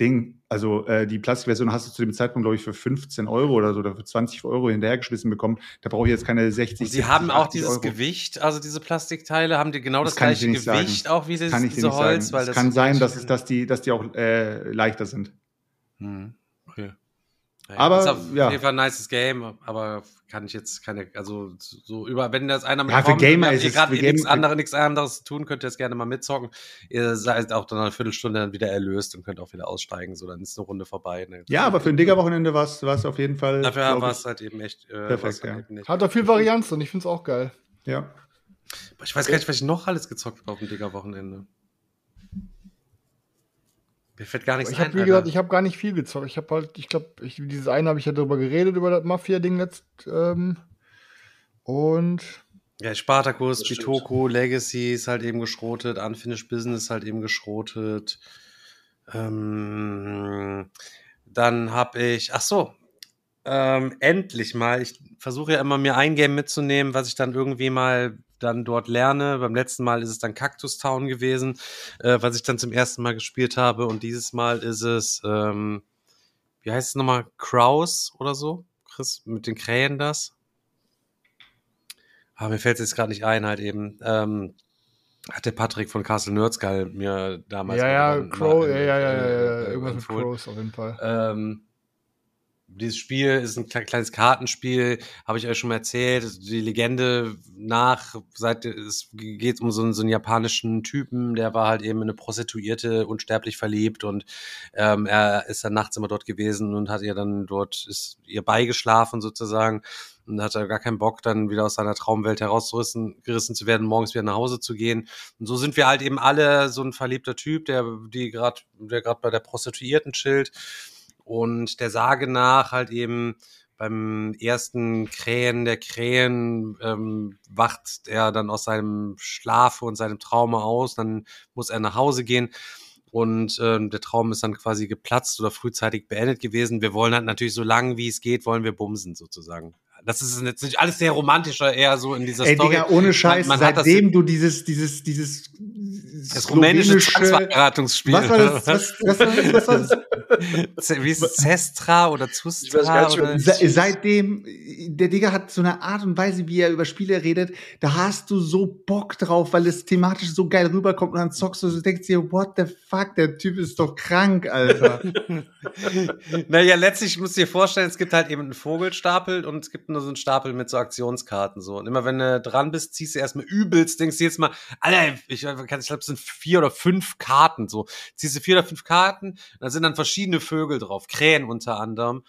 die Plastikversion hast du zu dem Zeitpunkt, glaube ich, für 15 € oder so oder für 20 € hinterhergeschmissen bekommen. Da brauche ich jetzt keine 60. Sie haben auch dieses Gewicht, also diese Plastikteile, haben die genau das gleiche Gewicht auch wie diese Holz? Weil es kann sein, dass die auch leichter sind. Okay. Aber ist auf jeden Fall ein nices Game, aber kann ich jetzt keine, also so wenn das einer mit für Gamer ist ihr gerade nichts anderes zu tun, könnt ihr jetzt gerne mal mitzocken. Ihr seid auch dann eine Viertelstunde dann wieder erlöst und könnt auch wieder aussteigen, so dann ist eine Runde vorbei. Ne? Ja, aber für ein Digger-Wochenende war es auf jeden Fall. Dafür war es halt eben echt perfekt. Hat auch viel Varianz und ich finde es auch geil. Ja. Ich weiß gar nicht, was ich noch alles gezockt habe auf dem Digger-Wochenende. Mir fällt gar nichts ein. Wie gesagt, ich habe gar nicht viel gezockt. Ich habe halt, dieses eine habe ich ja darüber geredet, über das Mafia-Ding und ja, Spartacus, Bitoku, Legacy ist halt eben geschrotet, Unfinished Business halt eben geschrotet. Dann habe ich, endlich mal, ich versuche ja immer mir ein Game mitzunehmen, was ich dann irgendwie mal dann dort lerne. Beim letzten Mal ist es dann Cactus Town gewesen, was ich dann zum ersten Mal gespielt habe und dieses Mal ist es, wie heißt es nochmal, Kraus oder so? Chris, mit den Krähen das? Aber mir fällt es jetzt gerade nicht ein, halt eben. Hat der Patrick von Castle Nerdskull mir damals Crow, irgendwas mit Crows auf jeden Fall. Dieses Spiel ist ein kleines Kartenspiel, habe ich euch schon mal erzählt. Die Legende es geht um so einen japanischen Typen, der war halt eben in eine Prostituierte unsterblich verliebt und er ist dann nachts immer dort gewesen und ist ihr beigeschlafen sozusagen und hatte gar keinen Bock, dann wieder aus seiner Traumwelt herausgerissen zu werden, morgens wieder nach Hause zu gehen. Und so sind wir halt eben alle so ein verliebter Typ, der gerade bei der Prostituierten chillt. Und der Sage nach halt eben beim ersten Krähen der Krähen wacht er dann aus seinem Schlaf und seinem Trauma aus. Dann muss er nach Hause gehen und der Traum ist dann quasi geplatzt oder frühzeitig beendet gewesen. Wir wollen halt natürlich so lang wie es geht, wollen wir bumsen sozusagen. Das ist jetzt nicht alles sehr romantisch, eher so in dieser Story. Digga, ohne Scheiß, seitdem du dieses das rumänische Zwangsverheiratungsspiel. Was war das? Was war das? Wie ist es? Zestra oder Zustra? Ich weiß gar nicht mehr. Seitdem, der Digga hat so eine Art und Weise, wie er über Spiele redet, da hast du so Bock drauf, weil es thematisch so geil rüberkommt und dann zockst du denkst dir, what the fuck, der Typ ist doch krank, Alter. Naja, letztlich musst du dir vorstellen, es gibt halt eben einen Vogelstapel und es gibt nur so einen Stapel mit so Aktionskarten so. Und immer wenn du dran bist, ziehst du erstmal übelst, denkst du jetzt mal, Alter, ich glaube, es sind 4 oder 5 Karten so. Ziehst du 4 oder 5 Karten, da sind dann verschiedene Vögel drauf, Krähen unter anderem,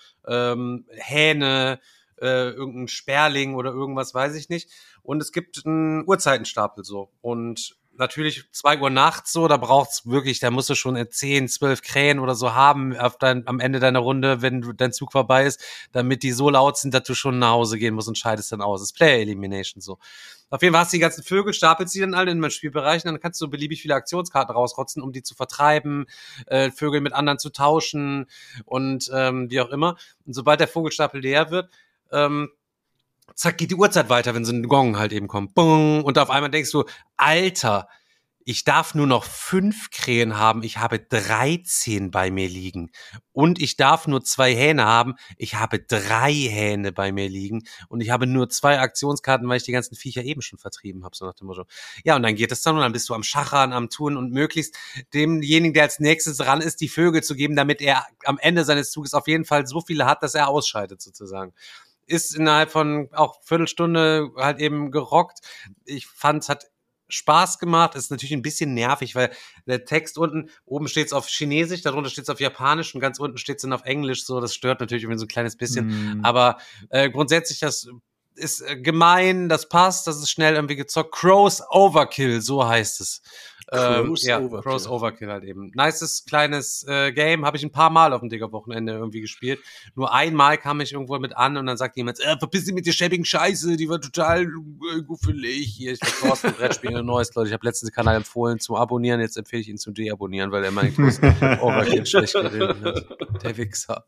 Hähne, irgendein Sperling oder irgendwas, weiß ich nicht. Und es gibt einen Uhrzeitenstapel so. Und natürlich 2 Uhr nachts so, da musst du schon 10, 12 Krähen oder so haben am Ende deiner Runde, wenn dein Zug vorbei ist, damit die so laut sind, dass du schon nach Hause gehen musst und scheidest dann aus. Das ist Player Elimination so. Auf jeden Fall hast du die ganzen Vögel, stapelst die dann alle in meinem Spielbereich und dann kannst du beliebig viele Aktionskarten rausrotzen, um die zu vertreiben, Vögel mit anderen zu tauschen und wie auch immer. Und sobald der Vogelstapel leer wird, zack, geht die Uhrzeit weiter, wenn so ein Gong halt eben kommt. Bung, und auf einmal denkst du, Alter, ich darf nur noch 5 Krähen haben, ich habe 13 bei mir liegen. Und ich darf nur 2 Hähne haben, ich habe 3 Hähne bei mir liegen. Und ich habe nur 2 Aktionskarten, weil ich die ganzen Viecher eben schon vertrieben habe, so nach dem Motto. Ja, und dann geht es dann und dann bist du am Schachern, am Tun und möglichst demjenigen, der als nächstes dran ist, die Vögel zu geben, damit er am Ende seines Zuges auf jeden Fall so viele hat, dass er ausscheidet sozusagen. Ist innerhalb von auch Viertelstunde halt eben gerockt. Ich fand, es hat Spaß gemacht. Ist natürlich ein bisschen nervig, weil der Text oben steht es auf Chinesisch, darunter steht es auf Japanisch und ganz unten steht es dann auf Englisch. So, das stört natürlich irgendwie so ein kleines bisschen. Aber grundsätzlich, das ist gemein, das passt, das ist schnell irgendwie gezockt. Crows Overkill, so heißt es. Crows Overkill halt eben. Nices kleines Game, habe ich ein paar Mal auf dem Digger-Wochenende irgendwie gespielt. Nur einmal kam ich irgendwo mit an und dann sagt jemand, verpiss dich mit der schäbigen Scheiße, die war total guffelig. Hier, ich verkaufe ein Brettspiel, ein neues, Leute. Ich habe letztens den Kanal empfohlen zum Abonnieren, jetzt empfehle ich ihn zum Deabonnieren, weil er meinen großen Overkill schlecht geredet hat. Der Wichser.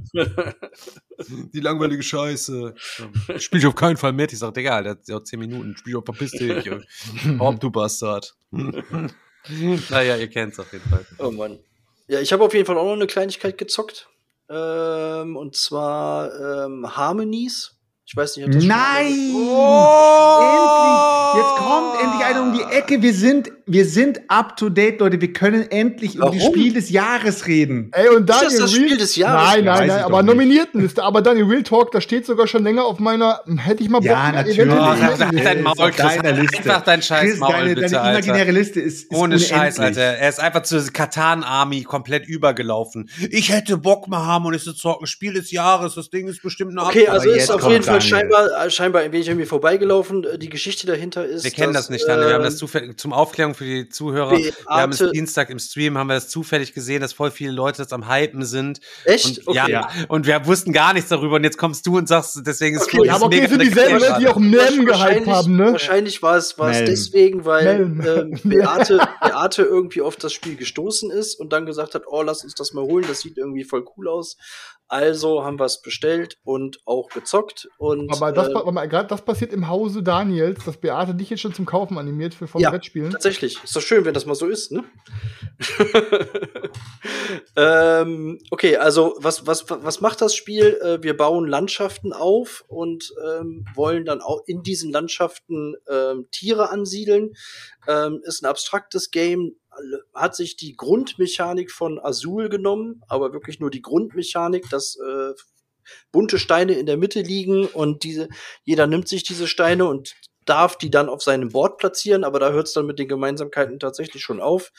Die langweilige Scheiße. Spiel ich auf keinen Fall mit. Ich sag, Digga, der hat 10 Minuten. Spiel auf, verpiss dich. Ob du Bastard. Naja, ihr kennt's auf jeden Fall. Oh Mann. Ja, ich habe auf jeden Fall auch noch eine Kleinigkeit gezockt. Und zwar Harmonies. Ich weiß nicht, ob das Nein! Endlich! Jetzt kommt endlich einer um die Ecke. Wir sind up to date, Leute. Wir können endlich über das Spiel des Jahres reden. Ey, und Daniel, ist das Spiel des Jahres? Nein, aber Nominiertenliste. Aber Daniel, Real Talk, da steht sogar schon länger auf meiner, hätte ich mal Bock. Ja, natürlich. Dein Maul, Chris. Einfach dein scheiß Maul, bitte, deine imaginäre Liste ist ohne unendlich. Scheiß, Alter. Er ist einfach zur Katan-Army komplett übergelaufen. Ich hätte Bock mal haben und es ist ein Spiel des Jahres. Das Ding ist bestimmt eine Okay, also ist auf jeden Fall scheinbar ein wenig an mir vorbeigelaufen. Die Geschichte dahinter ist, wir kennen das nicht, Daniel. Wir haben das zufällig, zum Aufklärung für die Zuhörer, wir haben es Dienstag im Stream, haben wir das zufällig gesehen, dass voll viele Leute das am Hypen sind. Echt? Und, okay. Ja, und wir wussten gar nichts darüber und jetzt kommst du und sagst, deswegen ist okay, aber okay, sind dieselben Leute, die auch Mem gehypt haben, ne? Wahrscheinlich war es deswegen, weil Beate irgendwie auf das Spiel gestoßen ist und dann gesagt hat, oh, lass uns das mal holen, das sieht irgendwie voll cool aus. Also haben wir es bestellt und auch gezockt. Und, aber das passiert im Hause Daniels, dass Beate dich jetzt schon zum Kaufen animiert von Brettspielen. Tatsächlich. Ist doch schön, wenn das mal so ist, ne? Okay, also was macht das Spiel? Wir bauen Landschaften auf und wollen dann auch in diesen Landschaften Tiere ansiedeln. Ist ein abstraktes Game, hat sich die Grundmechanik von Azul genommen, aber wirklich nur die Grundmechanik, dass bunte Steine in der Mitte liegen und jeder nimmt sich diese Steine und darf die dann auf seinem Board platzieren, aber da hört es dann mit den Gemeinsamkeiten tatsächlich schon auf.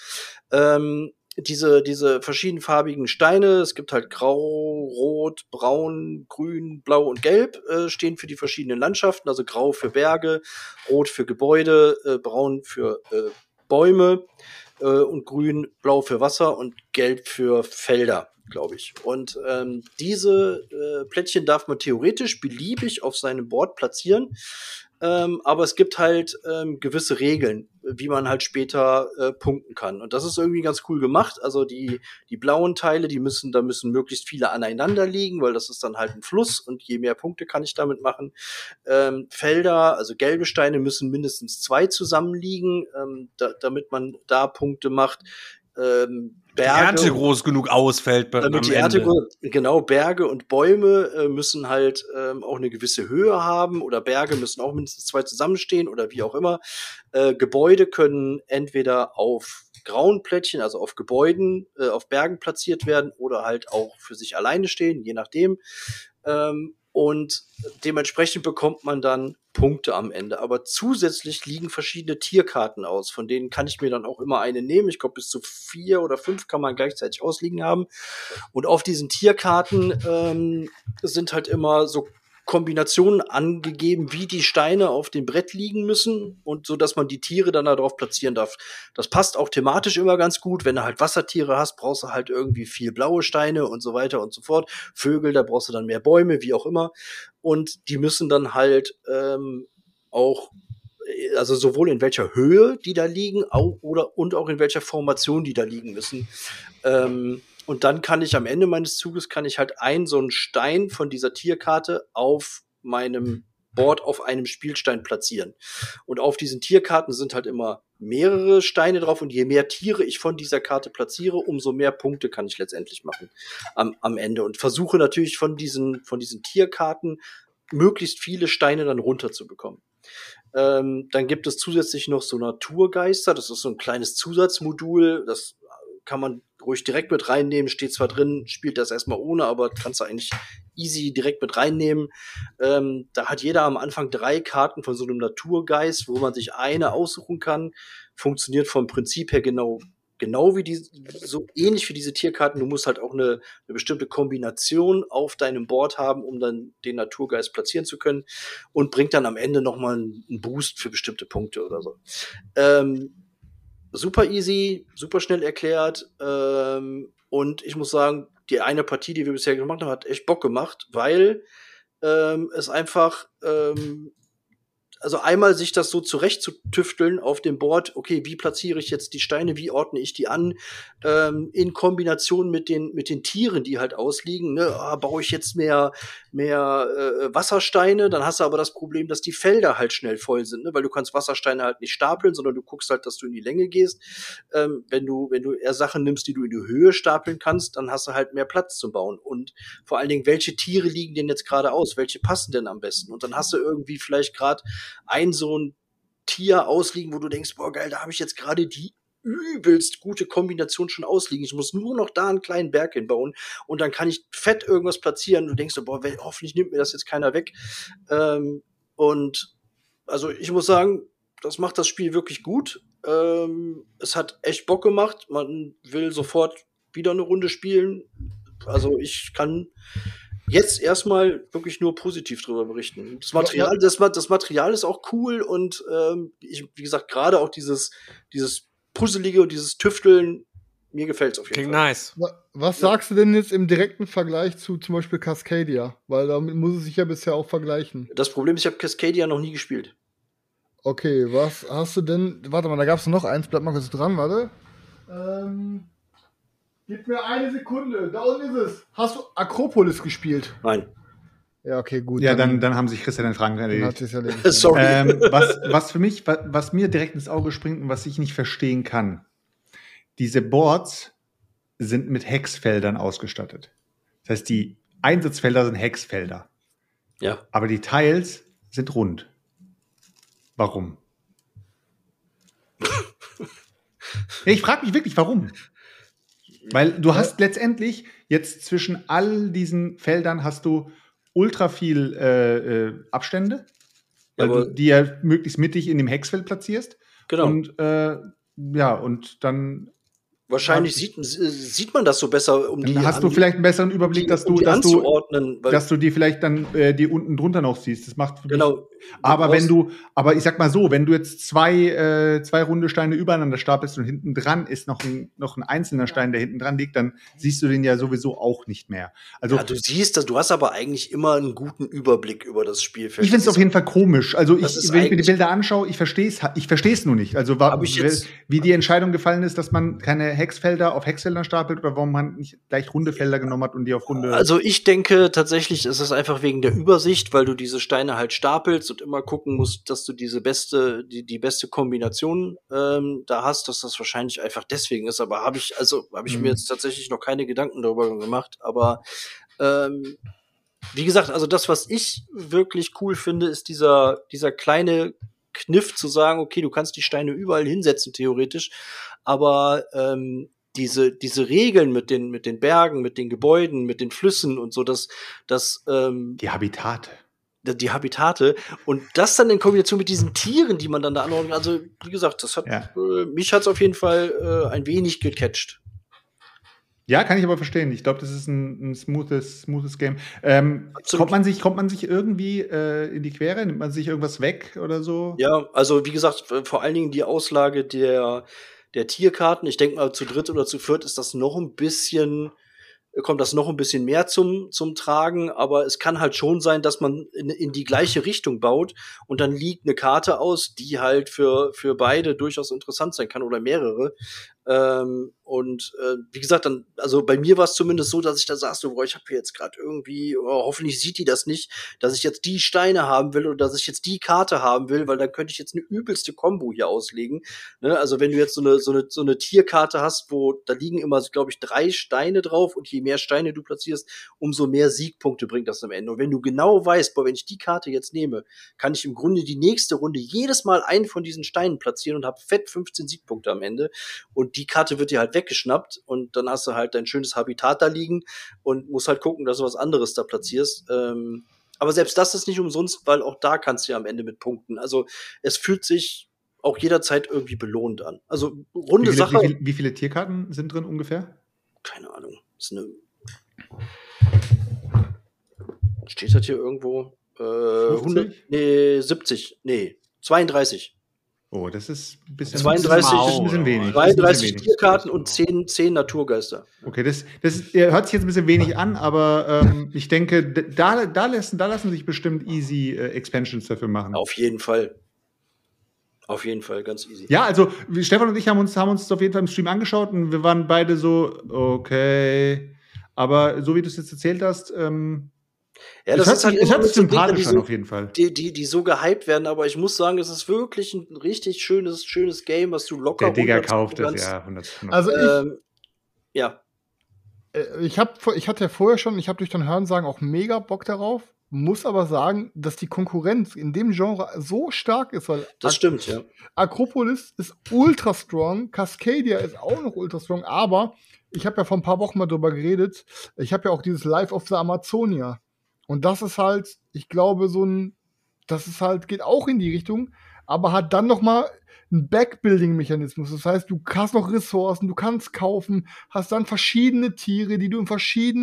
Diese verschiedenfarbigen Steine, es gibt halt Grau, Rot, Braun, Grün, Blau und Gelb, stehen für die verschiedenen Landschaften, also Grau für Berge, Rot für Gebäude, Braun für Bäume und Grün, Blau für Wasser und Gelb für Felder, glaube ich. Und diese Plättchen darf man theoretisch beliebig auf seinem Board platzieren. Aber es gibt halt gewisse Regeln, wie man halt später punkten kann. Und das ist irgendwie ganz cool gemacht. Also die blauen Teile, da müssen möglichst viele aneinander liegen, weil das ist dann halt ein Fluss und je mehr Punkte kann ich damit machen. Felder, also gelbe Steine müssen mindestens 2 zusammenliegen, damit man da Punkte macht. Berge, die Ernte groß genug ausfällt damit die Ernte, genau, Berge und Bäume müssen halt auch eine gewisse Höhe haben oder Berge müssen auch mindestens 2 zusammenstehen oder wie auch immer. Gebäude können entweder auf grauen Plättchen, also auf Gebäuden, auf Bergen platziert werden oder halt auch für sich alleine stehen, je nachdem. Und dementsprechend bekommt man dann Punkte am Ende. Aber zusätzlich liegen verschiedene Tierkarten aus. Von denen kann ich mir dann auch immer eine nehmen. Ich glaube, bis zu 4 oder 5 kann man gleichzeitig ausliegen haben. Und auf diesen Tierkarten sind halt immer so Kombinationen angegeben, wie die Steine auf dem Brett liegen müssen und so, dass man die Tiere dann darauf platzieren darf. Das passt auch thematisch immer ganz gut. Wenn du halt Wassertiere hast, brauchst du halt irgendwie 4 blaue Steine und so weiter und so fort. Vögel, da brauchst du dann mehr Bäume, wie auch immer. Und die müssen dann halt auch, also sowohl in welcher Höhe die da liegen, und auch in welcher Formation die da liegen müssen. Und dann kann ich am Ende meines Zuges halt so einen Stein von dieser Tierkarte auf meinem Board auf einem Spielstein platzieren. Und auf diesen Tierkarten sind halt immer mehrere Steine drauf und je mehr Tiere ich von dieser Karte platziere, umso mehr Punkte kann ich letztendlich machen am Ende. Und versuche natürlich von diesen Tierkarten möglichst viele Steine dann runterzubekommen. Dann gibt es zusätzlich noch so Naturgeister. Das ist so ein kleines Zusatzmodul. Das kann man ruhig direkt mit reinnehmen. Steht zwar drin, spielt das erstmal ohne, aber kannst du eigentlich easy direkt mit reinnehmen. Da hat jeder am Anfang 3 Karten von so einem Naturgeist, wo man sich eine aussuchen kann. Funktioniert vom Prinzip her genau wie so ähnlich wie diese Tierkarten. Du musst halt auch eine bestimmte Kombination auf deinem Board haben, um dann den Naturgeist platzieren zu können und bringt dann am Ende nochmal einen Boost für bestimmte Punkte oder so. Super easy, super schnell erklärt und ich muss sagen, die eine Partie, die wir bisher gemacht haben, hat echt Bock gemacht, weil es einfach also einmal sich das so zurecht zu tüfteln auf dem Board, okay, wie platziere ich jetzt die Steine, wie ordne ich die an, in Kombination mit den Tieren, die halt ausliegen, ne? Baue ich jetzt mehr Wassersteine, dann hast du aber das Problem, dass die Felder halt schnell voll sind, ne? Weil du kannst Wassersteine halt nicht stapeln, sondern du guckst halt, dass du in die Länge gehst. Wenn du eher Sachen nimmst, die du in die Höhe stapeln kannst, dann hast du halt mehr Platz zum Bauen. Und vor allen Dingen, welche Tiere liegen denn jetzt gerade aus? Welche passen denn am besten? Und dann hast du irgendwie vielleicht gerade so ein Tier ausliegen, wo du denkst, boah, geil, da habe ich jetzt gerade die übelst gute Kombination schon ausliegen. Ich muss nur noch da einen kleinen Berg hinbauen und dann kann ich fett irgendwas platzieren. Du denkst so, boah, hoffentlich nimmt mir das jetzt keiner weg. Und also ich muss sagen, das macht das Spiel wirklich gut. Es hat echt Bock gemacht. Man will sofort wieder eine Runde spielen. Also ich kann jetzt erstmal wirklich nur positiv drüber berichten. Das Material ist auch cool und wie gesagt, gerade auch dieses Puzzelige und dieses Tüfteln, mir gefällt es auf jeden Fall. Nice. Was sagst du denn jetzt im direkten Vergleich zu zum Beispiel Cascadia? Weil damit muss es sich ja bisher auch vergleichen. Das Problem ist, ich habe Cascadia noch nie gespielt. Okay, was hast du denn? Warte mal, da gab es noch eins, bleib mal kurz dran, warte. Gib mir eine Sekunde, da unten ist es. Hast du Akropolis gespielt? Nein. Ja, okay, gut. Ja, dann haben sich Christian den Fragen erledigt. Sorry. Was mir direkt ins Auge springt und was ich nicht verstehen kann. Diese Boards sind mit Hexfeldern ausgestattet. Das heißt, die Einsatzfelder sind Hexfelder. Ja. Aber die Tiles sind rund. Warum? Ich frage mich wirklich, warum? Weil du hast letztendlich jetzt zwischen all diesen Feldern hast du ultra viel Abstände, weil du die ja möglichst mittig in dem Hexfeld platzierst. Genau. Und und dann wahrscheinlich sieht man das so besser, dann hast du vielleicht einen besseren Überblick, dass du die vielleicht dann die unten drunter noch siehst. Das macht genau. Aber ich sag mal so, wenn du jetzt zwei runde Steine übereinander stapelst und hinten dran ist noch ein einzelner Stein, der hinten dran liegt, dann siehst du den ja sowieso auch nicht mehr. Also ja, du siehst das, du hast aber eigentlich immer einen guten Überblick über das Spielfeld. Ich finde es auf jeden Fall komisch. Also wenn ich mir die Bilder anschaue, ich verstehe es nur nicht. Also wie die Entscheidung gefallen ist, dass man keine Hexfelder auf Hexfeldern stapelt oder warum man nicht gleich runde Felder genommen hat und die auf runde. Also ich denke tatsächlich, ist es einfach wegen der Übersicht, weil du diese Steine halt stapelst und immer gucken musst, dass du die beste Kombination da hast, dass das wahrscheinlich einfach deswegen ist. Aber habe ich mir jetzt tatsächlich noch keine Gedanken darüber gemacht. Aber wie gesagt, also das, was ich wirklich cool finde, ist dieser kleine Kniff zu sagen, okay, du kannst die Steine überall hinsetzen, theoretisch, aber diese Regeln mit den Bergen, mit den Gebäuden, mit den Flüssen und so, die Habitate. Die Habitate und das dann in Kombination mit diesen Tieren, die man dann da anordnet. Also, wie gesagt, mich hat's auf jeden Fall ein wenig gecatcht. Ja, kann ich aber verstehen. Ich glaube, das ist ein smoothes Game. Kommt man sich irgendwie in die Quere? Nimmt man sich irgendwas weg oder so? Ja, also wie gesagt, vor allen Dingen die Auslage der Tierkarten. Ich denke mal, zu dritt oder zu viert kommt das noch ein bisschen mehr zum Tragen, aber es kann halt schon sein, dass man in die gleiche Richtung baut und dann liegt eine Karte aus, die halt für beide durchaus interessant sein kann oder mehrere. Wie gesagt, dann, also bei mir war es zumindest so, dass ich da saß, so, ich habe hier jetzt gerade irgendwie, hoffentlich sieht die das nicht, dass ich jetzt die Steine haben will oder dass ich jetzt die Karte haben will, weil dann könnte ich jetzt eine übelste Kombo hier auslegen. Ne? Also wenn du jetzt so eine Tierkarte hast, wo da liegen immer, glaube ich, 3 Steine drauf und je mehr Steine du platzierst, umso mehr Siegpunkte bringt das am Ende. Und wenn du genau weißt, wenn ich die Karte jetzt nehme, kann ich im Grunde die nächste Runde jedes Mal einen von diesen Steinen platzieren und habe fett 15 Siegpunkte am Ende. Und die Karte wird dir halt weggeschnappt und dann hast du halt dein schönes Habitat da liegen und musst halt gucken, dass du was anderes da platzierst. Aber selbst das ist nicht umsonst, weil auch da kannst du ja am Ende mit punkten. Also es fühlt sich auch jederzeit irgendwie belohnt an. Also runde Sache. Wie viele Tierkarten sind drin ungefähr? Keine Ahnung. Steht das hier irgendwo? 32. Oh, das ist ein bisschen 32, ein bisschen wenig. 32 Tierkarten und 10 Naturgeister. Okay, das hört sich jetzt ein bisschen wenig an, aber ich denke, da lassen sich bestimmt easy Expansions dafür machen. Auf jeden Fall. Auf jeden Fall, ganz easy. Ja, also Stefan und ich haben uns auf jeden Fall im Stream angeschaut und wir waren beide so, okay. Aber so wie du es jetzt erzählt hast, ja, das ist halt es hört sich sympathisch an, auf jeden Fall. Die so gehypt werden, aber ich muss sagen, es ist wirklich ein richtig schönes Game, was du locker der Digger kauft es, ja. 100%. Also ja. Ich hatte ja vorher schon, ich habe durch dein Hörensagen auch mega Bock darauf, muss aber sagen, dass die Konkurrenz in dem Genre so stark ist, weil das stimmt, ja. Akropolis ist ultra strong, Cascadia ist auch noch ultra strong, aber ich habe ja vor ein paar Wochen mal drüber geredet, ich habe ja auch dieses Life of the Amazonia. Und das ist halt, ich glaube, geht auch in die Richtung, aber hat dann noch mal einen Backbuilding-Mechanismus. Das heißt, du hast noch Ressourcen, du kannst kaufen, hast dann verschiedene Tiere, die du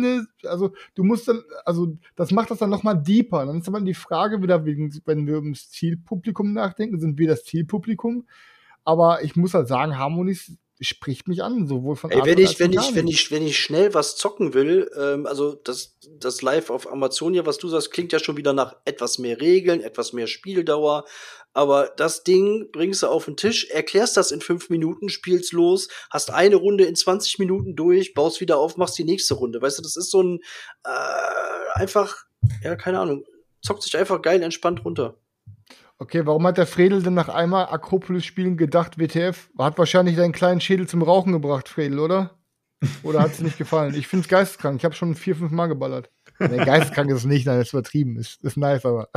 das macht das dann noch mal deeper. Dann ist aber die Frage wieder, wenn wir ums Zielpublikum nachdenken, sind wir das Zielpublikum? Aber ich muss halt sagen, Harmonis spricht mich an, sowohl von wenn ich schnell was zocken will, also das Live auf Amazonia, was du sagst, klingt ja schon wieder nach etwas mehr Regeln, etwas mehr Spieldauer, aber das Ding bringst du auf den Tisch, erklärst das in 5 Minuten, spielst los, hast eine Runde in 20 Minuten durch, baust wieder auf, machst die nächste Runde, weißt du, das ist so ein einfach, ja, keine Ahnung, zockt sich einfach geil entspannt runter. Okay, warum hat der Fredel denn nach einmal Akropolis spielen gedacht, WTF? Hat wahrscheinlich deinen kleinen Schädel zum Rauchen gebracht, Fredel, oder? Oder hat es nicht gefallen? Ich finde es geisteskrank. Ich habe schon 4-5 Mal geballert. Nee, geisteskrank ist es nicht, nein, ist übertrieben. Ist nice, aber.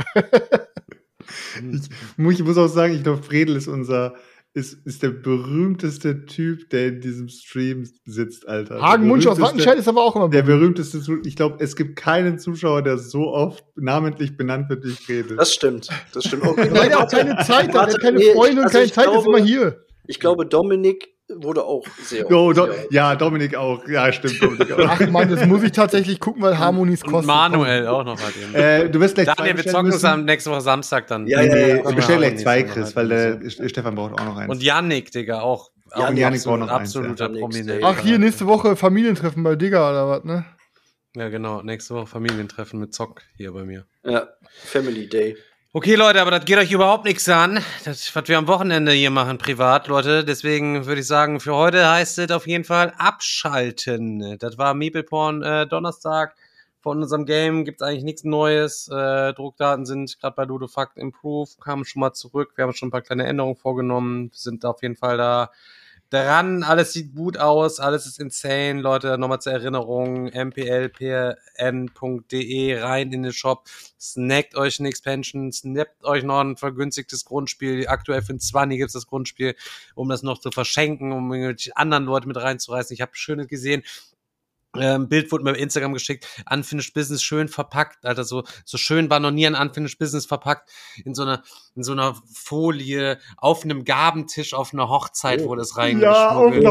Ich muss auch sagen, ich glaube, Fredel ist der berühmteste Typ, der in diesem Stream sitzt, Alter. Hagen Munsch aus Wattenscheid ist aber auch immer der berühmteste. Ich glaube, es gibt keinen Zuschauer, der so oft namentlich benannt wird wie Fredel. Das stimmt. Nein, der hat keine Zeit, der hat keine Freunde und keine Zeit, ist immer hier. Ich glaube, Dominik wurde auch sehr ja, Dominik auch. Ja, stimmt, Dominik auch. Ach man, das muss ich tatsächlich gucken, weil Harmonies kosten. Und Manuel auch noch halt eben. Du wirst gleich Daniel, wir zocken es nächste Woche Samstag dann. Ja. Bestell gleich 2, Chris, weil der Stefan braucht auch noch eins. Und Yannick, Digga, auch. Yannick braucht noch absoluter eins. Prominent. Ach, hier nächste Woche Familientreffen bei Digga oder was, ne? Ja, genau. Nächste Woche Familientreffen mit Zock hier bei mir. Ja, Family Day. Okay, Leute, aber das geht euch überhaupt nichts an. Das, was wir am Wochenende hier machen, privat, Leute. Deswegen würde ich sagen, für heute heißt es auf jeden Fall abschalten. Das war Meepleporn Donnerstag. Von unserem Game gibt's eigentlich nichts Neues. Druckdaten sind gerade bei Ludofact Improve, kamen schon mal zurück. Wir haben schon ein paar kleine Änderungen vorgenommen. Wir sind auf jeden Fall da dran. Alles sieht gut aus. Alles ist insane. Leute, nochmal zur Erinnerung. mplpn.de rein in den Shop. Snackt euch eine Expansion. Snappt euch noch ein vergünstigtes Grundspiel. Aktuell für 20 gibt's das Grundspiel, um das noch zu verschenken, um irgendwelche anderen Leute mit reinzureißen. Ich habe Schönes gesehen. Bild wurde mir bei Instagram geschickt, Unfinished Business schön verpackt, Alter, so schön banonieren, Unfinished Business verpackt, in so einer Folie, auf einem Gabentisch, auf einer Hochzeit wurde es reingeschmuggelt.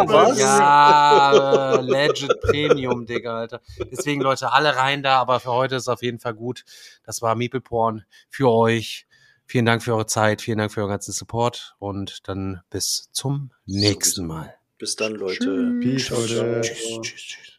Ja, Legit Premium, Digga, Alter. Deswegen, Leute, alle rein da, aber für heute ist auf jeden Fall gut. Das war Meepleporn für euch. Vielen Dank für eure Zeit, vielen Dank für euren ganzen Support und dann bis zum nächsten Mal. Bis dann, Leute. Peace, Leute. Tschüss.